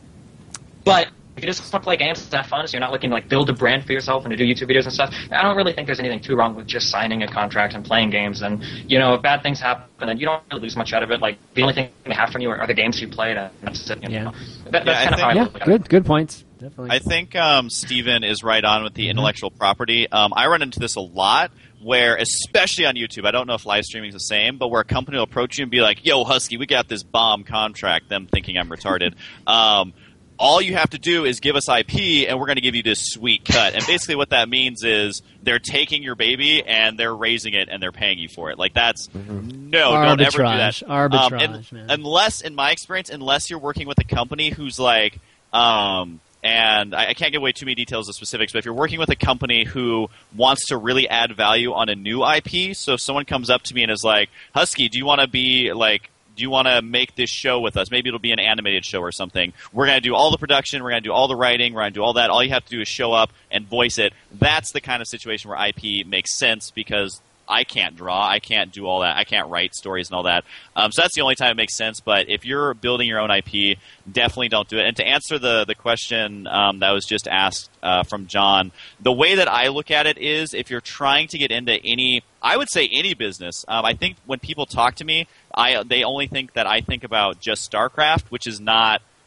But if you just want to play games and have fun, so you're not looking to like build a brand for yourself and to do YouTube videos and stuff, I don't really think there's anything too wrong with just signing a contract and playing games. And, you know, if bad things happen, then you don't really lose much out of it. Like, the only thing they have from you are, are the games you played, and that's it. You know? Yeah. That, that's yeah, kind of how I yeah, look at good, it. good points. Definitely. I think um, Steven is right on with the intellectual property. Um, I run into this a lot, where, especially on YouTube, I don't know if live streaming is the same, but where a company will approach you and be like, yo, Husky, we got this bomb contract, them thinking I'm retarded. Um, all you have to do is give us I P, and we're going to give you this sweet cut. And basically what that means is they're taking your baby, and they're raising it, and they're paying you for it. Like, that's mm-hmm. – no, arbitrage, don't ever do that. Arbitrage, um, and, man. Unless, in my experience, unless you're working with a company who's like um, – and I, I can't give away too many details of specifics, but if you're working with a company who wants to really add value on a new I P, so if someone comes up to me and is like, Husky, do you want to be like – do you want to make this show with us? Maybe it'll be an animated show or something. We're going to do all the production. We're going to do all the writing. We're going to do all that. All you have to do is show up and voice it. That's the kind of situation where I P makes sense, because I can't draw. I can't do all that. I can't write stories and all that. Um, so that's the only time it makes sense. But if you're building your own I P, definitely don't do it. And to answer the, the question um, that was just asked uh, from John, the way that I look at it is, if you're trying to get into any – I would say any business. Um, I think when people talk to me, I they only think that I think about just StarCraft, which is not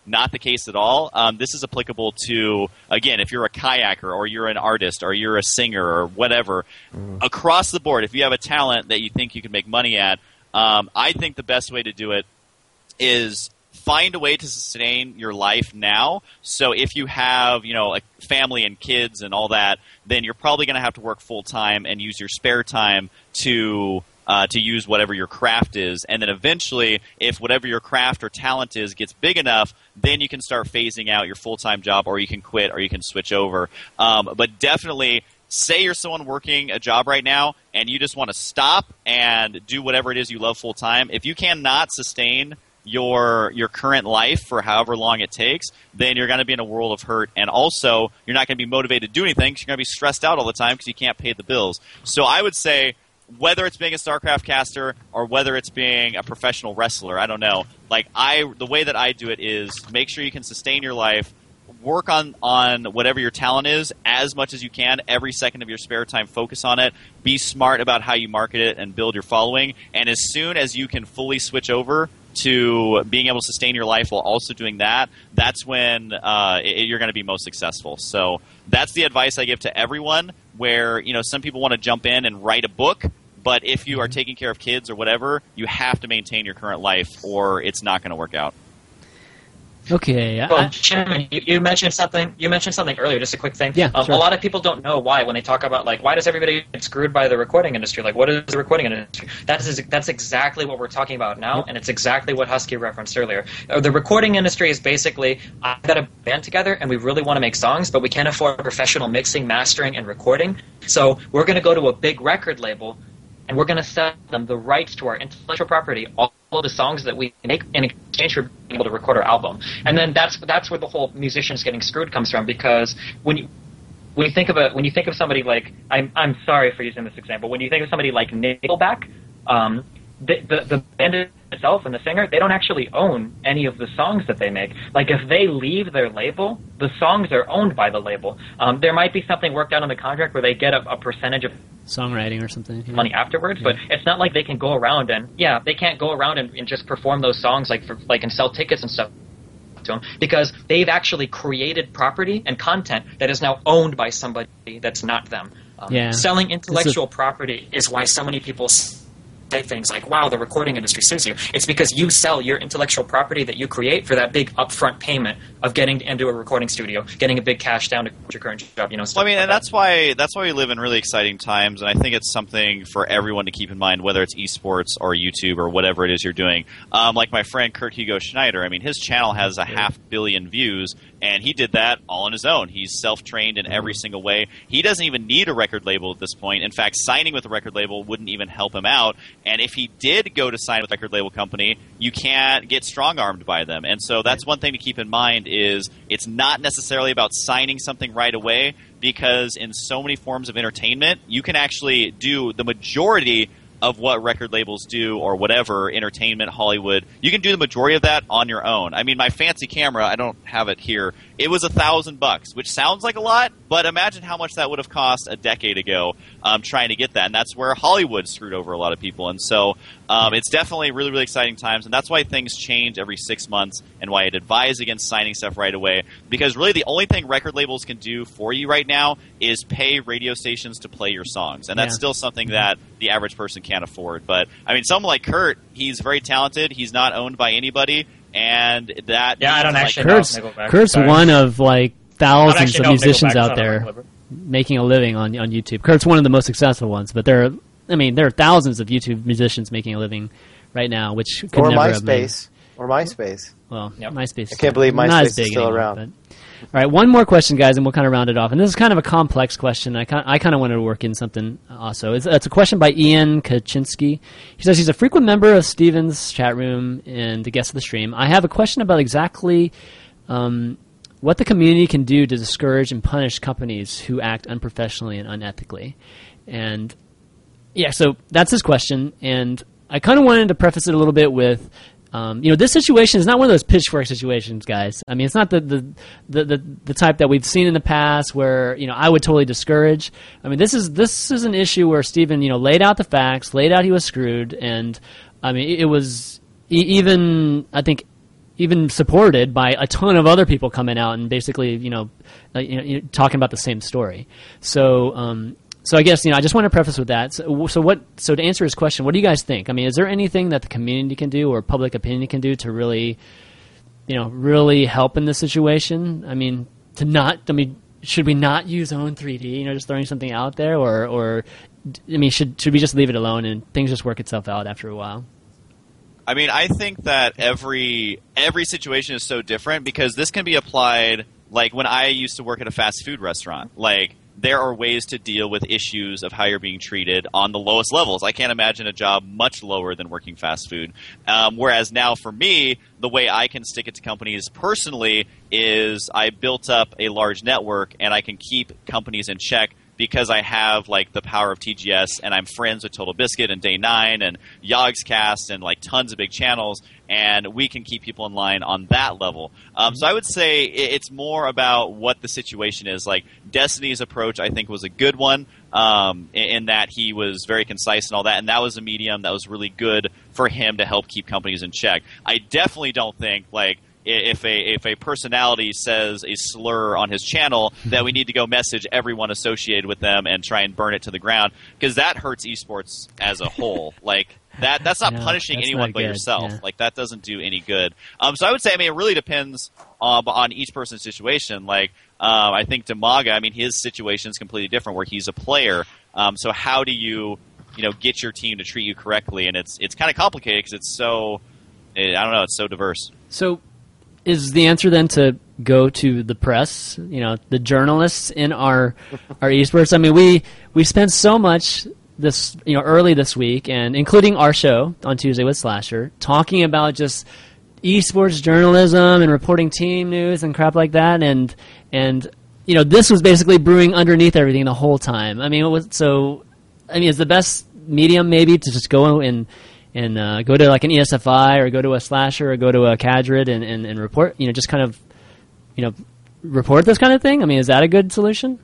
not the case at all. Um, this is applicable to, again, if you're a kayaker or you're an artist or you're a singer or whatever, mm. across the board, if you have a talent that you think you can make money at, um, I think the best way to do it is find a way to sustain your life now. So if you have, you know, a family and kids and all that, then you're probably going to have to work full time and use your spare time to uh, to use whatever your craft is. And then eventually, if whatever your craft or talent is gets big enough, then you can start phasing out your full time job, or you can quit, or you can switch over. Um, but definitely, say you're someone working a job right now and you just want to stop and do whatever it is you love full time. If you cannot sustain your your current life for however long it takes, then you're going to be in a world of hurt, and also you're not going to be motivated to do anything because you're going to be stressed out all the time because you can't pay the bills. So I would say, whether it's being a StarCraft caster or whether it's being a professional wrestler, I don't know. Like I, the way that I do it is make sure you can sustain your life, work on, on whatever your talent is as much as you can. Every second of your spare time, focus on it. Be smart about how you market it and build your following. And as soon as you can fully switch over to being able to sustain your life while also doing that, that's when uh, it, you're going to be most successful. So that's the advice I give to everyone, where, you know, some people want to jump in and write a book, but if you are taking care of kids or whatever, you have to maintain your current life or it's not going to work out. Okay. I, well, Jim, you, you mentioned something. You mentioned something earlier. Just a quick thing. Yeah, um, sure. A lot of people don't know why when they talk about like why does everybody get screwed by the recording industry? Like, what is the recording industry? That's that's exactly what we're talking about now, and it's exactly what Husky referenced earlier. Uh, the recording industry is basically I've got a band together and we really want to make songs, but we can't afford professional mixing, mastering, and recording. So we're going to go to a big record label, and we're going to sell them the rights to our intellectual property, all of the songs that we make in exchange for being able to record our album. And then that's that's where the whole musicians getting screwed comes from, because when you when you think of a when you think of somebody like I'm I'm sorry for using this example, when you think of somebody like Nickelback, um, the, the the band itself and the singer, they don't actually own any of the songs that they make. Like if they leave their label, the songs are owned by the label. Um, there might be something worked out in the contract where they get a, a percentage of songwriting or something, yeah. money afterwards, yeah. But it's not like they can go around and yeah, they can't go around and, and just perform those songs like for like and sell tickets and stuff to them, because they've actually created property and content that is now owned by somebody that's not them. Um, yeah. Selling intellectual a- property is why so many people say things like, wow, the recording industry sues you. It's because you sell your intellectual property that you create for that big upfront payment of getting into a recording studio, getting a big cash down to your current job, you know. Well, I mean, like and that. that's why that's why we live in really exciting times, and I think it's something for everyone to keep in mind, whether it's esports or YouTube or whatever it is you're doing. Um, like my friend Kurt Hugo Schneider, I mean, his channel has a half billion views, and he did that all on his own. He's self-trained in every single way. He doesn't even need a record label at this point. In fact, signing with a record label wouldn't even help him out, and if he did go to sign with a record label company, you can't get strong-armed by them. And so that's one thing to keep in mind, is it's not necessarily about signing something right away, because in so many forms of entertainment, you can actually do the majority of what record labels do, or whatever, entertainment, Hollywood. You can do the majority of that on your own. I mean, my fancy camera, I don't have it here, it was a thousand bucks, which sounds like a lot, but imagine how much that would have cost a decade ago um, trying to get that. And that's where Hollywood screwed over a lot of people. And so um, it's definitely really, really exciting times. And that's why things change every six months and why I'd advise against signing stuff right away. Because really the only thing record labels can do for you right now is pay radio stations to play your songs. And that's Yeah. still something that the average person can't afford. But, I mean, someone like Kurt, he's very talented. He's not owned by anybody. And that Yeah, I don't like, actually Kurt's, know Nickelback. Kurt's Sorry. one of like I don't thousands actually of know musicians Nickelback, out so I don't there remember. making a living on on YouTube. Kurt's one of the most successful ones, but there are, I mean, there are thousands of YouTube musicians making a living right now, which could Or never have made. MySpace. Or MySpace. Well, Yep. MySpace. I can't believe not MySpace as big is still anymore, around. but- all right, one more question, guys, and we'll kind of round it off. And this is kind of a complex question. I kind I kind of wanted to work in something also. It's, it's a question by Ian Kaczynski. He says he's a frequent member of Steven's chat room and the guest of the stream. I have a question about exactly um, what the community can do to discourage and punish companies who act unprofessionally and unethically. And yeah, so that's his question. And I kind of wanted to preface it a little bit with, Um, you know, this situation is not one of those pitchfork situations, guys. I mean, it's not the, the the, the the type that we've seen in the past where, you know, I would totally discourage. I mean, this is this is an issue where Steven, you know, laid out the facts, laid out he was screwed, and I mean, it, it was e- even I think even supported by a ton of other people coming out and basically, you know, uh, you know, you know talking about the same story. So, um, so I guess, you know, I just want to preface with that. So, so what? So to answer his question, what do you guys think? I mean, is there anything that the community can do or public opinion can do to really, you know, really help in this situation? I mean, to not, I mean, should we not use Own three D? You know, just throwing something out there, or, or, I mean, should should we just leave it alone and things just work itself out after a while? I mean, I think that every every situation is so different because this can be applied, like when I used to work at a fast food restaurant. Like, there are ways to deal with issues of how you're being treated on the lowest levels. I can't imagine a job much lower than working fast food. Um, whereas now for me, the way I can stick it to companies personally is I built up a large network and I can keep companies in check because I have like the power of T G S and I'm friends with Total Biscuit and Day nine and Yogscast and like tons of big channels, and we can keep people in line on that level. Um, so I would say it's more about what the situation is. Like Destiny's approach, I think, was a good one um, in that he was very concise and all that, and that was a medium that was really good for him to help keep companies in check. I definitely don't think like if a if a personality says a slur on his channel, that we need to go message everyone associated with them and try and burn it to the ground, because that hurts esports as a whole. Like that that's not no, punishing that's anyone not but good. yourself. Yeah. Like that doesn't do any good. Um, so I would say, I mean, it really depends um, on each person's situation. Like um, I think Demaga, I mean, his situation is completely different, where he's a player. Um, so how do you you know get your team to treat you correctly? And it's it's kind of complicated because it's so it, I don't know, it's so diverse. So. Is the answer then to go to the press, you know, the journalists in our our esports? I mean, we we spent so much this, you know, early this week, and including our show on Tuesday with Slasher, talking about just esports journalism and reporting team news and crap like that, and and you know, this was basically brewing underneath everything the whole time. I mean, it was so. I mean, it's the best medium maybe to just go and. And uh, go to like an E S F I or go to a Slasher or go to a Cadrid and, and, and report, you know, just kind of, you know, report this kind of thing? I mean, is that a good solution?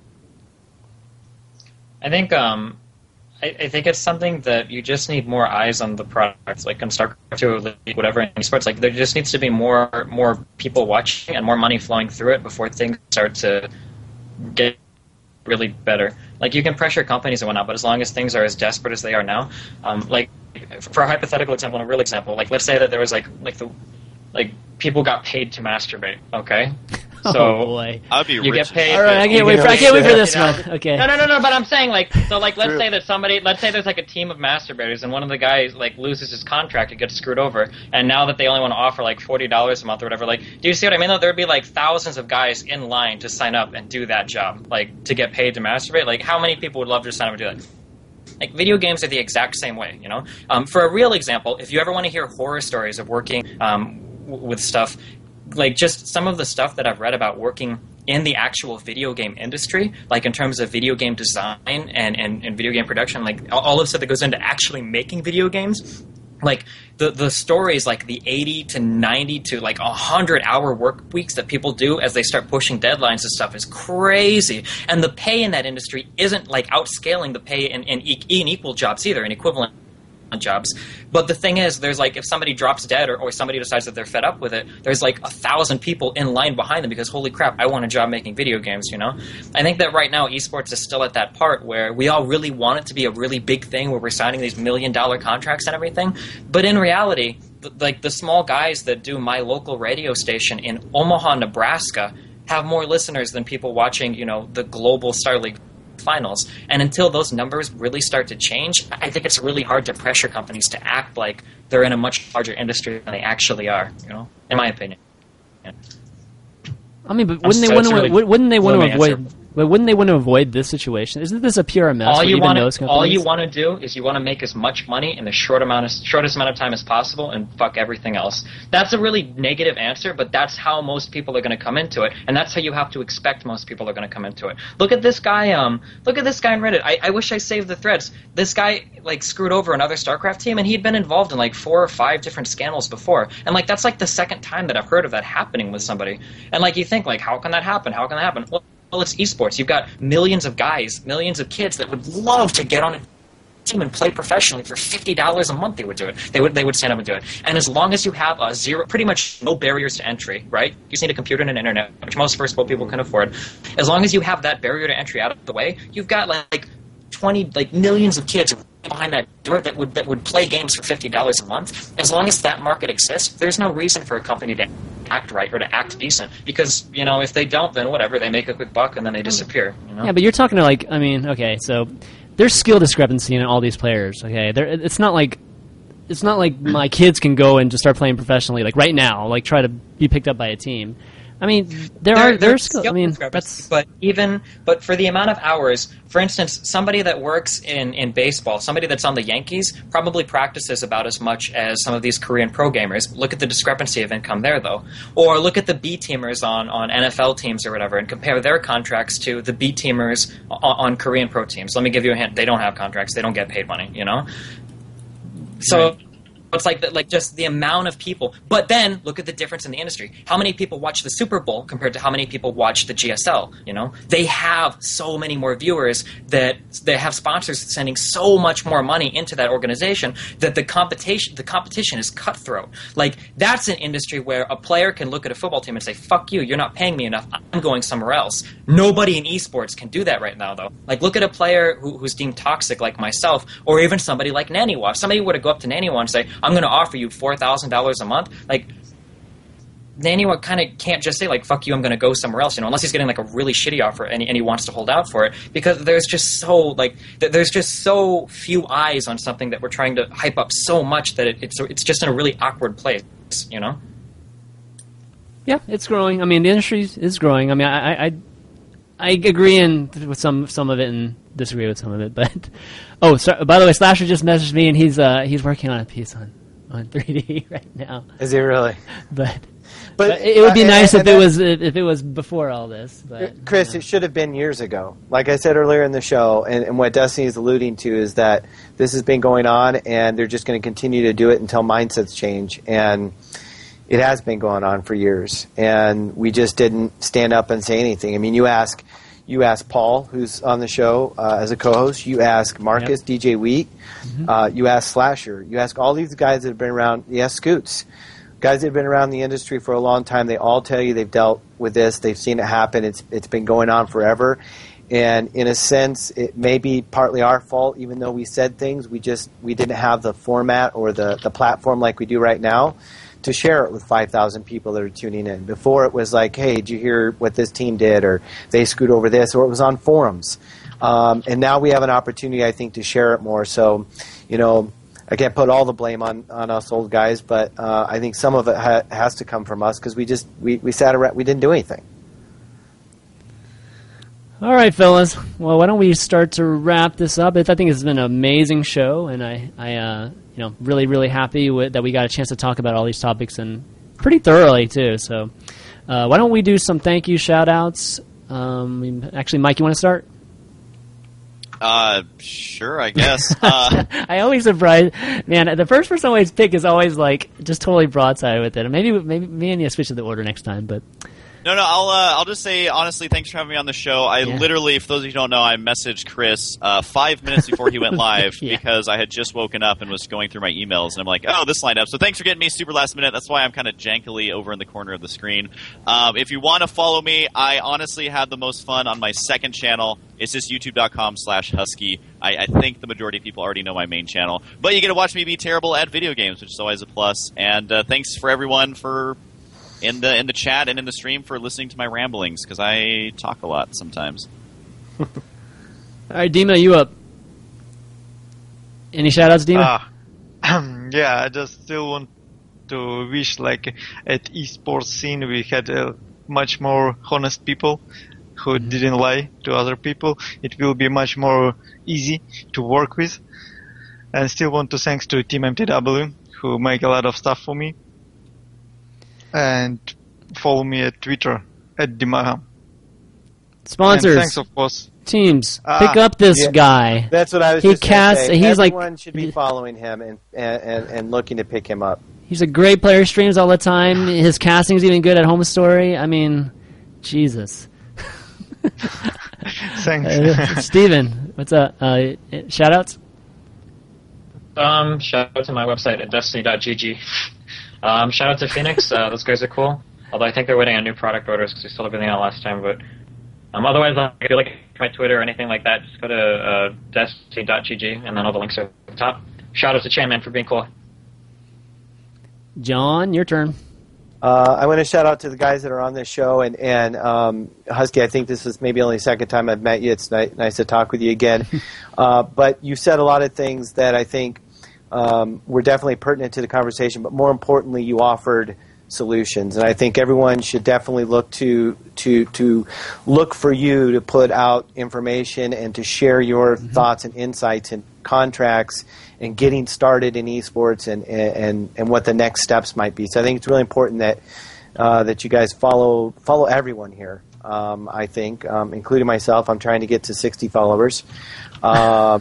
I think um, I, I think it's something that you just need more eyes on the products, like in StarCraft two, whatever, in esports. Like, there just needs to be more more people watching and more money flowing through it before things start to get really better. Like, you can pressure companies and whatnot, but as long as things are as desperate as they are now, um, like, for a hypothetical example and a real example, like, let's say that there was, like, like the, like, people got paid to masturbate, okay? So oh boy. I'd be you rich. get paid. All right, I can't wait for I can't wait for this one. Okay. No, no, no, no. But I'm saying, like, so, like, let's say that somebody, let's say there's like a team of masturbators, and one of the guys like loses his contract and gets screwed over, and now that they only want to offer like forty dollars a month or whatever, like, do you see what I mean? Though there'd be like thousands of guys in line to sign up and do that job, like, to get paid to masturbate. Like, how many people would love to sign up and do that? Like, video games are the exact same way, you know. Um, for a real example, if you ever want to hear horror stories of working um, w- with stuff. Like, just some of the stuff that I've read about working in the actual video game industry, like in terms of video game design and, and, and video game production, like all of the stuff that goes into actually making video games, like the, the stories, like the eighty to ninety to like one hundred hour work weeks that people do as they start pushing deadlines and stuff is crazy. And the pay in that industry isn't like outscaling the pay in, in, in equal jobs either, in equivalent jobs. But the thing is, there's like, if somebody drops dead or, or somebody decides that they're fed up with it, there's like a thousand people in line behind them because, holy crap, I want a job making video games, you know? I think that right now esports is still at that part where we all really want it to be a really big thing where we're signing these million dollar contracts and everything. But in reality, th- like the small guys that do my local radio station in Omaha, Nebraska have more listeners than people watching, you know, the global Star League finals. And until those numbers really start to change, I think it's really hard to pressure companies to act like they're in a much larger industry than they actually are, you know, in my opinion. Yeah. I mean, but wouldn't they want to really wouldn't they want to avoid answer. But wouldn't they want to avoid this situation? Isn't this a pure mess? All you want to all you want to do is you want to make as much money in the short amount of shortest amount of time as possible and fuck everything else. That's a really negative answer, but that's how most people are going to come into it, and that's how you have to expect most people are going to come into it. Look at this guy. Um, look at this guy on Reddit. I, I wish I saved the threads. This guy like screwed over another StarCraft team, and he'd been involved in like four or five different scandals before, and like that's like the second time that I've heard of that happening with somebody. And like you think like, how can that happen? How can that happen? Well, Well, it's esports. You've got millions of guys, millions of kids that would love to get on a team and play professionally for fifty dollars a month, they would do it. They would they would stand up and do it. And as long as you have a zero, pretty much no barriers to entry, right? You just need a computer and an internet, which most first world people can afford. As long as you have that barrier to entry out of the way, you've got like twenty, like millions of kids behind that door that would that would play games for fifty dollars a month. As long as that market exists, there's no reason for a company to act right or to act decent. Because, you know, if they don't, then whatever, they make a quick buck and then they disappear. You know? Yeah, but you're talking to, like, I mean, okay, so there's skill discrepancy in all these players, okay? There, it's not like it's not like my kids can go and just start playing professionally, like, right now, like, try to be picked up by a team. I mean, there, there are there's skill. I mean, that's but even but for the amount of hours, for instance, somebody that works in, in baseball, somebody that's on the Yankees, probably practices about as much as some of these Korean pro gamers. Look at the discrepancy of income there, though, or look at the B teamers on, on N F L teams or whatever, and compare their contracts to the B teamers on, on Korean pro teams. Let me give you a hint: they don't have contracts, they don't get paid money, you know. So. Right. It's like the, like just the amount of people. But then look at the difference in the industry. How many people watch the Super Bowl compared to how many people watch the G S L? You know, they have so many more viewers that they have sponsors sending so much more money into that organization that the competition the competition is cutthroat. Like that's an industry where a player can look at a football team and say, "Fuck you, you're not paying me enough. I'm going somewhere else." Nobody in esports can do that right now, though. Like look at a player who, who's deemed toxic like myself, or even somebody like Naniwa. If somebody were to go up to Naniwa and say, "I'm going to offer you four thousand dollars a month," like, Naniwa kind of can't just say, like, "Fuck you, I'm going to go somewhere else," you know, unless he's getting, like, a really shitty offer and he, and he wants to hold out for it, because there's just so, like, th- there's just so few eyes on something that we're trying to hype up so much that it, it's it's just in a really awkward place, you know? Yeah, it's growing. I mean, the industry is growing. I mean, I I, I agree in, with some some of it and disagree with some of it, but... Oh, sorry, by the way, Slasher just messaged me, and he's uh, he's working on a piece on on three D right now. Is he really? But, but, but it would be uh, nice and, if and it was if it was before all this. But, Chris, you know. It should have been years ago. Like I said earlier in the show, and, and what Destiny is alluding to is that this has been going on, and they're just going to continue to do it until mindsets change. And it has been going on for years, and we just didn't stand up and say anything. I mean, you ask. You ask Paul, who's on the show uh, as a co-host. You ask Marcus, yep. D J Wheat. Mm-hmm. Uh, you ask Slasher. You ask all these guys that have been around. You ask Scoots. Guys that have been around the industry for a long time. They all tell you they've dealt with this. They've seen it happen. It's It's been going on forever. And in a sense, it may be partly our fault, even though we said things. We just we didn't have the format or the, the platform like we do right now to share it with five thousand people that are tuning in. Before it was like, hey, did you hear what this team did, or they screwed over this, or it was on forums. Um, and now we have an opportunity, I think, to share it more. So, you know, I can't put all the blame on, on us old guys, but uh, I think some of it ha- has to come from us because we just we, we sat around, we didn't do anything. All right, fellas. Well, why don't we start to wrap this up? I think it's been an amazing show, and I, I uh, you know, really, really happy with, that we got a chance to talk about all these topics and pretty thoroughly too. So, uh, why don't we do some thank you shout outs? Um, actually, Mike, you want to start? Uh, sure, I guess. Uh, I always surprise, man. The first person I always pick is always like just totally broadside with it. Maybe, maybe me and you switch to the order next time, but. No, no, I'll uh, I'll just say, honestly, thanks for having me on the show. I yeah. literally, for those of you who don't know, I messaged Chris uh, five minutes before he went live yeah. because I had just woken up and was going through my emails, and I'm like, oh, this lined up. So thanks for getting me super last minute. That's why I'm kind of jankily over in the corner of the screen. Um, if you want to follow me, I honestly had the most fun on my second channel. It's just youtube.com slash husky. I, I think the majority of people already know my main channel. But you get to watch me be terrible at video games, which is always a plus. And uh, thanks for everyone for... in the in the chat and in the stream for listening to my ramblings, because I talk a lot sometimes. All right, Dima, you up? Any shout-outs, Dima? Uh, yeah, I just still want to wish, like, at esports scene we had uh, much more honest people who mm-hmm. didn't lie to other people. It will be much more easy to work with. And still want to thanks to Team M T W, who make a lot of stuff for me. And follow me at Twitter, at Dimaham. Sponsors. And thanks, of course. Teams. Ah, Pick up this yeah. guy. That's what I was he just casts, say. He's Everyone like, should be following him and, and, and, and looking to pick him up. He's a great player, streams all the time. His casting's even good at Home Story. I mean, Jesus. Thanks. uh, Steven, what's up? Uh, shout-outs? Um, shout out to my website at destiny dot g g. Um, shout out to Phoenix. Uh, those guys are cool. Although I think they're waiting on new product orders because we sold everything out last time. But um, otherwise, uh, if you like my Twitter or anything like that, just go to uh, destiny dot g g, and then all the links are at the top. Shout out to Chanman for being cool. John, your turn. Uh, I want to shout out to the guys that are on this show, and, and um, Husky, I think this is maybe only the second time I've met you. It's ni- nice to talk with you again. uh, but you said a lot of things that I think um, were definitely pertinent to the conversation, but more importantly, you offered solutions. And I think everyone should definitely look to to to look for you to put out information and to share your mm-hmm. thoughts and insights and contracts and getting started in esports and, and and what the next steps might be. So I think it's really important that uh, that you guys follow follow everyone here. Um, I think, um, including myself, I'm trying to get to sixty followers. Uh,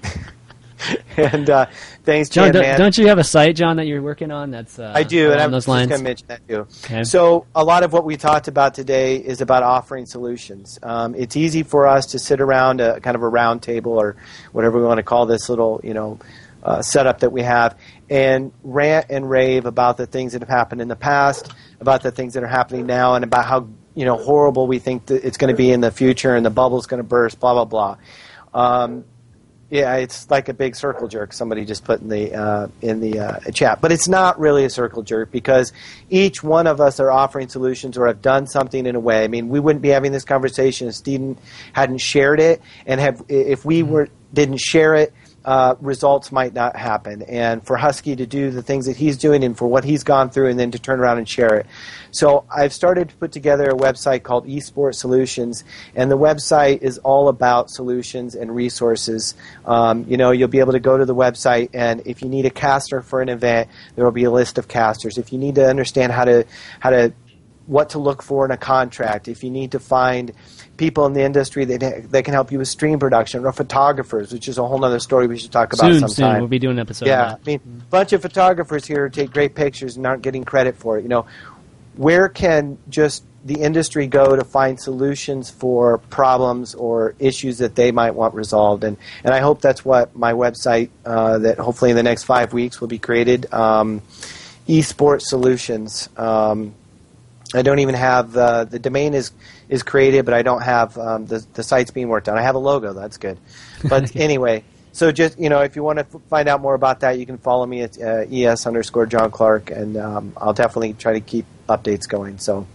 and uh, thanks, John. Jan, Do, man. Don't you have a site, John, that you're working on? That's uh, I do, and I'm those just lines. going to mention that too. Okay. So a lot of what we talked about today is about offering solutions. Um, it's easy for us to sit around a kind of a round table or whatever we want to call this little, you know, uh, setup that we have, and rant and rave about the things that have happened in the past, about the things that are happening now, and about how, you know, horrible we think that it's going to be in the future, and the bubble's going to burst, blah blah blah. Um, Yeah, it's like a big circle jerk. Somebody just put in the uh, in the uh, chat, but it's not really a circle jerk because each one of us are offering solutions or have done something in a way. I mean, we wouldn't be having this conversation if Steven hadn't shared it, and have if we were didn't share it, uh, results might not happen. And for Husky to do the things that he's doing and for what he's gone through, and then to turn around and share it. So I've started to put together a website called Esports Solutions, and the website is all about solutions and resources. Um, you know, you'll be able to go to the website, and if you need a caster for an event, there will be a list of casters. If you need to understand how to how to what to look for in a contract, if you need to find people in the industry that that can help you with stream production, or photographers, which is a whole other story we should talk about soon, sometime. Soon, we'll be doing an episode. Yeah, on that. I mean, a bunch of photographers here take great pictures and aren't getting credit for it. You know, where can just the industry go to find solutions for problems or issues that they might want resolved? And and I hope that's what my website, uh, that hopefully in the next five weeks will be created, um, Esports Solutions. Um, I don't even have uh, the domain is is created, but I don't have um, the the site's being worked on. I have a logo, that's good. But anyway, so just, you know, if you want to f- find out more about that, you can follow me at uh, es underscore John Clark, and um, I'll definitely try to keep updates going. So.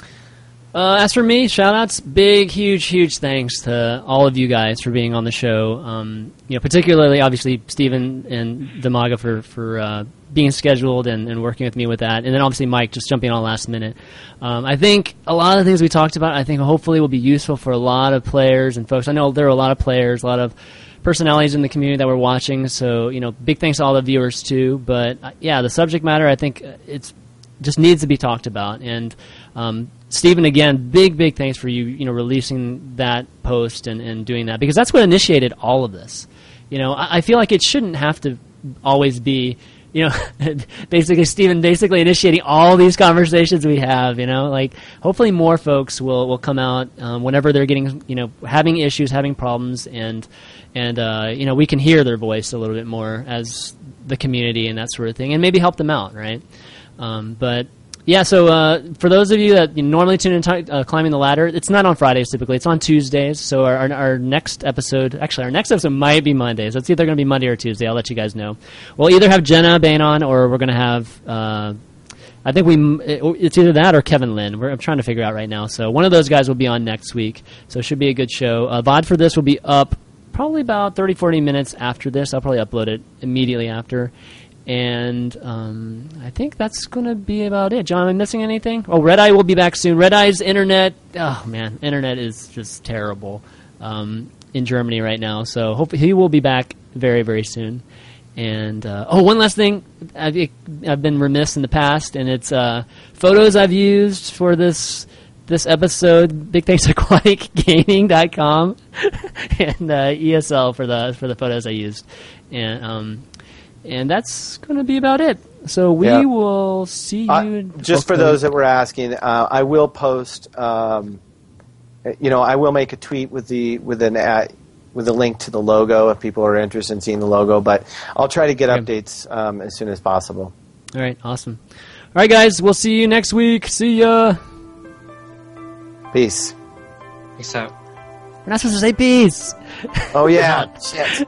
Uh, as for me, shout-outs, big, huge, huge thanks to all of you guys for being on the show. Um, you know, particularly, obviously, Steven and Demaga for, for uh, being scheduled and, and working with me with that. And then, obviously, Mike just jumping on last minute. Um, I think a lot of the things we talked about, I think hopefully will be useful for a lot of players and folks. I know there are a lot of players, a lot of personalities in the community that were watching. So, you know, big thanks to all the viewers, too. But, uh, yeah, the subject matter, I think it's just needs to be talked about. And um, Steven, again, big, big thanks for you, you know, releasing that post and, and doing that, because that's what initiated all of this. You know, I, I feel like it shouldn't have to always be, you know, basically Steven basically initiating all these conversations we have, you know, like hopefully more folks will, will come out um, whenever they're getting, you know, having issues, having problems, and, and uh, you know, we can hear their voice a little bit more as the community and that sort of thing, and maybe help them out, right? Um, but yeah, so uh, for those of you that you normally tune in to uh, Climbing the Ladder, it's not on Fridays typically. It's on Tuesdays. So our, our, our next episode, actually our next episode might be Mondays. It's either going to be Monday or Tuesday. I'll let you guys know. We'll either have Jenna Bain on, or we're going to have, uh, I think we, it's either that or Kevin Lynn. We're, I'm trying to figure out right now. So one of those guys will be on next week. So it should be a good show. Uh, V O D for this will be up probably about thirty, forty minutes after this. I'll probably upload it immediately after. And um, I think that's going to be about it. John, am I missing anything? Oh, Red Eye will be back soon. Red Eye's internet, oh man, internet is just terrible um, in Germany right now. So hopefully he will be back very, very soon. And uh, oh, one last thing, I've, I've been remiss in the past, and it's uh, photos I've used for this this episode. Big thanks to aquatic gaming dot com and uh, E S L for the for the photos I used. And um, And that's going to be about it. So we yeah. will see you. Uh, just for those that were asking, uh, I will post. Um, you know, I will make a tweet with the with an uh, with a link to the logo if people are interested in seeing the logo. But I'll try to get Okay. updates um, as soon as possible. All right, awesome. All right, guys, we'll see you next week. See ya. Peace. Peace out. We're not supposed to say peace. Oh yeah, shit.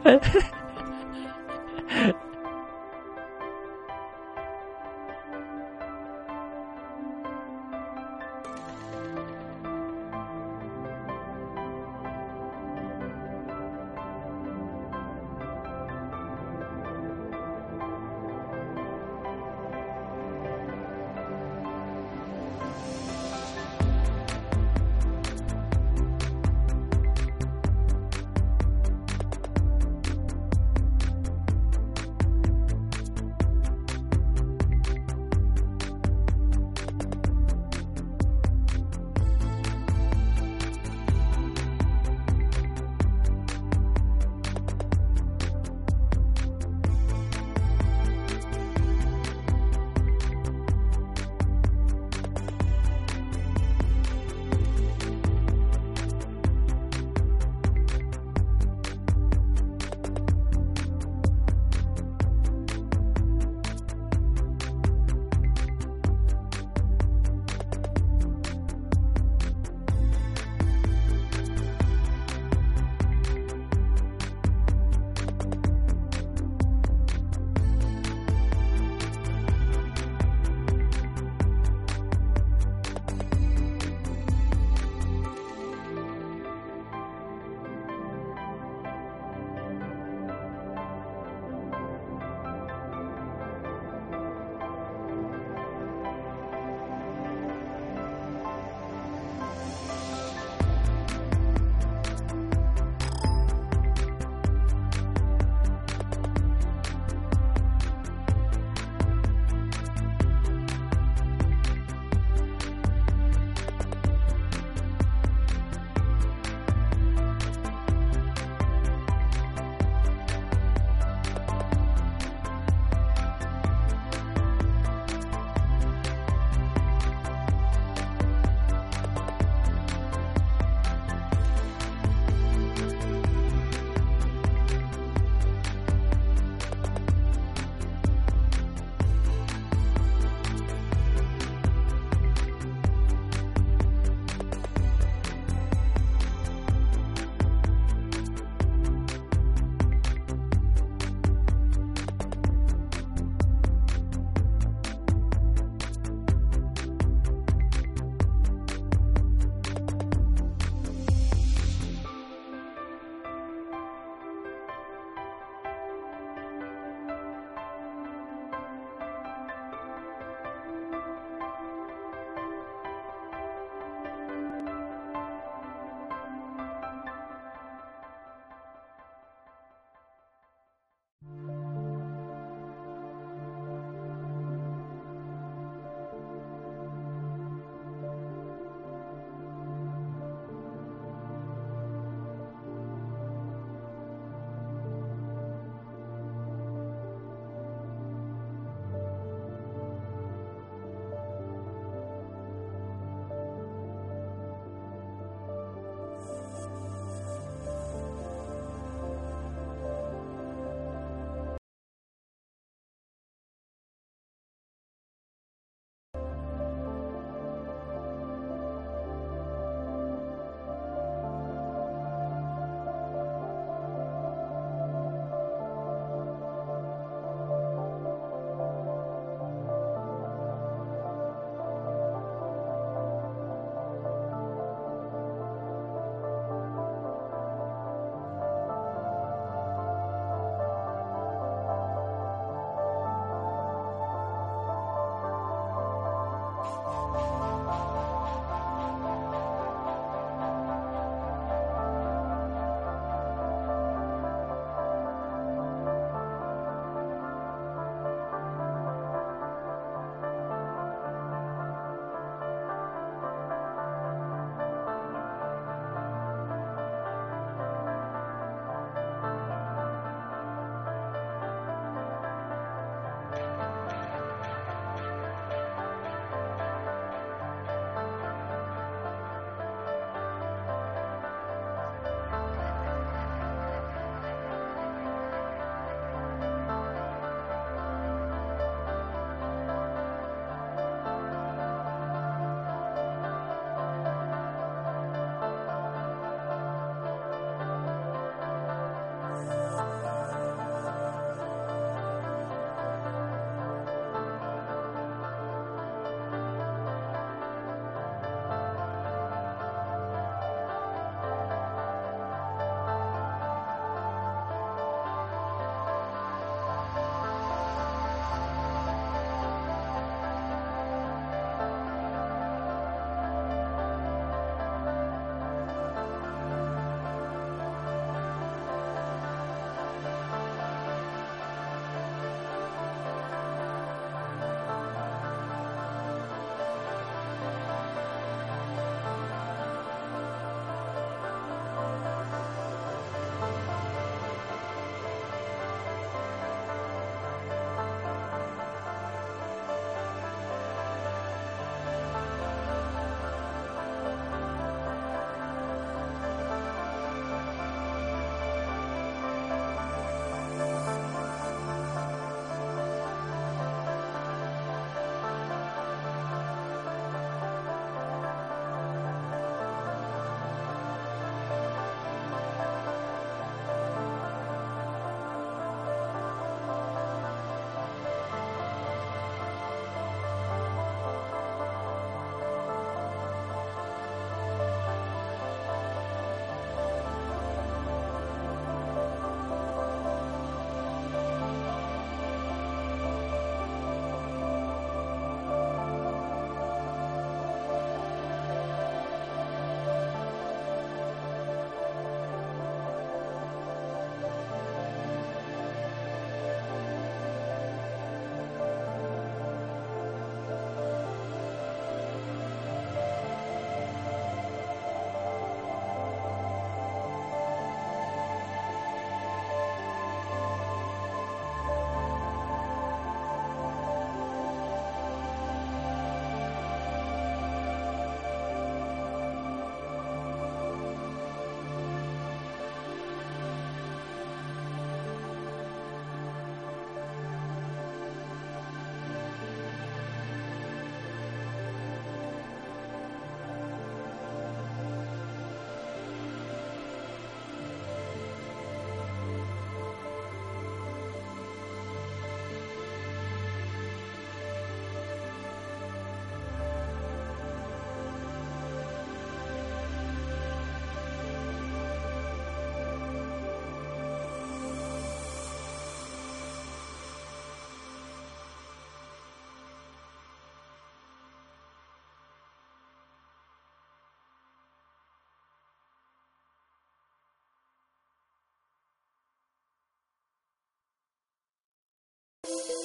you.